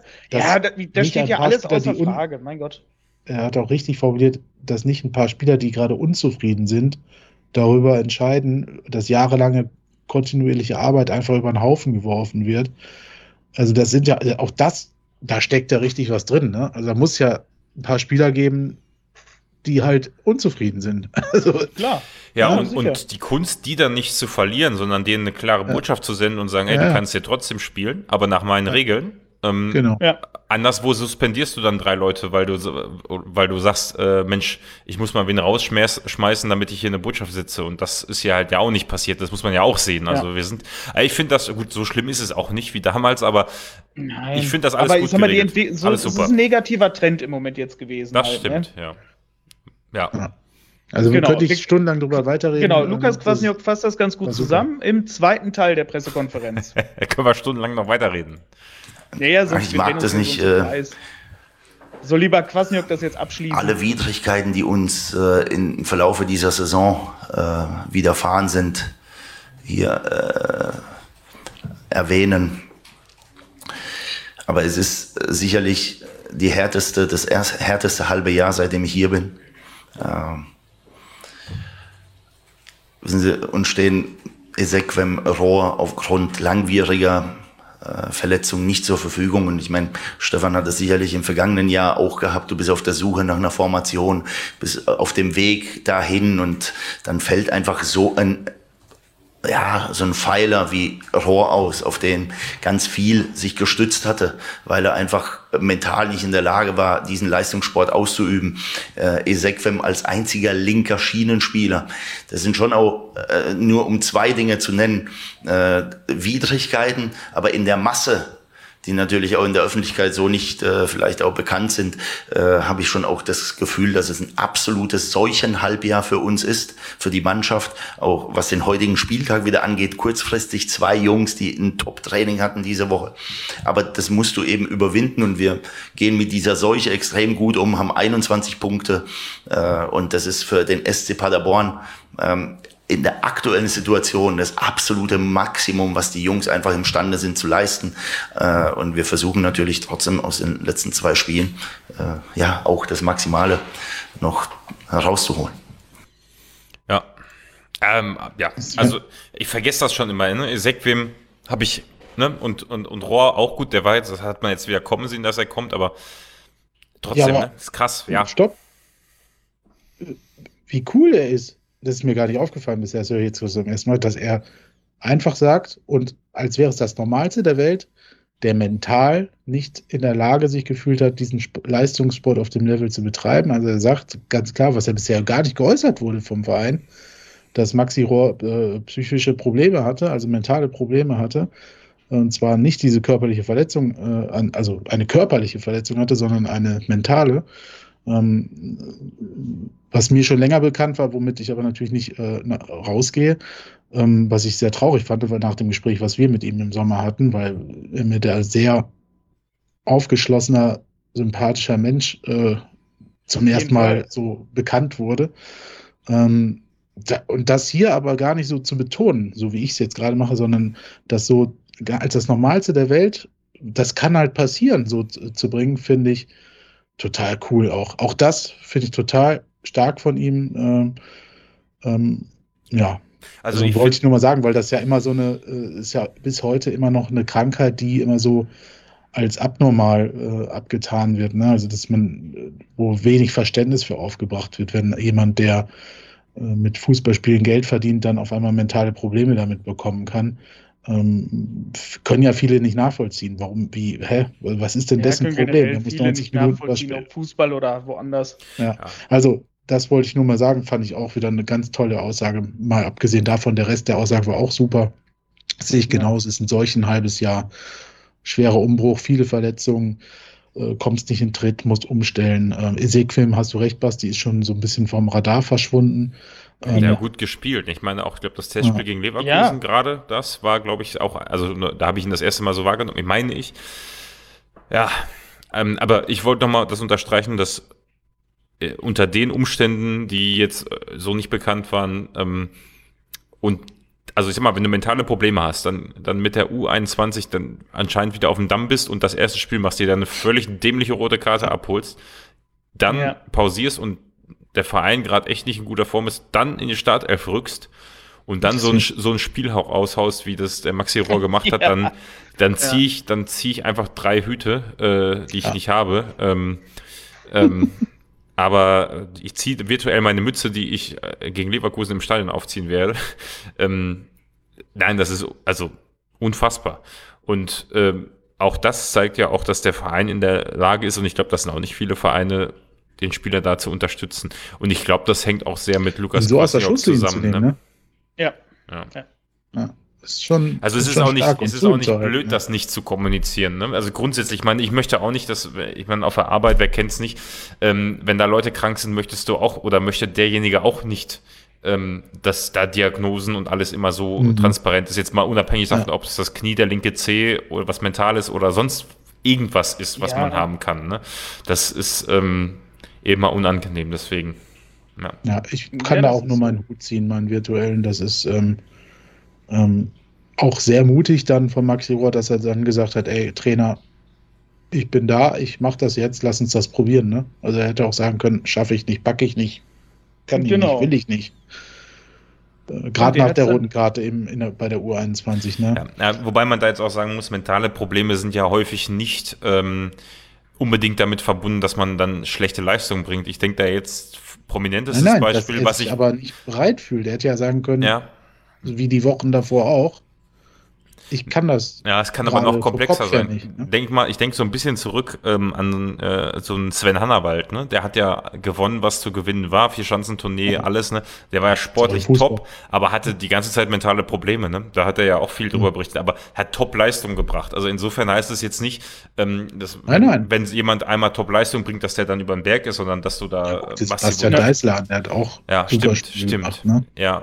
Da steht ja alles außer Frage, mein Gott. Er hat auch richtig formuliert, dass nicht ein paar Spieler, die gerade unzufrieden sind, darüber entscheiden, dass jahrelange kontinuierliche Arbeit einfach über den Haufen geworfen wird. Also das sind ja auch da steckt ja richtig was drin. Ne? Also da muss ja ein paar Spieler geben, die halt unzufrieden sind. Also, klar. Ja, und die Kunst, die dann nicht zu verlieren, sondern denen eine klare Botschaft zu senden und sagen, hey, du kannst hier trotzdem spielen, aber nach meinen Regeln. Genau. Anderswo suspendierst du dann 3 Leute, weil du sagst, Mensch, ich muss mal wen rausschmeißen, damit ich hier eine Botschaft sitze. Und das ist ja halt auch nicht passiert. Das muss man ja auch sehen. Also ich finde das, gut, so schlimm ist es auch nicht wie damals, aber ich finde das alles gut geregelt. Das ist ein negativer Trend im Moment jetzt gewesen. Das stimmt, ja. Also wir können nicht stundenlang drüber weiterreden. Genau, Lukas Kwasniok fasst das ganz gut zusammen im zweiten Teil der Pressekonferenz. Können wir stundenlang noch weiterreden. Naja, so ich mag das nicht. So, lieber Kwasniok, das jetzt abschließen. Alle Widrigkeiten, die uns im Verlaufe dieser Saison widerfahren sind, hier erwähnen. Aber es ist sicherlich das härteste halbe Jahr, seitdem ich hier bin. Wissen Sie, uns stehen Ezequem, Rohr aufgrund langwieriger Verletzungen nicht zur Verfügung. Und ich meine, Stefan hat es sicherlich im vergangenen Jahr auch gehabt. Du bist auf der Suche nach einer Formation, bist auf dem Weg dahin und dann fällt einfach so ein Pfeiler wie Rohr aus, auf den ganz viel sich gestützt hatte, weil er einfach mental nicht in der Lage war, diesen Leistungssport auszuüben. Ezequem als einziger linker Schienenspieler. Das sind schon auch, nur um 2 Dinge zu nennen, Widrigkeiten, aber in der Masse, die natürlich auch in der Öffentlichkeit so nicht vielleicht auch bekannt sind, habe ich schon auch das Gefühl, dass es ein absolutes Seuchenhalbjahr für uns ist, für die Mannschaft, auch was den heutigen Spieltag wieder angeht, kurzfristig 2 Jungs, die ein Top-Training hatten diese Woche. Aber das musst du eben überwinden und wir gehen mit dieser Seuche extrem gut um, haben 21 Punkte und das ist für den SC Paderborn in der aktuellen Situation das absolute Maximum, was die Jungs einfach imstande sind zu leisten. Und wir versuchen natürlich trotzdem aus den letzten 2 Spielen auch das Maximale noch herauszuholen. Ja. Also ich vergesse das schon immer. Ne? Ezequem habe ich, ne? Und Rohr auch gut, der war jetzt, das hat man jetzt wieder kommen sehen, dass er kommt, aber trotzdem, aber ne? Ist krass, ja. Stopp. Wie cool er ist. Das ist mir gar nicht aufgefallen bisher, das höre ich jetzt zum ersten Mal, dass er einfach sagt, und als wäre es das Normalste der Welt, der mental nicht in der Lage sich gefühlt hat, diesen Leistungssport auf dem Level zu betreiben. Also er sagt ganz klar, was ja bisher gar nicht geäußert wurde vom Verein, dass Maxi Rohr psychische Probleme hatte, also mentale Probleme hatte. Und zwar nicht diese körperliche Verletzung, also eine körperliche Verletzung hatte, sondern eine mentale. Was mir schon länger bekannt war, womit ich aber natürlich nicht rausgehe, was ich sehr traurig fand, war nach dem Gespräch, was wir mit ihm im Sommer hatten, weil er mir der als sehr aufgeschlossener, sympathischer Mensch zum ersten Mal so bekannt wurde. Und das hier aber gar nicht so zu betonen, so wie ich es jetzt gerade mache, sondern das so als das Normalste der Welt, das kann halt passieren, so zu bringen, finde ich total cool auch. Auch das finde ich total stark von ihm. Also wollte ich nur mal sagen, weil das ja immer so ist ja bis heute immer noch eine Krankheit, die immer so als abnormal abgetan wird. Ne? Also wo wenig Verständnis für aufgebracht wird, wenn jemand, der mit Fußballspielen Geld verdient, dann auf einmal mentale Probleme damit bekommen kann. Können ja viele nicht nachvollziehen. Was ist denn dessen Problem? Da muss 90 Minuten nachvollziehen, ob Fußball oder woanders. Ja. Also das wollte ich nur mal sagen, fand ich auch wieder eine ganz tolle Aussage. Mal abgesehen davon, der Rest der Aussage war auch super. Das sehe ich genau, es ist ein solch halbes Jahr. Schwerer Umbruch, viele Verletzungen, kommst nicht in Tritt, musst umstellen. Ezequem, hast du recht, Basti, ist schon so ein bisschen vom Radar verschwunden. Ja, gut gespielt. Ich meine auch, ich glaube, das Testspiel gegen Leverkusen gerade, das war, glaube ich, auch, also da habe ich ihn das erste Mal so wahrgenommen, meine ich. Ja, aber ich wollte nochmal das unterstreichen, dass unter den Umständen, die jetzt so nicht bekannt waren, und also ich sag mal, wenn du mentale Probleme hast, dann mit der U21 dann anscheinend wieder auf dem Damm bist und das erste Spiel machst, dir dann eine völlig dämliche rote Karte abholst, dann pausierst und der Verein gerade echt nicht in guter Form ist, dann in die Startelf rückst und dann so ein Spielhauch aushaust, wie das der Maxi Rohr gemacht hat, dann zieh ich einfach 3 Hüte, die ich nicht habe. Aber ich ziehe virtuell meine Mütze, die ich gegen Leverkusen im Stadion aufziehen werde. Nein, das ist also unfassbar. Und auch das zeigt ja auch, dass der Verein in der Lage ist, und ich glaube, das sind auch nicht viele Vereine, den Spieler da zu unterstützen. Und ich glaube, das hängt auch sehr mit Lukas Kwasniok zusammen. Ne? Ja. Ist schon, also es ist auch nicht blöd, das nicht zu kommunizieren. Ne? Also grundsätzlich, ich möchte auch nicht, auf der Arbeit, wer kennt's nicht, wenn da Leute krank sind, möchtest du auch, oder möchte derjenige auch nicht, dass da Diagnosen und alles immer so transparent ist. Jetzt mal unabhängig davon, ob es das Knie, der linke Zeh oder was Mentales oder sonst irgendwas ist, was man haben kann. Ne? Das ist eben mal unangenehm, deswegen. Ja, ich kann da auch nur meinen Hut ziehen, meinen virtuellen. Das ist auch sehr mutig dann von Maxi Rohr, dass er dann gesagt hat, ey, Trainer, ich bin da, ich mache das jetzt, lass uns das probieren. Ne? Also er hätte auch sagen können, schaffe ich nicht, packe ich nicht, kann ich nicht, will ich nicht. Gerade nach der Rundenkarte bei der U21. Ne? Ja, wobei man da jetzt auch sagen muss, mentale Probleme sind ja häufig nicht unbedingt damit verbunden, dass man dann schlechte Leistungen bringt. Ich denke da jetzt prominentestes Beispiel, was ich aber nicht bereit fühle. Der hätte ja sagen können, wie die Wochen davor auch, ich kann das. Ja, es kann aber noch komplexer sein. Ja nicht, ne? Ich denke so ein bisschen zurück an so einen Sven Hannawald, ne? Der hat ja gewonnen, was zu gewinnen war, Vierschanzentournee, alles, ne? Der war ja sportlich top, aber hatte die ganze Zeit mentale Probleme, ne? Da hat er ja auch viel drüber berichtet, aber hat Top-Leistung gebracht. Also insofern heißt es jetzt nicht, dass wenn jemand einmal Top-Leistung bringt, dass der dann über den Berg ist, sondern dass du da Bastian Deißler, der hat auch stimmt. gemacht, ne? Ja.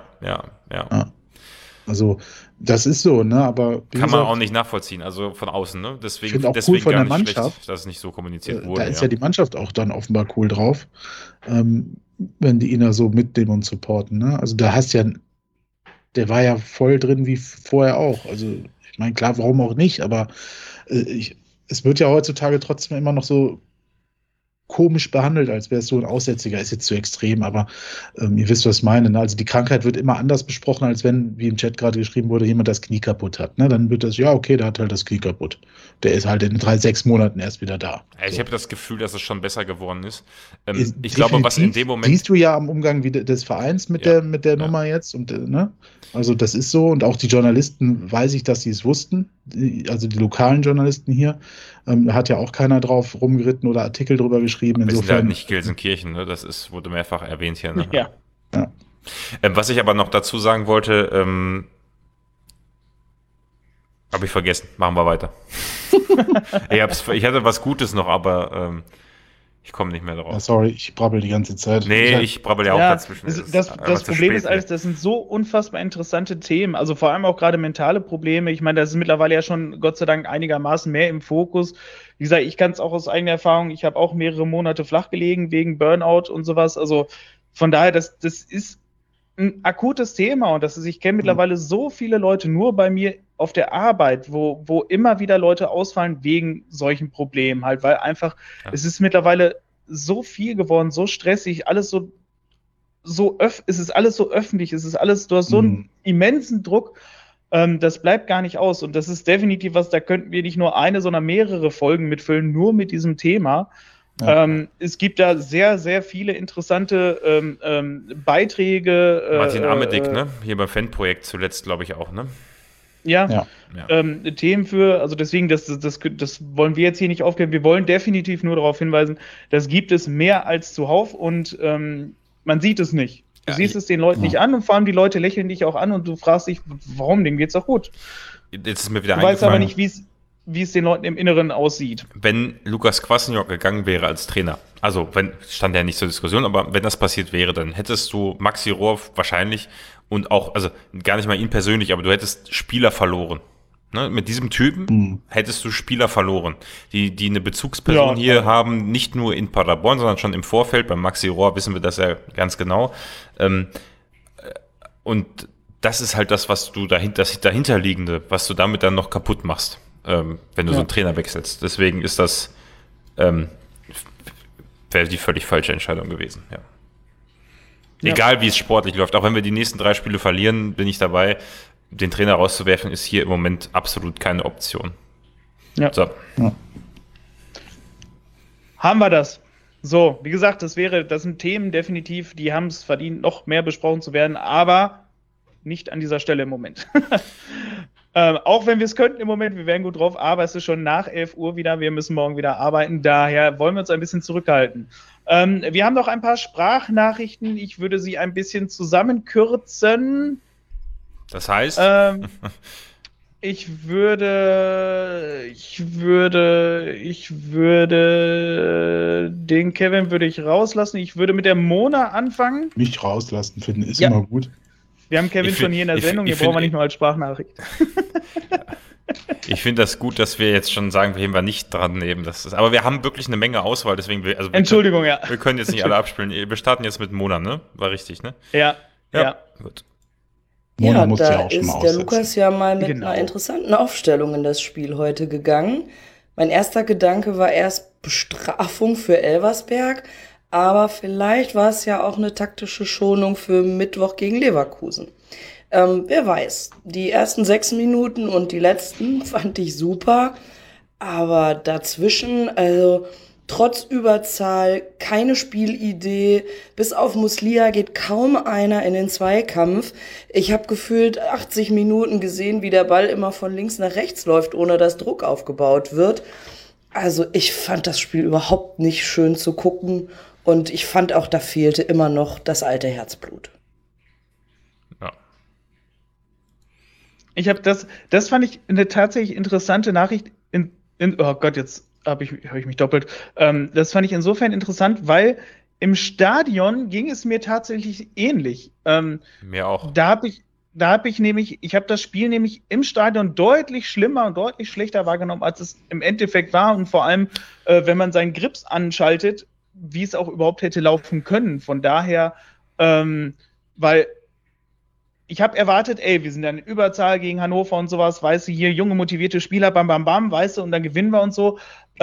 Also das ist so, ne? Aber kann man auch nicht nachvollziehen, also von außen, ne? Deswegen cool von gar der nicht Mannschaft, schlecht, dass es nicht so kommuniziert wurde. Da ist ja die Mannschaft auch dann offenbar cool drauf, wenn die ihn da so mitnehmen und supporten, ne? Also da hast ja, der war ja voll drin wie vorher auch. Also ich meine, klar, warum auch nicht, aber es wird ja heutzutage trotzdem immer noch so komisch behandelt, als wäre es so ein Aussätziger, ist jetzt zu extrem, aber ihr wisst, was ich meine. Ne? Also die Krankheit wird immer anders besprochen, als wenn, wie im Chat gerade geschrieben wurde, jemand das Knie kaputt hat. Ne? Dann wird das, ja, okay, der hat halt das Knie kaputt. Der ist halt in 3-6 Monaten erst wieder da. Ja, ich habe das Gefühl, dass es schon besser geworden ist. Ich glaube, was in dem Moment... Siehst du ja am Umgang des Vereins mit der Nummer jetzt. Und, ne? Also das ist so. Und auch die Journalisten, weiß ich, dass sie es wussten. Also die lokalen Journalisten hier. Hat ja auch keiner drauf rumgeritten oder Artikel drüber geschrieben. Insofern, wir sind halt nicht Gelsenkirchen, ne? Das wurde mehrfach erwähnt hier. Ne? Ja. Was ich aber noch dazu sagen wollte, habe ich vergessen. Machen wir weiter. Ich hatte was Gutes noch, aber ich komme nicht mehr drauf. Ja, sorry, ich brabbel die ganze Zeit. Nee, ich brabbel ja auch dazwischen. Das Problem ist alles, das sind so unfassbar interessante Themen. Also vor allem auch gerade mentale Probleme. Ich meine, das ist mittlerweile ja schon Gott sei Dank einigermaßen mehr im Fokus. Wie gesagt, ich kann es auch aus eigener Erfahrung. Ich habe auch mehrere Monate flach gelegen wegen Burnout und sowas. Also von daher, das ist ein akutes Thema und ich kenne mittlerweile so viele Leute nur bei mir auf der Arbeit, wo immer wieder Leute ausfallen wegen solchen Problemen halt, weil einfach, es ist mittlerweile so viel geworden, so stressig, alles es ist alles so öffentlich, es ist alles, du hast so einen immensen Druck, das bleibt gar nicht aus und das ist definitiv was, da könnten wir nicht nur eine, sondern mehrere Folgen mitfüllen, nur mit diesem Thema. Ja. Es gibt da sehr, sehr viele interessante Beiträge. Martin Amedick, ne? Hier beim Fanprojekt zuletzt, glaube ich, auch, ne? Ja. Themen für, also deswegen, das wollen wir jetzt hier nicht aufgeben. Wir wollen definitiv nur darauf hinweisen, das gibt es mehr als zuhauf und man sieht es nicht. Du siehst es den Leuten nicht an und vor allem die Leute lächeln dich auch an und du fragst dich, warum, denen geht's doch gut. Jetzt ist mir wieder du weißt aber nicht, wie es den Leuten im Inneren aussieht. Wenn Lukas Kwasniok gegangen wäre als Trainer, also stand ja nicht zur Diskussion, aber wenn das passiert wäre, dann hättest du Maxi Rohr wahrscheinlich und auch, also gar nicht mal ihn persönlich, aber du hättest Spieler verloren. Ne? Mit diesem Typen hättest du Spieler verloren, die eine Bezugsperson hier haben, nicht nur in Paderborn, sondern schon im Vorfeld. Beim Maxi Rohr wissen wir das ja ganz genau. Und das ist halt das, was du das dahinterliegende, was du damit dann noch kaputt machst. Wenn du so einen Trainer wechselst. Deswegen ist das wäre die völlig falsche Entscheidung gewesen. Ja. Egal, wie es sportlich läuft. Auch wenn wir die nächsten 3 Spiele verlieren, bin ich dabei. Den Trainer rauszuwerfen, ist hier im Moment absolut keine Option. Ja. So. Ja. Haben wir das. So, wie gesagt, das sind Themen definitiv, die haben es verdient, noch mehr besprochen zu werden, aber nicht an dieser Stelle im Moment. Auch wenn wir es könnten im Moment, wir wären gut drauf, aber es ist schon nach 11 Uhr wieder, wir müssen morgen wieder arbeiten, daher wollen wir uns ein bisschen zurückhalten. Wir haben noch ein paar Sprachnachrichten, ich würde sie ein bisschen zusammenkürzen. Das heißt? Ich würde den Kevin würde ich rauslassen, ich würde mit der Mona anfangen. Nicht rauslassen, finden ist immer gut. Wir haben Kevin schon hier in der Sendung, hier brauchen wir nicht nur als Sprachnachricht. Ich finde das gut, dass wir jetzt schon sagen, wir heben wir nicht dran nehmen. Aber wir haben wirklich eine Menge Auswahl, deswegen Entschuldigung, wir können jetzt nicht alle abspielen. Wir starten jetzt mit Mona, ne? War richtig, ne? Ja. Gut. Mona Ja, muss da ja auch schon ist mal der aussetzen. Lukas ja mal mit Genau. einer interessanten Aufstellung in das Spiel heute gegangen. Mein erster Gedanke war erst Bestrafung für Elversberg, aber vielleicht war es ja auch eine taktische Schonung für Mittwoch gegen Leverkusen. Wer weiß. Die ersten 6 Minuten und die letzten fand ich super, aber dazwischen, also trotz Überzahl, keine Spielidee, bis auf Muslia geht kaum einer in den Zweikampf. Ich habe gefühlt 80 Minuten gesehen, wie der Ball immer von links nach rechts läuft, ohne dass Druck aufgebaut wird. Also ich fand das Spiel überhaupt nicht schön zu gucken und ich fand auch, da fehlte immer noch das alte Herzblut. Ja. Ich habe das fand ich eine tatsächlich interessante Nachricht oh Gott, jetzt höre ich mich doppelt. Das fand ich insofern interessant, weil im Stadion ging es mir tatsächlich ähnlich. Mir auch. Da habe ich habe das Spiel nämlich im Stadion deutlich schlimmer und deutlich schlechter wahrgenommen, als es im Endeffekt war. Und vor allem, wenn man seinen Grips anschaltet, wie es auch überhaupt hätte laufen können. Von daher, weil ich habe erwartet, wir sind dann in Überzahl gegen Hannover und sowas, weißt du, hier junge, motivierte Spieler, bam, bam, bam, weißt du, und dann gewinnen wir und so.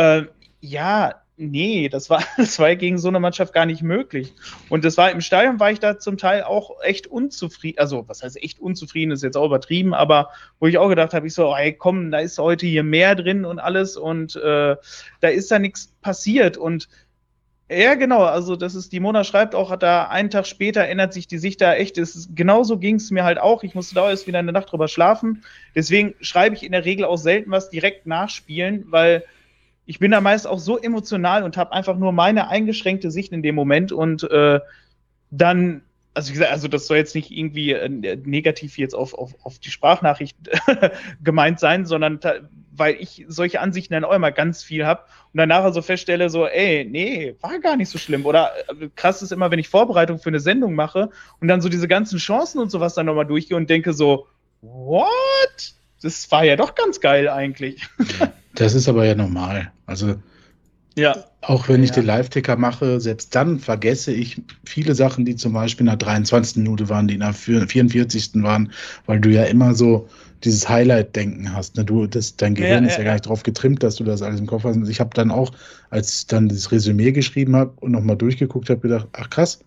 Nee, das war gegen so eine Mannschaft gar nicht möglich. Und das war im Stadion, war ich da zum Teil auch echt unzufrieden. Also, was heißt echt unzufrieden, ist jetzt auch übertrieben, aber wo ich auch gedacht habe, komm, da ist heute hier mehr drin und alles und da ist da nichts passiert. Und ja, genau, also die Mona schreibt auch, hat da einen Tag später ändert sich die Sicht da echt, genauso ging es mir halt auch, ich musste da erst wieder eine Nacht drüber schlafen, deswegen schreibe ich in der Regel auch selten was direkt nachspielen, weil ich bin da meist auch so emotional und habe einfach nur meine eingeschränkte Sicht in dem Moment und dann, also wie gesagt, das soll jetzt nicht irgendwie negativ jetzt auf die Sprachnachricht gemeint sein, sondern weil ich solche Ansichten dann auch immer ganz viel habe und danach also feststelle so, nee, war gar nicht so schlimm. Oder krass ist immer, wenn ich Vorbereitung für eine Sendung mache und dann so diese ganzen Chancen und sowas dann nochmal durchgehe und denke so, what? Das war ja doch ganz geil eigentlich. Das ist aber ja normal. Also ja. Auch wenn ich den Live-Ticker mache, selbst dann vergesse ich viele Sachen, die zum Beispiel in der 23. Minute waren, die in der 44. waren, weil du ja immer so dieses Highlight-Denken hast. Ne? Dein Gehirn ist ja gar nicht drauf getrimmt, dass du das alles im Kopf hast. Und ich habe dann auch, als ich dann das Resümee geschrieben habe und nochmal durchgeguckt habe, gedacht, ach krass,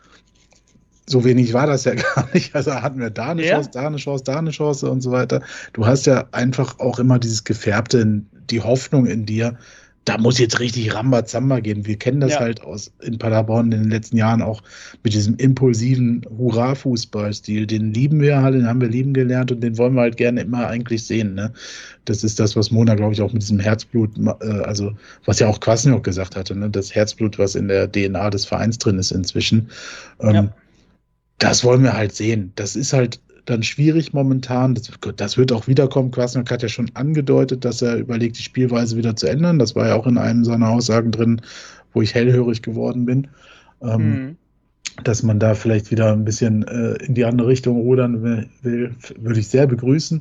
so wenig war das ja gar nicht. Also hatten wir da eine Chance, da eine Chance, da eine Chance und so weiter. Du hast ja einfach auch immer dieses Gefärbte, die Hoffnung in dir, da muss jetzt richtig Rambazamba gehen. Wir kennen das halt in Paderborn in den letzten Jahren auch mit diesem impulsiven Hurra-Fußballstil. Den lieben wir halt, den haben wir lieben gelernt und den wollen wir halt gerne immer eigentlich sehen. Ne? Das ist das, was Mona, glaube ich, auch mit diesem Herzblut, also was ja auch Kwasniok gesagt hatte, ne? Das Herzblut, was in der DNA des Vereins drin ist inzwischen. Das wollen wir halt sehen. Das ist halt dann schwierig momentan. Das wird auch wiederkommen. Kwasniok hat ja schon angedeutet, dass er überlegt, die Spielweise wieder zu ändern. Das war ja auch in einem seiner Aussagen drin, wo ich hellhörig geworden bin. Dass man da vielleicht wieder ein bisschen in die andere Richtung rudern will, würde ich sehr begrüßen.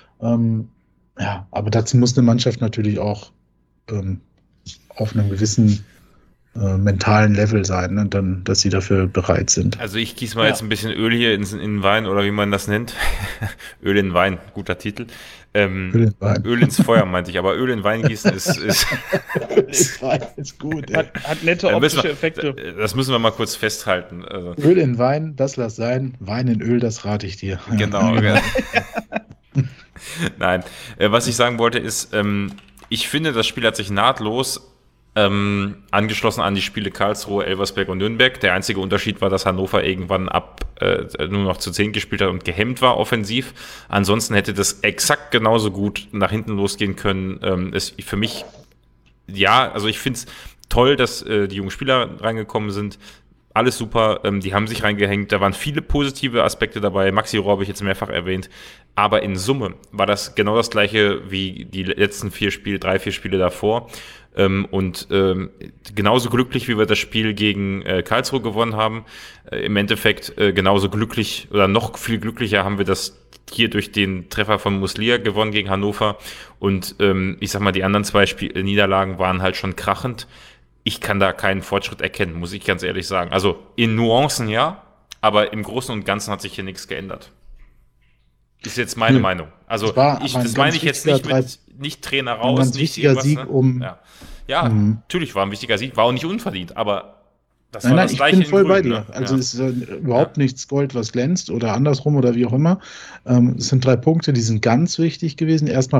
Aber dazu muss eine Mannschaft natürlich auch auf einem gewissen mentalen Level sein, ne? Dann, dass sie dafür bereit sind. Also ich gieße mal jetzt ein bisschen Öl hier in den Wein oder wie man das nennt. Öl in Wein, guter Titel. Öl ins Feuer meinte ich, aber Öl in Wein gießen ist Öl in Wein ist gut. Hat nette optische Effekte. Das müssen wir mal kurz festhalten. Also. Öl in Wein, das lass sein. Wein in Öl, das rate ich dir. Genau. Nein, was ich sagen wollte ist, ich finde, das Spiel hat sich nahtlos angeschlossen an die Spiele Karlsruhe, Elversberg und Nürnberg. Der einzige Unterschied war, dass Hannover irgendwann nur noch zu 10 gespielt hat und gehemmt war offensiv. Ansonsten hätte das exakt genauso gut nach hinten losgehen können. Ist für mich, also ich finde es toll, dass die jungen Spieler reingekommen sind. Alles super, die haben sich reingehängt, da waren viele positive Aspekte dabei. Maxi Rohr habe ich jetzt mehrfach erwähnt. Aber in Summe war das genau das gleiche wie die letzten 3, 4 Spiele davor. Genauso glücklich, wie wir das Spiel gegen Karlsruhe gewonnen haben, im Endeffekt genauso glücklich oder noch viel glücklicher haben wir das hier durch den Treffer von Muslia gewonnen gegen Hannover. Und ich sag mal, die anderen 2 Niederlagen waren halt schon krachend. Ich kann da keinen Fortschritt erkennen, muss ich ganz ehrlich sagen. Also in Nuancen ja, aber im Großen und Ganzen hat sich hier nichts geändert. Ist jetzt meine Meinung. Also das meine ich jetzt nicht Trainer raus, ein wichtiger Sieg, ne? Natürlich war ein wichtiger Sieg, war auch nicht unverdient, aber das war das ich Gleiche bin voll in Grün, bei dir. ne? Also es ist überhaupt nichts Gold, was glänzt oder andersrum oder wie auch immer. Es sind 3 Punkte, die sind ganz wichtig gewesen. Erstmal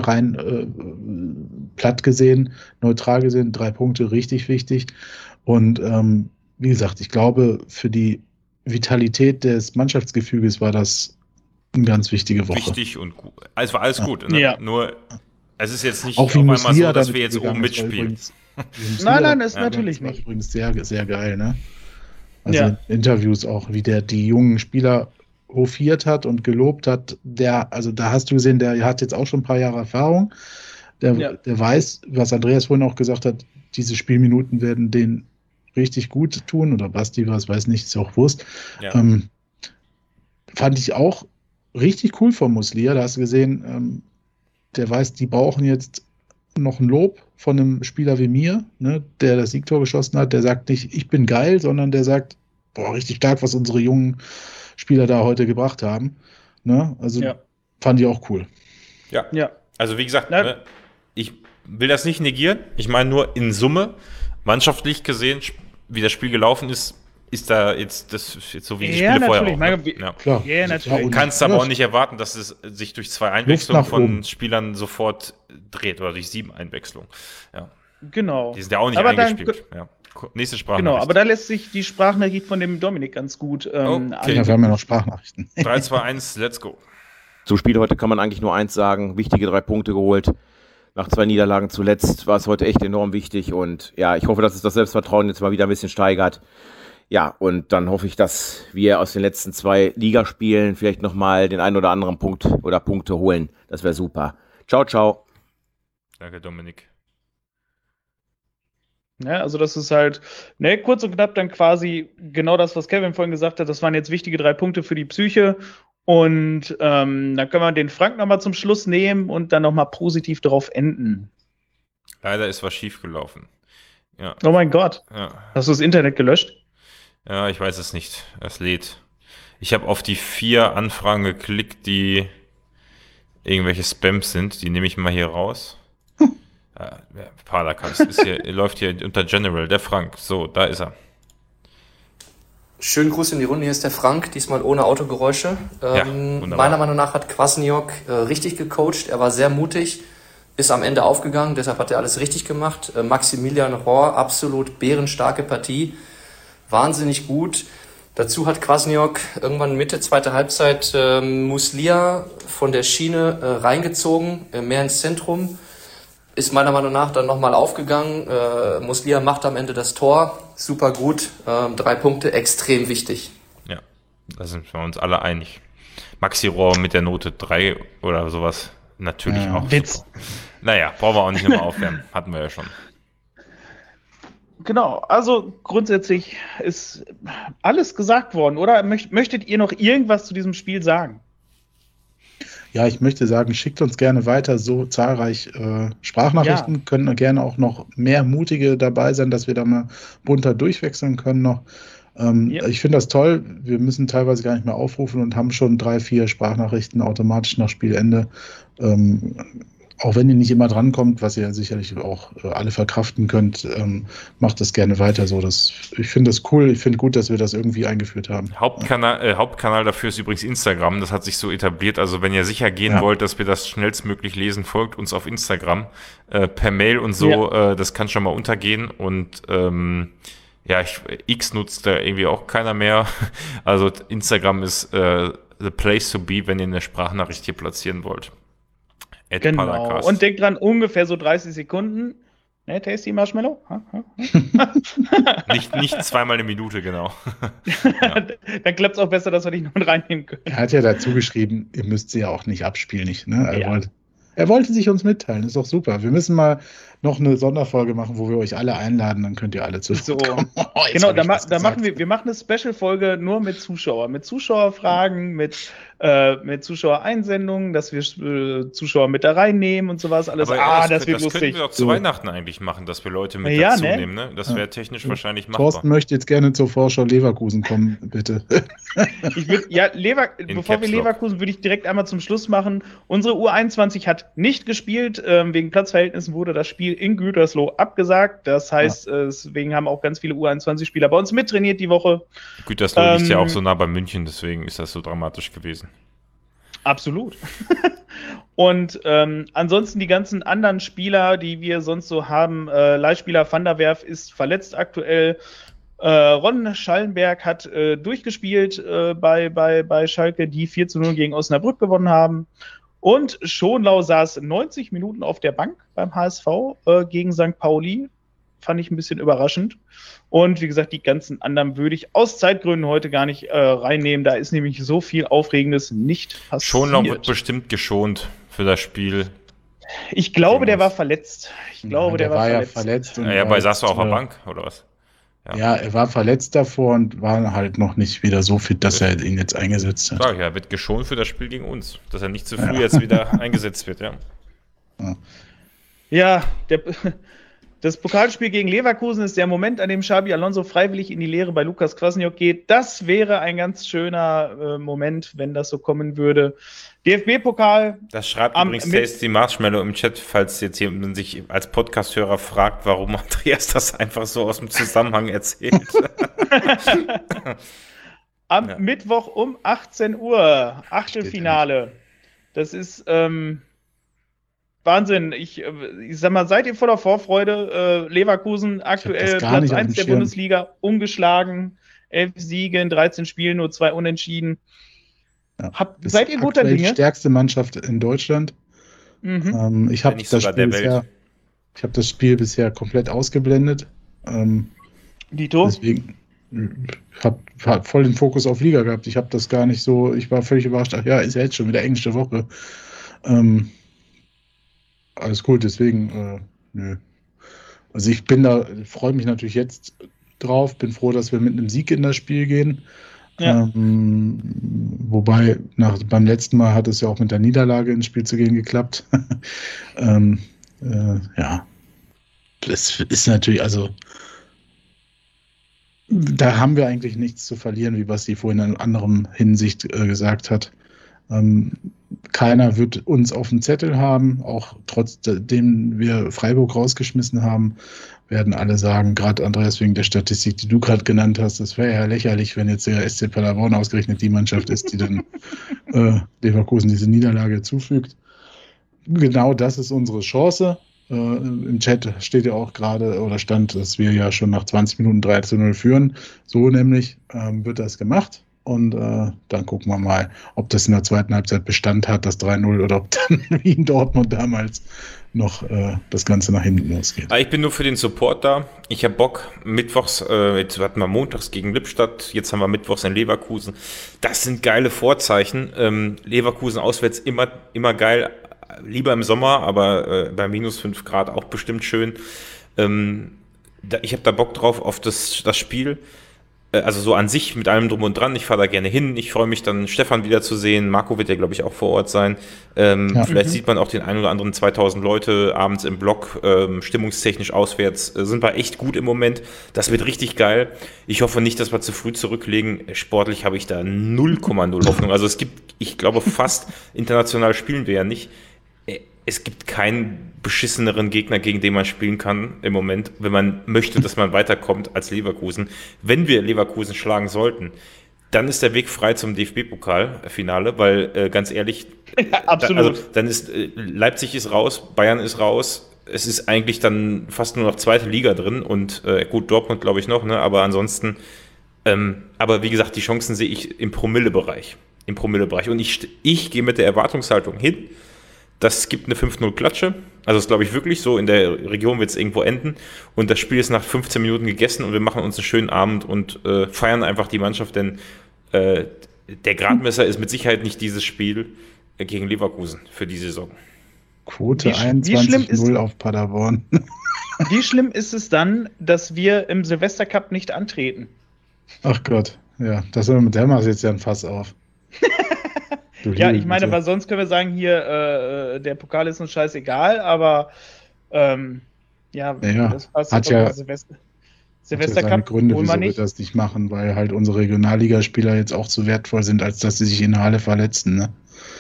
rein platt gesehen, neutral gesehen, 3 Punkte richtig wichtig. Und wie gesagt, ich glaube, für die Vitalität des Mannschaftsgefüges war das eine ganz wichtige Woche. Wichtig und gut. Es war alles gut. Ne? Ja. Nur, es ist jetzt nicht auch auf einmal so, Muslia dass wir jetzt oben mitspielen. Nein, ist natürlich das war nicht. Übrigens sehr, sehr geil, ne? Also Ja. in Interviews auch, wie der die jungen Spieler hofiert hat und gelobt hat. Also da hast du gesehen, der hat jetzt auch schon ein paar Jahre Erfahrung. Der weiß, was Andreas vorhin auch gesagt hat, diese Spielminuten werden den richtig gut tun. Oder Basti, was weiß nicht, ist ja auch Wurst. Ja. Fand ich auch richtig cool von Muslia. Da hast du gesehen, der weiß, die brauchen jetzt noch ein Lob von einem Spieler wie mir, ne, der das Siegtor geschossen hat. Der sagt nicht, ich bin geil, sondern der sagt, boah, richtig stark, was unsere jungen Spieler da heute gebracht haben. Ne? Also fand ich auch cool. Ja. Also wie gesagt, ne, ich will das nicht negieren. Ich meine nur in Summe, mannschaftlich gesehen, wie das Spiel gelaufen ist da jetzt das jetzt so wie die Spiele vorher auch. Ne? Klar. Ja, natürlich. Du kannst aber auch nicht erwarten, dass es sich durch 2 Einwechslungen von Spielern sofort dreht oder durch 7 Einwechslungen. Ja. Genau. Die sind ja auch nicht eingespielt. Nächste Sprachnachricht. Genau, aber da lässt sich die Sprachnachricht von dem Dominik ganz gut Okay. Ja, wir haben ja noch Sprachnachrichten. 3, 2, 1, let's go. Zum Spiel heute kann man eigentlich nur eins sagen, wichtige 3 Punkte geholt. Nach 2 Niederlagen zuletzt war es heute echt enorm wichtig und ja, ich hoffe, dass es das Selbstvertrauen jetzt mal wieder ein bisschen steigert. Ja, und dann hoffe ich, dass wir aus den letzten 2 Ligaspielen vielleicht nochmal den einen oder anderen Punkt oder Punkte holen. Das wäre super. Ciao, ciao. Danke, Dominik. Ja, also das ist halt, kurz und knapp dann quasi genau das, was Kevin vorhin gesagt hat. Das waren jetzt wichtige 3 Punkte für die Psyche. Und dann können wir den Frank nochmal zum Schluss nehmen und dann nochmal positiv darauf enden. Leider ist was schiefgelaufen. Ja. Oh mein Gott. Ja. Hast du das Internet gelöscht? Ja, ich weiß es nicht. Es lädt. Ich habe auf die 4 Anfragen geklickt, irgendwelche Spams sind. Die nehme ich mal hier raus. Paracast ist hier, läuft hier unter General, der Frank. So, da ist er. Schönen Gruß in die Runde, hier ist der Frank, diesmal ohne Autogeräusche. Meiner Meinung nach hat Kwasniok richtig gecoacht, er war sehr mutig, ist am Ende aufgegangen, deshalb hat er alles richtig gemacht. Maximilian Rohr, absolut bärenstarke Partie, wahnsinnig gut. Dazu hat Kwasniok irgendwann Mitte, zweite Halbzeit Muslia von der Schiene reingezogen, mehr ins Zentrum. Ist meiner Meinung nach dann nochmal aufgegangen. Muslia macht am Ende das Tor. Super gut. 3 Punkte, extrem wichtig. Ja, da sind wir uns alle einig. Maxi Rohr mit der Note 3 oder sowas natürlich auch Witz. super. Naja, brauchen wir auch nicht nochmal aufwärmen. Hatten wir ja schon. Genau, also grundsätzlich ist alles gesagt worden, oder? Möchtet ihr noch irgendwas zu diesem Spiel sagen? Ja, ich möchte sagen, schickt uns gerne weiter so zahlreich Sprachnachrichten. Können gerne auch noch mehr mutige dabei sein, dass wir da mal bunter durchwechseln können noch. Ich finde das toll. Wir müssen teilweise gar nicht mehr aufrufen und haben schon 3, 4 Sprachnachrichten automatisch nach Spielende. Auch wenn ihr nicht immer drankommt, was ihr sicherlich auch alle verkraften könnt, macht das gerne weiter so. Ich finde das cool. Ich finde gut, dass wir das irgendwie eingeführt haben. Hauptkanal dafür ist übrigens Instagram. Das hat sich so etabliert. Also wenn ihr sicher gehen wollt, dass wir das schnellstmöglich lesen, folgt uns auf Instagram. Per Mail und so. Das kann schon mal untergehen. Und X nutzt da irgendwie auch keiner mehr. Also Instagram ist the place to be, wenn ihr eine Sprachnachricht hier platzieren wollt. Genau. Paracast. Und denkt dran, ungefähr so 30 Sekunden. Ne, Tasty Marshmallow? Nicht 2-mal eine Minute, genau. Dann klappt es auch besser, dass wir dich noch mit reinnehmen können. Er hat ja dazu geschrieben, ihr müsst sie ja auch nicht abspielen. Ne? Er wollte sich uns mitteilen, ist doch super. Wir müssen mal noch eine Sonderfolge machen, wo wir euch alle einladen, dann könnt ihr alle zu. So. Genau, da machen wir eine Special-Folge nur mit Zuschauern, mit Zuschauerfragen, mit Zuschauereinsendungen, dass wir Zuschauer mit da reinnehmen und sowas alles. Aber das wird lustig. Das könnten wir auch zu Weihnachten eigentlich machen, dass wir Leute mit dazu nehmen. Ne? Das wäre technisch wahrscheinlich machbar. Thorsten möchte jetzt gerne zur Vorschau Leverkusen kommen, bitte. Bevor wir Leverkusen, würde ich direkt einmal zum Schluss machen. Unsere U21 hat nicht gespielt. Wegen Platzverhältnissen wurde das Spiel in Gütersloh abgesagt. Das heißt, deswegen haben auch ganz viele U21-Spieler bei uns mittrainiert die Woche. Gütersloh liegt ja auch so nah bei München, deswegen ist das so dramatisch gewesen. Absolut. Und ansonsten die ganzen anderen Spieler, die wir sonst so haben, Leihspieler Van der Werf ist verletzt aktuell. Ron Schallenberg hat durchgespielt bei Schalke, die 4-0 gegen Osnabrück gewonnen haben. Und Schonlau saß 90 Minuten auf der Bank beim HSV gegen St. Pauli. Fand ich ein bisschen überraschend. Und wie gesagt, die ganzen anderen würde ich aus Zeitgründen heute gar nicht reinnehmen. Da ist nämlich so viel Aufregendes nicht passiert. Schonlau wird bestimmt geschont für das Spiel. Ich glaube, der war verletzt. Der war ja verletzt. Saß du auf der Bank, oder was? Ja, er war verletzt davor und war halt noch nicht wieder so fit, dass er ihn jetzt eingesetzt hat. Sag ich, er wird geschont für das Spiel gegen uns. Dass er nicht zu früh jetzt wieder eingesetzt wird, Das Pokalspiel gegen Leverkusen ist der Moment, an dem Xabi Alonso freiwillig in die Lehre bei Lukas Kwasniok geht. Das wäre ein ganz schöner Moment, wenn das so kommen würde. DFB-Pokal. Das schreibt übrigens Tasty Marshmallow im Chat, falls jetzt jemand sich als Podcast-Hörer fragt, warum Andreas das einfach so aus dem Zusammenhang erzählt. Am Mittwoch um 18 Uhr, Achtelfinale. Das ist Wahnsinn. Ich sag mal, seid ihr voller Vorfreude? Leverkusen aktuell Platz 1 der Bundesliga, ungeschlagen, 11 Siege in 13 Spielen, nur 2 Unentschieden. Ja, seid ihr guter Dinge? Die stärkste Mannschaft in Deutschland. Ich habe das Spiel bisher komplett ausgeblendet. Dito? Deswegen habe voll den Fokus auf Liga gehabt. Ich habe das gar nicht so, ich war völlig überrascht. Ach ja, ist ja jetzt schon wieder englische Woche. Alles gut, deswegen, nö. Also ich freue mich natürlich jetzt drauf, bin froh, dass wir mit einem Sieg in das Spiel gehen. Ja. Wobei, beim letzten Mal hat es ja auch mit der Niederlage ins Spiel zu gehen geklappt. Das ist natürlich, also da haben wir eigentlich nichts zu verlieren, wie Basti vorhin in anderem Hinsicht gesagt hat. Keiner wird uns auf dem Zettel haben, auch trotzdem wir Freiburg rausgeschmissen haben, werden alle sagen, gerade Andreas, wegen der Statistik, die du gerade genannt hast, das wäre ja lächerlich, wenn jetzt der SC Paderborn ausgerechnet die Mannschaft ist, die dann Leverkusen diese Niederlage zufügt. Genau das ist unsere Chance. Im Chat steht ja auch gerade, oder stand, dass wir ja schon nach 20 Minuten 3-0 führen. So nämlich wird das gemacht. Und dann gucken wir mal, ob das in der zweiten Halbzeit Bestand hat, das 3-0, oder ob dann wie in Dortmund damals noch das Ganze nach hinten losgeht. Ich bin nur für den Support da. Ich habe Bock. Mittwochs, jetzt hatten wir montags gegen Lippstadt, jetzt haben wir mittwochs in Leverkusen. Das sind geile Vorzeichen. Leverkusen auswärts immer geil. Lieber im Sommer, aber bei minus 5 Grad auch bestimmt schön. Ich habe da Bock drauf auf das Spiel. Also so an sich mit allem drum und dran. Ich fahre da gerne hin. Ich freue mich dann, Stefan wiederzusehen. Marco wird ja, glaube ich, auch vor Ort sein. Vielleicht sieht man auch den einen oder anderen 2000 Leute abends im Block, stimmungstechnisch auswärts. Sind wir echt gut im Moment. Das wird richtig geil. Ich hoffe nicht, dass wir zu früh zurücklegen. Sportlich habe ich da 0,0 Hoffnung. Also es gibt, ich glaube fast, international spielen wir ja nicht. Es gibt keinen beschisseneren Gegner, gegen den man spielen kann im Moment, wenn man möchte, dass man weiterkommt als Leverkusen. Wenn wir Leverkusen schlagen sollten, dann ist der Weg frei zum DFB-Pokal-Finale, weil ganz ehrlich, dann ist Leipzig ist raus, Bayern ist raus, es ist eigentlich dann fast nur noch zweite Liga drin und gut, Dortmund glaube ich noch, ne? Aber ansonsten, aber wie gesagt, die Chancen sehe ich im Promille-Bereich. Und ich gehe mit der Erwartungshaltung hin, das gibt eine 5-0-Klatsche. Also das glaube ich wirklich so. In der Region wird es irgendwo enden. Und das Spiel ist nach 15 Minuten gegessen und wir machen uns einen schönen Abend und feiern einfach die Mannschaft, denn der Gradmesser ist mit Sicherheit nicht dieses Spiel gegen Leverkusen für die Saison. Quote 21-0 auf Paderborn. Wie schlimm ist es dann, dass wir im Silvestercup nicht antreten? Ach Gott, ja, der macht jetzt ja ein Fass auf. Ja, ich meine, weil sonst können wir sagen, hier, der Pokal ist uns scheißegal, aber das passt hat ja Silvestercup Gründe, wieso wir das nicht machen, weil halt unsere Regionalligaspieler jetzt auch zu wertvoll sind, als dass sie sich in der Halle verletzen, ne?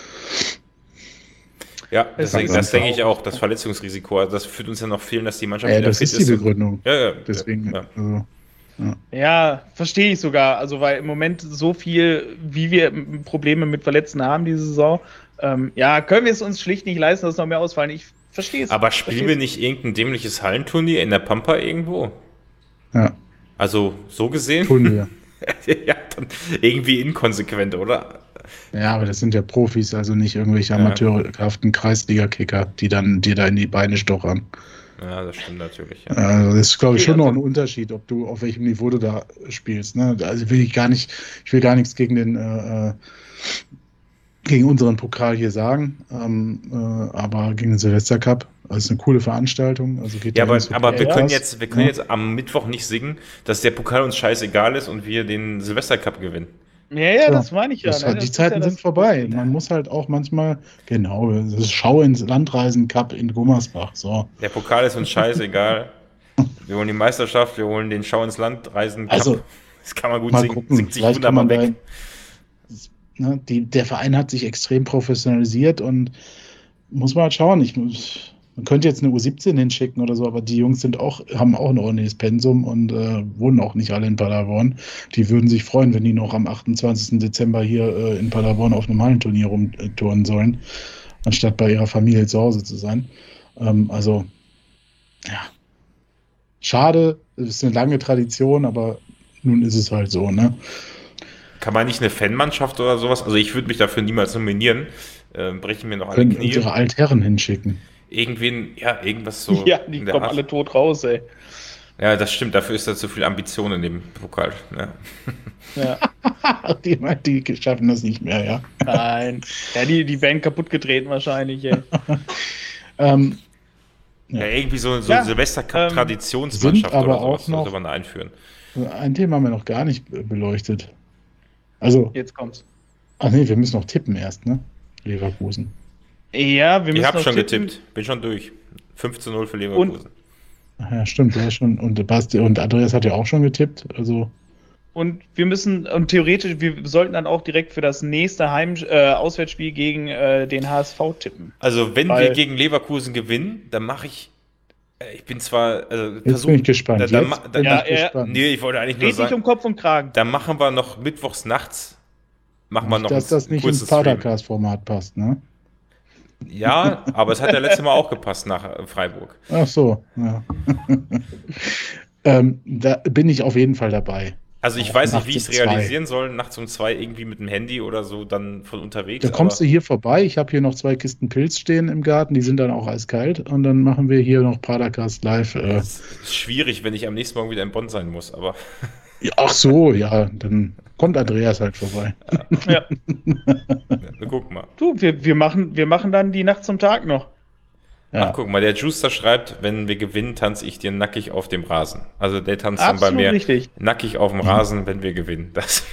Ja, das denke ich auch, das Verletzungsrisiko, also das führt uns ja noch fehlen, dass die Mannschaft wieder fit ist. Das ist die Begründung. Ja. Deswegen, Ja, verstehe ich sogar. Also, weil im Moment so viel, wie wir Probleme mit Verletzten haben diese Saison, können wir es uns schlicht nicht leisten, dass noch mehr ausfallen. Ich verstehe es. Aber spielen wir nicht irgendein dämliches Hallenturnier in der Pampa irgendwo? Ja. Also, so gesehen? Tun wir. Ja, dann irgendwie inkonsequent, oder? Ja, aber das sind ja Profis, also nicht irgendwelche amateurhaften Kreisliga-Kicker, die dann dir da in die Beine stochern. Ja, das stimmt natürlich. Ja. Also das ist, glaube ich, schon noch ein Unterschied, auf welchem Niveau du da spielst. Ne? Also ich will gar nichts gegen unseren Pokal hier sagen, aber gegen den Silvestercup, das ist eine coole Veranstaltung. Also geht aber wir können jetzt am Mittwoch nicht singen, dass der Pokal uns scheißegal ist und wir den Silvestercup gewinnen. Ja, das meine ich ja. Die Zeiten sind vorbei. Man muss halt auch manchmal, das ist Schau ins Landreisen-Cup in Gummersbach. So. Der Pokal ist uns scheißegal. Wir holen die Meisterschaft, wir holen den Schau ins Landreisen-Cup. Also, das kann man gut singen. Gucken. Singt sich wunderbar weg. Der Verein hat sich extrem professionalisiert und muss man halt schauen. Man könnte jetzt eine U17 hinschicken oder so, aber die Jungs haben auch ein ordentliches Pensum und wohnen auch nicht alle in Paderborn. Die würden sich freuen, wenn die noch am 28. Dezember hier in Paderborn auf einem Hallenturnier rumtouren sollen, anstatt bei ihrer Familie zu Hause zu sein. Schade, es ist eine lange Tradition, aber nun ist es halt so, ne? Kann man nicht eine Fanmannschaft oder sowas? Also ich würde mich dafür niemals nominieren. Brechen mir noch alle Knie. Unsere Altherren hinschicken. Irgendwas so. Ja, die kommen alle tot raus, ey. Ja, das stimmt. Dafür ist da zu viel Ambition in dem Pokal. Ja. Die schaffen das nicht mehr, ja. Nein. Ja, die werden kaputt getreten wahrscheinlich, ey. Irgendwie so Silvester-Cup-Traditionsmannschaft oder sowas sollte man da einführen. Ein Thema haben wir noch gar nicht beleuchtet. Also. Jetzt kommt's. Ach nee, wir müssen noch tippen erst, ne? Leverkusen. Ja, wir müssen Ich habe schon getippt. Bin schon durch. 15-0 für Leverkusen. Ja, stimmt. Ja, schon. Und Basti und Andreas hat ja auch schon getippt. Also. Und wir sollten dann auch direkt für das nächste Auswärtsspiel gegen den HSV tippen. Also, wenn wir gegen Leverkusen gewinnen, dann mache ich. Ich bin zwar. Jetzt bin ich gespannt. Nee, ich wollte eigentlich nur sagen. Um Kopf und Kragen. Dann machen wir noch mittwochs nachts. Dass das nicht ins Padercast-Format passt, ne? Ja, aber es hat ja letztes Mal auch gepasst nach Freiburg. Ach so, ja. Da bin ich auf jeden Fall dabei. Also ich weiß nicht, wie ich es realisieren soll, nachts um 2 irgendwie mit dem Handy oder so dann von unterwegs. Da kommst du hier vorbei, ich habe hier noch 2 Kisten Pilz stehen im Garten, die sind dann auch eiskalt und dann machen wir hier noch Padercast live. Das ist schwierig, wenn ich am nächsten Morgen wieder in Bonn sein muss, aber... Ja, ach so, ja, dann kommt Andreas halt vorbei. Ja. Wir gucken mal. Du, wir machen dann die Nacht zum Tag noch. Ja. Ach, guck mal, der Juicer schreibt, wenn wir gewinnen, tanze ich dir nackig auf dem Rasen. Also der tanzt dann bei mir nackig auf dem Rasen, wenn wir gewinnen. Das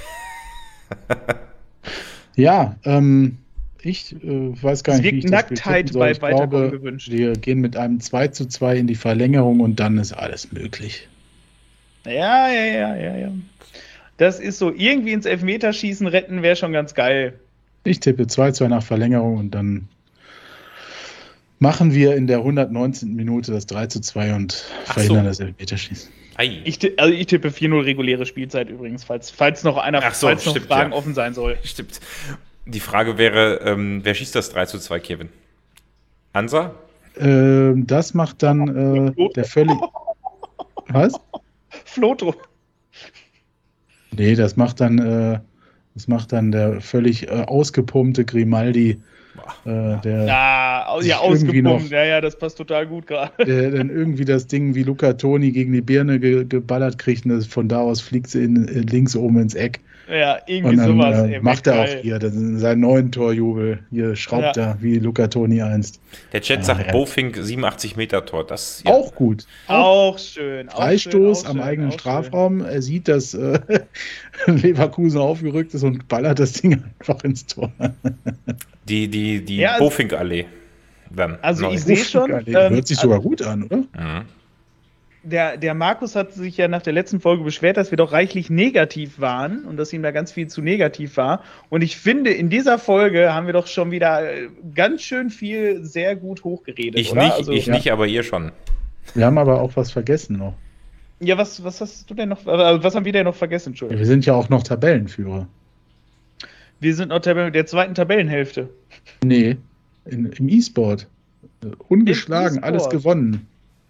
ja, ich weiß gar nicht, wie ich Nacktheit das bei Weiterkommen gewünscht. Wir gehen mit einem 2:2 in die Verlängerung und dann ist alles möglich. Ja. Das ist so, irgendwie ins Elfmeterschießen retten wäre schon ganz geil. Ich tippe 2:2 nach Verlängerung und dann machen wir in der 119. Minute das 3:2 und verhindern das Elfmeterschießen. Ich tippe 4:0 reguläre Spielzeit übrigens, falls noch Fragen offen sein soll. Stimmt. Die Frage wäre, wer schießt das 3:2, Kevin? Hansa? Das macht dann der völlig... Was? Floto. Nee, das macht dann der völlig ausgepumpte Grimaldi. Ja, ausgepumpt. Ja, das passt total gut gerade. Der dann irgendwie das Ding wie Luca Toni gegen die Birne geballert kriegt und von da aus fliegt sie links oben ins Eck. Ja, irgendwie und dann, sowas. Macht er auch hier seinen neuen Torjubel. Hier schraubt er wie Luca Toni einst. Der Chat sagt Bofink 87 Meter Tor. Das, auch gut. Auch schön. Freistoß am eigenen Strafraum. Er sieht, dass Leverkusen aufgerückt ist und ballert das Ding einfach ins Tor. Die Bofink-Allee. Also ich sehe schon. Hört sich sogar gut an, oder? Mhm. Der Markus hat sich ja nach der letzten Folge beschwert, dass wir doch reichlich negativ waren und dass ihm da ganz viel zu negativ war. Und ich finde, in dieser Folge haben wir doch schon wieder ganz schön viel sehr gut hochgeredet. Ich oder? nicht, aber ihr schon. Wir haben aber auch was vergessen noch. Ja, was hast du denn noch? Was haben wir denn noch vergessen? Entschuldigung. Wir sind ja auch noch Tabellenführer. Wir sind noch der zweiten Tabellenhälfte. Nee, im E-Sport. Ungeschlagen, alles gewonnen.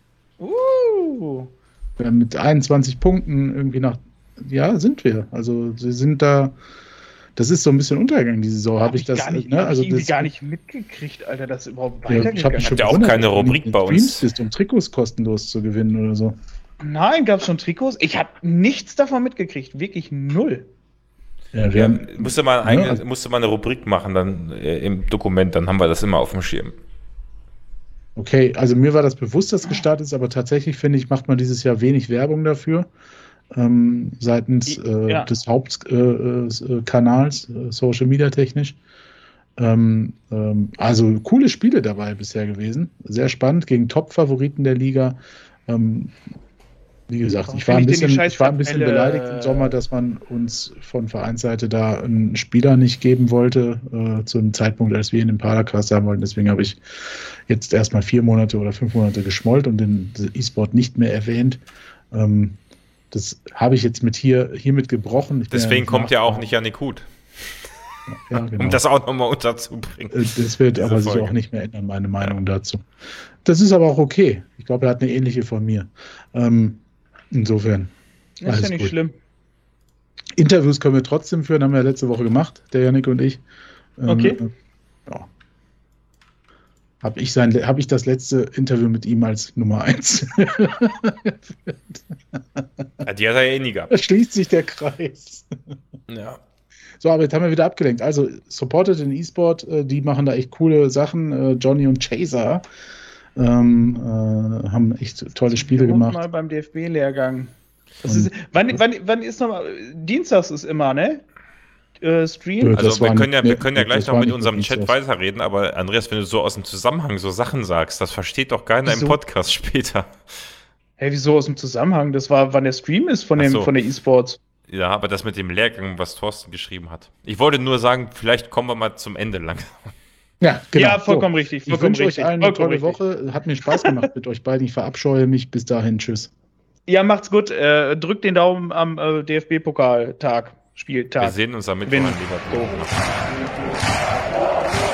Mit 21 Punkten irgendwie sind wir. Also sie sind da, das ist so ein bisschen untergegangen, die Saison. Habe ich das gar nicht mitgekriegt, Alter, dass überhaupt weitergegangen ist. Habt ihr auch keine Rubrik bei uns? Ist, um Trikots kostenlos zu gewinnen oder so. Nein, gab es schon Trikots? Ich habe nichts davon mitgekriegt, wirklich null. Ja, musste mal eine Rubrik machen dann im Dokument, dann haben wir das immer auf dem Schirm. Okay, also mir war das bewusst, dass gestartet ist, aber tatsächlich, finde ich, macht man dieses Jahr wenig Werbung dafür, seitens des Hauptkanals, Social Media technisch. Also coole Spiele dabei bisher gewesen, sehr spannend, gegen Top-Favoriten der Liga. Wie gesagt, ich war ein bisschen beleidigt im Sommer, dass man uns von Vereinsseite da einen Spieler nicht geben wollte, zu einem Zeitpunkt, als wir ihn im Paracast haben wollten. Deswegen habe ich jetzt erstmal 4 Monate oder 5 Monate geschmollt und den E-Sport nicht mehr erwähnt. Das habe ich jetzt hiermit gebrochen. Deswegen kommt ja auch nicht Jannik Huth. Ja, genau. Um das auch nochmal unterzubringen. Das wird aber sich auch nicht mehr ändern, meine Meinung dazu. Das ist aber auch okay. Ich glaube, er hat eine ähnliche von mir. Insofern. Das ist ja nicht schlimm. Interviews können wir trotzdem führen, haben wir ja letzte Woche gemacht, der Jannik und ich. Okay. Ja. Habe ich das letzte Interview mit ihm als Nummer 1. Ja, die hat er ja nie gehabt. Da schließt sich der Kreis. Ja. So, aber jetzt haben wir wieder abgelenkt. Also, supportet den E-Sport, die machen da echt coole Sachen. Johnny und Chaser haben echt tolle Spiele gemacht. Mal beim DFB-Lehrgang. Wann ist nochmal? Dienstags ist immer, ne? Stream? Also wir können ja gleich noch mit unserem Chat weiterreden, aber Andreas, wenn du so aus dem Zusammenhang so Sachen sagst, das versteht doch keiner im Podcast später. Hey, wieso aus dem Zusammenhang? Das war, wann der Stream ist von der E-Sports. Ja, aber das mit dem Lehrgang, was Thorsten geschrieben hat. Ich wollte nur sagen, vielleicht kommen wir mal zum Ende langsam. Ja, genau. Ja, vollkommen richtig. Ich wünsche euch allen eine tolle Woche. Hat mir Spaß gemacht mit euch beiden. Ich verabscheue mich. Bis dahin. Tschüss. Ja, macht's gut. Drückt den Daumen am DFB-Pokaltag. Spieltag. Wir sehen uns am Mittwoch in Liverpool.